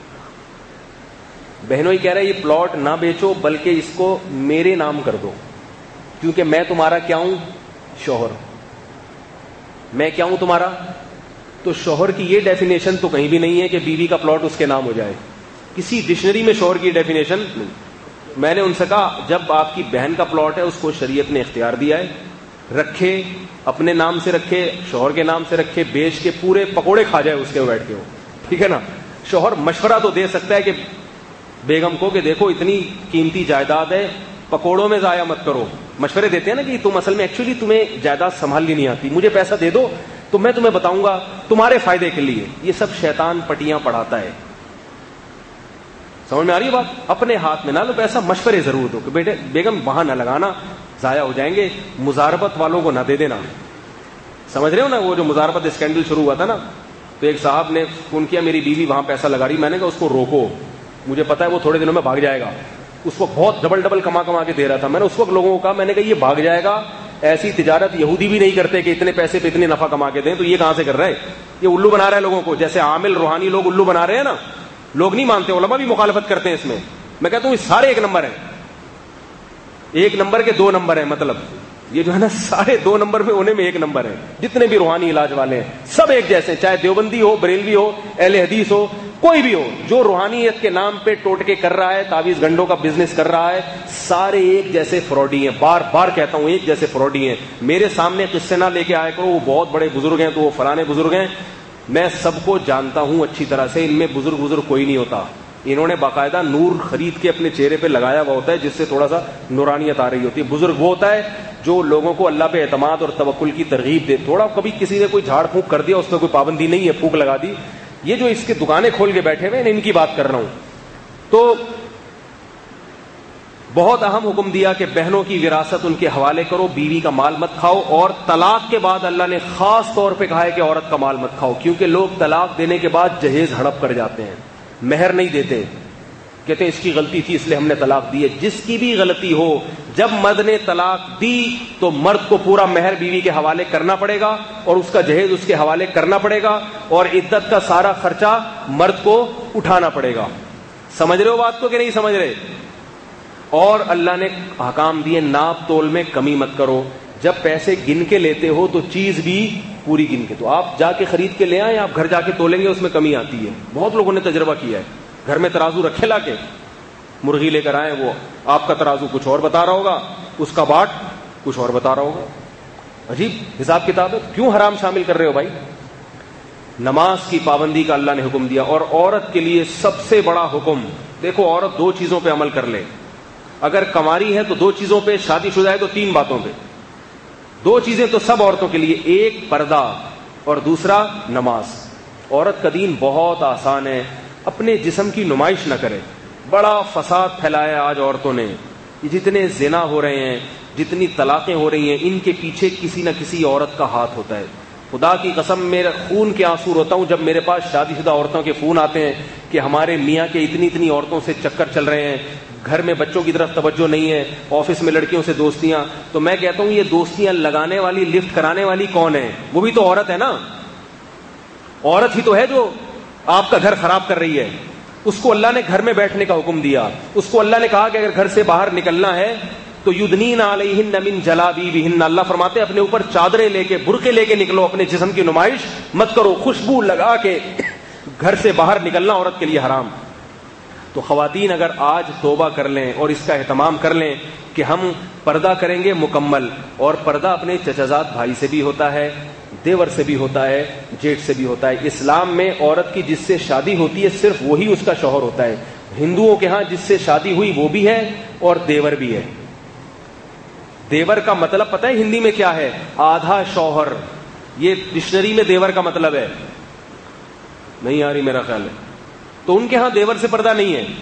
بہنوئی کہہ رہا ہے یہ پلاٹ نہ بیچو بلکہ اس کو میرے نام کر دو, کیونکہ میں تمہارا کیا ہوں؟ شوہر. میں کیا ہوں تمہارا؟ تو شوہر کی یہ ڈیفینیشن تو کہیں بھی نہیں ہے کہ بیوی کا پلاٹ اس کے نام ہو جائے. کسی ڈکشنری میں شوہر کی ڈیفینیشن نہیں. میں نے ان سے کہا جب آپ کی بہن کا پلاٹ ہے اس کو شریعت نے اختیار دیا ہے, رکھے, اپنے نام سے رکھے, شوہر کے نام سے رکھے, بیچ کے پورے پکوڑے کھا جائے اس کے بیٹھ کے, ہو ٹھیک ہے نا. شوہر مشورہ تو دے سکتا ہے کہ بیگم کو کہ دیکھو اتنی قیمتی جائیداد ہے, پکوڑوں میں ضائع مت کرو. مشورے دیتے ہیں نا کہ تم اصل میں ایکچولی تمہیں جائیداد سنبھالنی نہیں آتی, مجھے پیسہ دے دو تو میں تمہیں بتاؤں گا تمہارے فائدے کے لیے. یہ سب شیطان پٹیاں پڑھاتا ہے. سمجھ میں آ رہی ہے بات؟ اپنے ہاتھ میں نہ لو پیسہ, مشورے ضرور دو کہ بیٹے بیگم وہاں نہ لگانا, ضائع ہو جائیں گے. مزاربت والوں کو نہ دے دینا. سمجھ رہے ہو نا, وہ جو مزاربت اسکینڈل شروع ہوا تھا نا, تو ایک صاحب نے فون کیا میری بیوی وہاں پیسہ لگا رہی. میں نے کہا اس کو روکو, مجھے پتا ہے وہ تھوڑے دنوں میں بھاگ جائے گا. اس کو بہت ڈبل ڈبل کما کما کے دے رہا تھا. میں نے اس وقت لوگوں کو کہا, میں نے کہا یہ بھاگ جائے گا, ایسی تجارت یہودی بھی نہیں کرتے کہ اتنے پیسے پہ اتنے نفع کما کے دیں, تو یہ کہاں سے کر رہا ہے؟ یہ الو بنا رہا ہے لوگوں کو, جیسے عامل روحانی لوگ الو بنا رہے ہیں نا. لوگ نہیں مانتے, علماء بھی مخالفت کرتے ہیں اس میں. میں کہتا ہوں یہ سارے ایک نمبر ہیں, ایک نمبر کے دو نمبر ہیں. مطلب یہ جو ہے نا سارے دو نمبر میں ہونے میں ایک نمبر ہے. جتنے بھی روحانی علاج والے ہیں سب ایک جیسے ہیں, چاہے دیوبندی ہو, بریلوی ہو, اہل حدیث ہو, کوئی بھی ہو. جو روحانیت کے نام پہ ٹوٹکے کر رہا ہے, تعویذ گنڈوں کا بزنس کر رہا ہے, سارے ایک جیسے فراڈی ہیں. بار بار کہتا ہوں ایک جیسے فراڈی ہیں. میرے سامنے قصے نہ لے کے آئے کرو وہ بہت بڑے بزرگ ہیں تو وہ فلانے بزرگ ہیں. میں سب کو جانتا ہوں اچھی طرح سے, ان میں بزرگ بزرگ کوئی نہیں ہوتا. انہوں نے باقاعدہ نور خرید کے اپنے چہرے پہ لگایا ہوا ہوتا ہے جس سے تھوڑا سا نورانیت آ رہی ہوتی ہے. بزرگ وہ ہوتا ہے جو لوگوں کو اللہ پہ اعتماد اور توکل کی ترغیب دے. تھوڑا کبھی کسی نے کوئی جھاڑ پھونک کر دیا, اس پہ کوئی پابندی نہیں ہے, پھونک لگا دی. یہ جو اس کی دکانیں کھول کے بیٹھے ہوئے ان کی بات کر رہا ہوں. تو بہت اہم حکم دیا کہ بہنوں کی وراثت ان کے حوالے کرو, بیوی کا مال مت کھاؤ. اور طلاق کے بعد اللہ نے خاص طور پہ کہا ہے کہ عورت کا مال مت کھاؤ, کیونکہ لوگ طلاق دینے کے بعد جہیز ہڑپ کر جاتے ہیں, مہر نہیں دیتے, کہتے ہیں اس کی غلطی تھی اس لیے ہم نے طلاق دی ہے. جس کی بھی غلطی ہو, جب مرد نے طلاق دی تو مرد کو پورا مہر بیوی کے حوالے کرنا پڑے گا اور اس کا جہیز اس کے حوالے کرنا پڑے گا اور عدت کا سارا خرچہ مرد کو اٹھانا پڑے گا. سمجھ رہے ہو بات کو کہ نہیں سمجھ رہے؟ اور اللہ نے احکام دیے ناپ تول میں کمی مت کرو. جب پیسے گن کے لیتے ہو تو چیز بھی پوری گن کے, تو آپ جا کے خرید کے لے آئیں, آپ گھر جا کے تولیں گے اس میں کمی آتی ہے. بہت لوگوں نے تجربہ کیا ہے, گھر میں ترازو رکھے لا کے, مرغی لے کر آئے, وہ آپ کا ترازو کچھ اور بتا رہا ہوگا, اس کا باٹ کچھ اور بتا رہا ہوگا. عجیب حساب کتاب ہے. کیوں حرام شامل کر رہے ہو بھائی؟ نماز کی پابندی کا اللہ نے حکم دیا. اور عورت کے لیے سب سے بڑا حکم, دیکھو عورت دو چیزوں پہ عمل کر لے. اگر کماری ہے تو دو چیزوں پہ, شادی شدہ ہے تو تین باتوں پہ. دو چیزیں تو سب عورتوں کے لیے, ایک پردہ اور دوسرا نماز. عورت کا دین بہت آسان ہے, اپنے جسم کی نمائش نہ کرے. بڑا فساد پھیلایا آج عورتوں نے. یہ جتنے زنا ہو رہے ہیں, جتنی طلاقیں ہو رہی ہیں, ان کے پیچھے کسی نہ کسی عورت کا ہاتھ ہوتا ہے. خدا کی قسم میرا خون کے آنسو روتا ہوں جب میرے پاس شادی شدہ عورتوں کے فون آتے ہیں کہ ہمارے میاں کے اتنی اتنی عورتوں سے چکر چل رہے ہیں, گھر میں بچوں کی طرف توجہ نہیں ہے, آفس میں لڑکیوں سے دوستیاں. تو میں کہتا ہوں یہ دوستیاں لگانے والی, لفٹ کرانے والی کون ہے؟ وہ بھی تو عورت ہے نا. عورت ہی تو ہے جو آپ کا گھر خراب کر رہی ہے. اس کو اللہ نے گھر میں بیٹھنے کا حکم دیا. اس کو اللہ نے کہا کہ اگر گھر سے باہر نکلنا ہے تو یدنین علیہن من جلابیبہن, اللہ فرماتے ہیں اپنے اوپر چادریں لے کے, برقعے لے کے نکلو, اپنے جسم کی نمائش مت کرو. خوشبو لگا کے گھر سے باہر نکلنا عورت کے لیے حرام. تو خواتین اگر آج توبہ کر لیں اور اس کا اہتمام کر لیں کہ ہم پردہ کریں گے مکمل، اور پردہ اپنے چچازاد بھائی سے بھی ہوتا ہے، دیور سے بھی ہوتا ہے، جیٹھ سے بھی ہوتا ہے. اسلام میں عورت کی جس سے شادی ہوتی ہے صرف وہی اس کا شوہر ہوتا ہے. ہندوؤں کے ہاں جس سے شادی ہوئی وہ بھی ہے اور دیور بھی ہے. دیور کا مطلب پتہ ہے ہندی میں کیا ہے؟ آدھا شوہر. یہ ڈکشنری میں دیور کا مطلب ہے. نہیں آ رہی میرا خیال ہے. تو ان کے ہاں دیور سے پردہ نہیں ہے.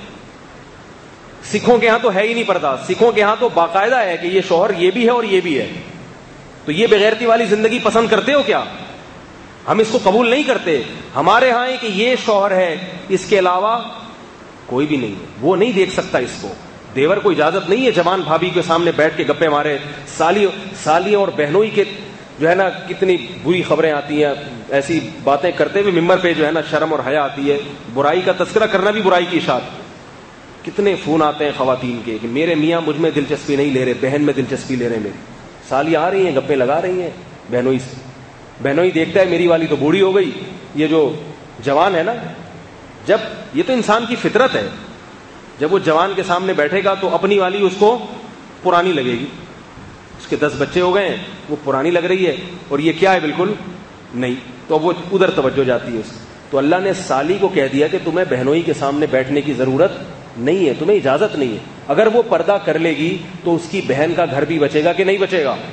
سکھوں کے ہاں تو ہے ہی نہیں پردہ. سکھوں کے ہاں تو باقاعدہ ہے کہ یہ شوہر یہ بھی ہے اور یہ بھی ہے. تو یہ بغیرتی والی زندگی پسند کرتے ہو کیا؟ ہم اس کو قبول نہیں کرتے. ہمارے ہاں ہے کہ یہ شوہر ہے، اس کے علاوہ کوئی بھی نہیں ہے. وہ نہیں دیکھ سکتا اس کو. دیور کو اجازت نہیں ہے جوان بھابھی کے سامنے بیٹھ کے گپے مارے. سالی سالی اور بہنوئی کے جو ہے نا کتنی بری خبریں آتی ہیں، ایسی باتیں کرتے ہوئے ممبر پہ جو ہے نا شرم اور حیا آتی ہے. برائی کا تذکرہ کرنا بھی برائی کی اشاعت. کتنے فون آتے ہیں خواتین کے کہ میرے میاں مجھ میں دلچسپی نہیں لے رہے، بہن میں دلچسپی لے رہے ہیں. میری سالی آ رہی ہیں گپے لگا رہی ہیں بہنوئی سے. بہنوئی دیکھتا ہے میری والی تو بوڑھی ہو گئی، یہ جو جوان ہے نا، جب یہ تو انسان کی فطرت ہے، جب وہ جوان کے سامنے بیٹھے گا تو اپنی والی اس کو پرانی لگے گی. اس کے دس بچے ہو گئے ہیں، وہ پرانی لگ رہی ہے، اور یہ کیا ہے بالکل نہیں. تو وہ ادھر توجہ جاتی ہے اس. تو اللہ نے سالی کو کہہ دیا کہ تمہیں بہنوئی کے سامنے بیٹھنے کی ضرورت نہیں ہے، تمہیں اجازت نہیں ہے. اگر وہ پردہ کر لے گی تو اس کی بہن کا گھر بھی بچے گا کہ نہیں بچے گا؟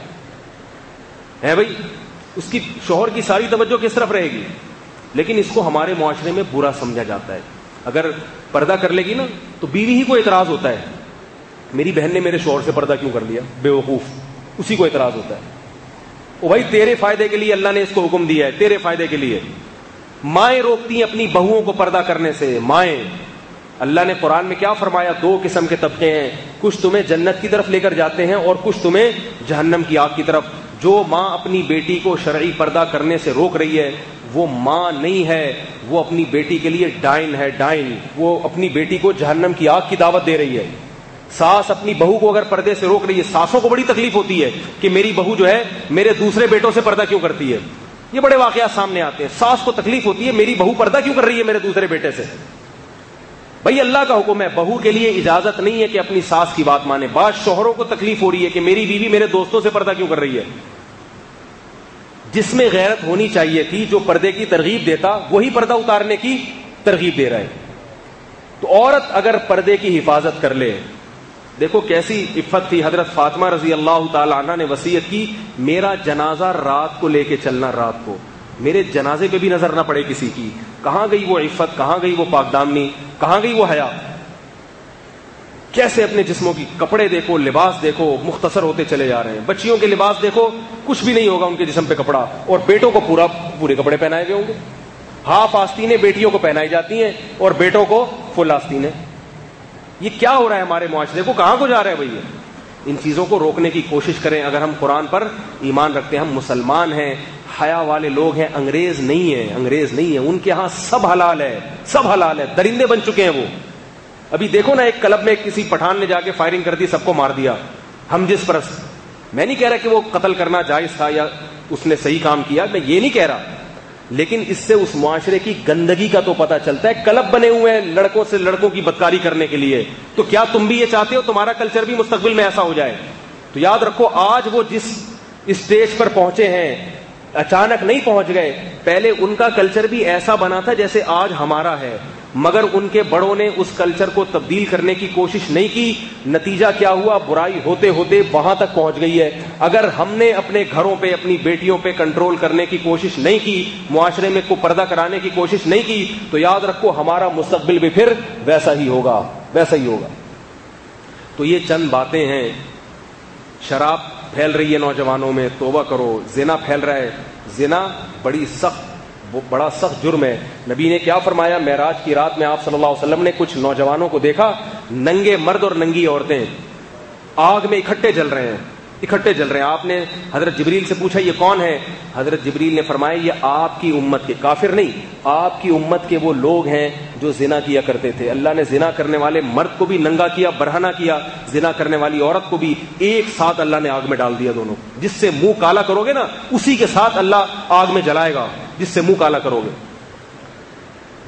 ہے بھائی، اس کی شوہر کی ساری توجہ کس طرف رہے گی. لیکن اس کو ہمارے معاشرے میں برا سمجھا جاتا ہے. اگر پردہ کر لے گی نا تو بیوی ہی کو اعتراض ہوتا ہے، میری بہن نے میرے شوہر سے پردہ کیوں کر لیا، بے وقوف. اسی کو اعتراض ہوتا ہے. او بھائی تیرے فائدے کے لیے اللہ نے اس کو حکم دیا ہے، تیرے فائدے کے لیے. مائیں روکتی ہیں اپنی بہوؤں کو پردہ کرنے سے. مائیں، اللہ نے قرآن میں کیا فرمایا؟ دو قسم کے طبقے ہیں، کچھ تمہیں جنت کی طرف لے کر جاتے ہیں اور کچھ تمہیں جہنم کی آگ کی طرف. جو ماں اپنی بیٹی کو شرعی پردہ کرنے سے روک رہی ہے وہ ماں نہیں ہے، وہ اپنی بیٹی کے لیے ڈائن ہے. ڈائن، وہ اپنی بیٹی کو جہنم کی آگ کی دعوت دے رہی ہے. ساس اپنی بہو کو اگر پردے سے روک رہی ہے، ساسوں کو بڑی تکلیف ہوتی ہے کہ میری بہو جو ہے میرے دوسرے بیٹوں سے پردہ کیوں کرتی ہے. یہ بڑے واقعات سامنے آتے ہیں. ساس کو تکلیف ہوتی ہے میری بہو پردہ کیوں کر رہی ہے میرے دوسرے بیٹے سے. بھائی اللہ کا حکم ہے، بہو کے لیے اجازت نہیں ہے کہ اپنی ساس کی بات مانے. بعض شوہروں کو تکلیف ہو رہی ہے کہ میری بیوی میرے دوستوں سے پردہ کیوں کر رہی ہے. جس میں غیرت ہونی چاہیے تھی، جو پردے کی ترغیب دیتا وہی پردہ اتارنے کی ترغیب دے رہا ہے. تو عورت اگر پردے کی حفاظت کر لے، دیکھو کیسی عفت تھی. حضرت فاطمہ رضی اللہ تعالی عنہ نے وصیت کی، میرا جنازہ رات کو لے کے چلنا، رات کو میرے جنازے پہ بھی نظر نہ پڑے کسی کی. کہاں گئی وہ عفت، کہاں گئی وہ پاک دامنی، کہاں گئی وہ حیا. کیسے اپنے جسموں کی کپڑے دیکھو، لباس دیکھو، مختصر ہوتے چلے جا رہے ہیں. بچیوں کے لباس دیکھو، کچھ بھی نہیں ہوگا ان کے جسم پہ کپڑا، اور بیٹوں کو پورا پورے کپڑے پہنائے گئے ہوں گے. ہاف آستینیں بیٹیوں کو پہنائی جاتی ہیں اور بیٹوں کو فل آستینیں. یہ کیا ہو رہا ہے ہمارے معاشرے کو، کہاں کو جا رہا ہے بھائی. ان چیزوں کو روکنے کی کوشش کریں. اگر ہم قرآن پر ایمان رکھتے ہیں، ہم مسلمان ہیں، حیا والے لوگ ہیں، انگریز نہیں ہیں. انگریز نہیں ہیں، ان کے ہاں سب حلال ہے، سب حلال ہے. درندے بن چکے ہیں وہ. ابھی دیکھو نا، ایک کلب میں کسی پٹھان نے جا کے فائرنگ کر دی، سب کو مار دیا. ہم جس پرست. میں نہیں کہہ رہا کہ وہ قتل کرنا جائز تھا یا اس نے صحیح کام کیا، میں یہ نہیں کہہ رہا، لیکن اس سے اس معاشرے کی گندگی کا تو پتہ چلتا ہے. کلب بنے ہوئے ہیں لڑکوں سے لڑکوں کی بدکاری کرنے کے لیے. تو کیا تم بھی یہ چاہتے ہو تمہارا کلچر بھی مستقبل میں ایسا ہو جائے؟ تو یاد رکھو، آج وہ جس اسٹیج پر پہنچے ہیں اچانک نہیں پہنچ گئے. پہلے ان کا کلچر بھی ایسا بنا تھا جیسے آج ہمارا ہے، مگر ان کے بڑوں نے اس کلچر کو تبدیل کرنے کی کوشش نہیں کی. نتیجہ کیا ہوا؟ برائی ہوتے ہوتے وہاں تک پہنچ گئی ہے. اگر ہم نے اپنے گھروں پہ اپنی بیٹیوں پہ کنٹرول کرنے کی کوشش نہیں کی، معاشرے میں کو پردہ کرانے کی کوشش نہیں کی، تو یاد رکھو ہمارا مستقبل بھی پھر ویسا ہی ہوگا، ویسا ہی ہوگا. تو یہ چند باتیں ہیں. شراب پھیل رہی ہے نوجوانوں میں، توبہ کرو. زنا پھیل رہا ہے، زنا بڑی سخت بڑا سخت جرم ہے. نبی نے کیا فرمایا؟ معراج کی رات میں آپ صلی اللہ علیہ وسلم نے کچھ نوجوانوں کو دیکھا، ننگے مرد اور ننگی عورتیں آگ میں اکٹھے جل رہے ہیں، اکٹھے جل رہے ہیں. آپ نے حضرت جبریل سے پوچھا یہ کون ہے؟ حضرت جبریل نے فرمایا یہ آپ کی امت کے، کافر نہیں، آپ کی امت کے وہ لوگ ہیں جو زنا کیا کرتے تھے. اللہ نے زنا کرنے والے مرد کو بھی ننگا کیا، برہنہ کیا، زنا کرنے والی عورت کو بھی ایک ساتھ اللہ نے آگ میں ڈال دیا دونوں. جس سے منہ کالا کرو گے نا، اسی کے ساتھ اللہ آگ میں جلائے گا جس سے منہ کالا کرو گے.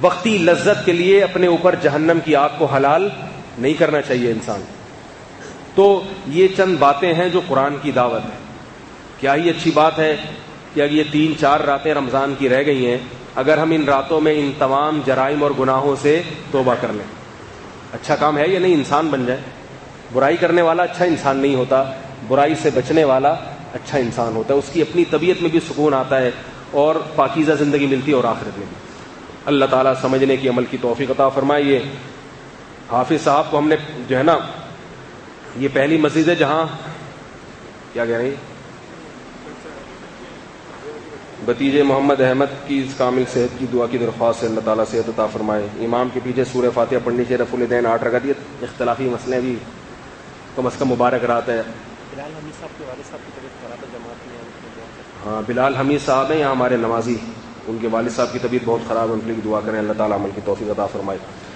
وقتی لذت کے لیے اپنے اوپر جہنم کی آگ کو حلال نہیں کرنا چاہیے انسان. تو یہ چند باتیں ہیں جو قرآن کی دعوت ہے. کیا ہی اچھی بات ہے کہ اگر یہ تین چار راتیں رمضان کی رہ گئی ہیں, اگر ہم ان راتوں میں ان تمام جرائم اور گناہوں سے توبہ کر لیں. اچھا کام ہے یا نہیں, انسان بن جائے. برائی کرنے والا اچھا انسان نہیں ہوتا, برائی سے بچنے والا اچھا انسان ہوتا ہے. اس کی اپنی طبیعت میں بھی سکون آتا ہے اور پاکیزہ زندگی ملتی ہے اور آخرت میں بھی. اللہ تعالیٰ سمجھنے کی عمل کی توفیق عطا فرمائیے. حافظ صاحب کو ہم نے جو ہے نا, یہ پہلی مسجد ہے جہاں کیا کہہ رہے ہیں بتیجے محمد احمد کی اس کامل صحت کی دعا کی درخواست سے اللہ تعالیٰ صحت عطا فرمائے. امام کے پیچھے سورہ فاتحہ پڑھنی چاہیے, رفع الدین آٹھ رکعت. یہ اختلافی مسئلے بھی کم از کم مبارک رات ہے. بلال حمید صاحب کے والد صاحب کی طبیعت خراب ہے, جماعت میں. ہاں بلال حمید صاحب ہیں یہاں ہمارے نمازی, ان کے والد صاحب کی طبیعت بہت خراب ہے, ان کے لیے دعا کریں, اللہ تعالیٰ عمل کی توفیق عطا فرمائے.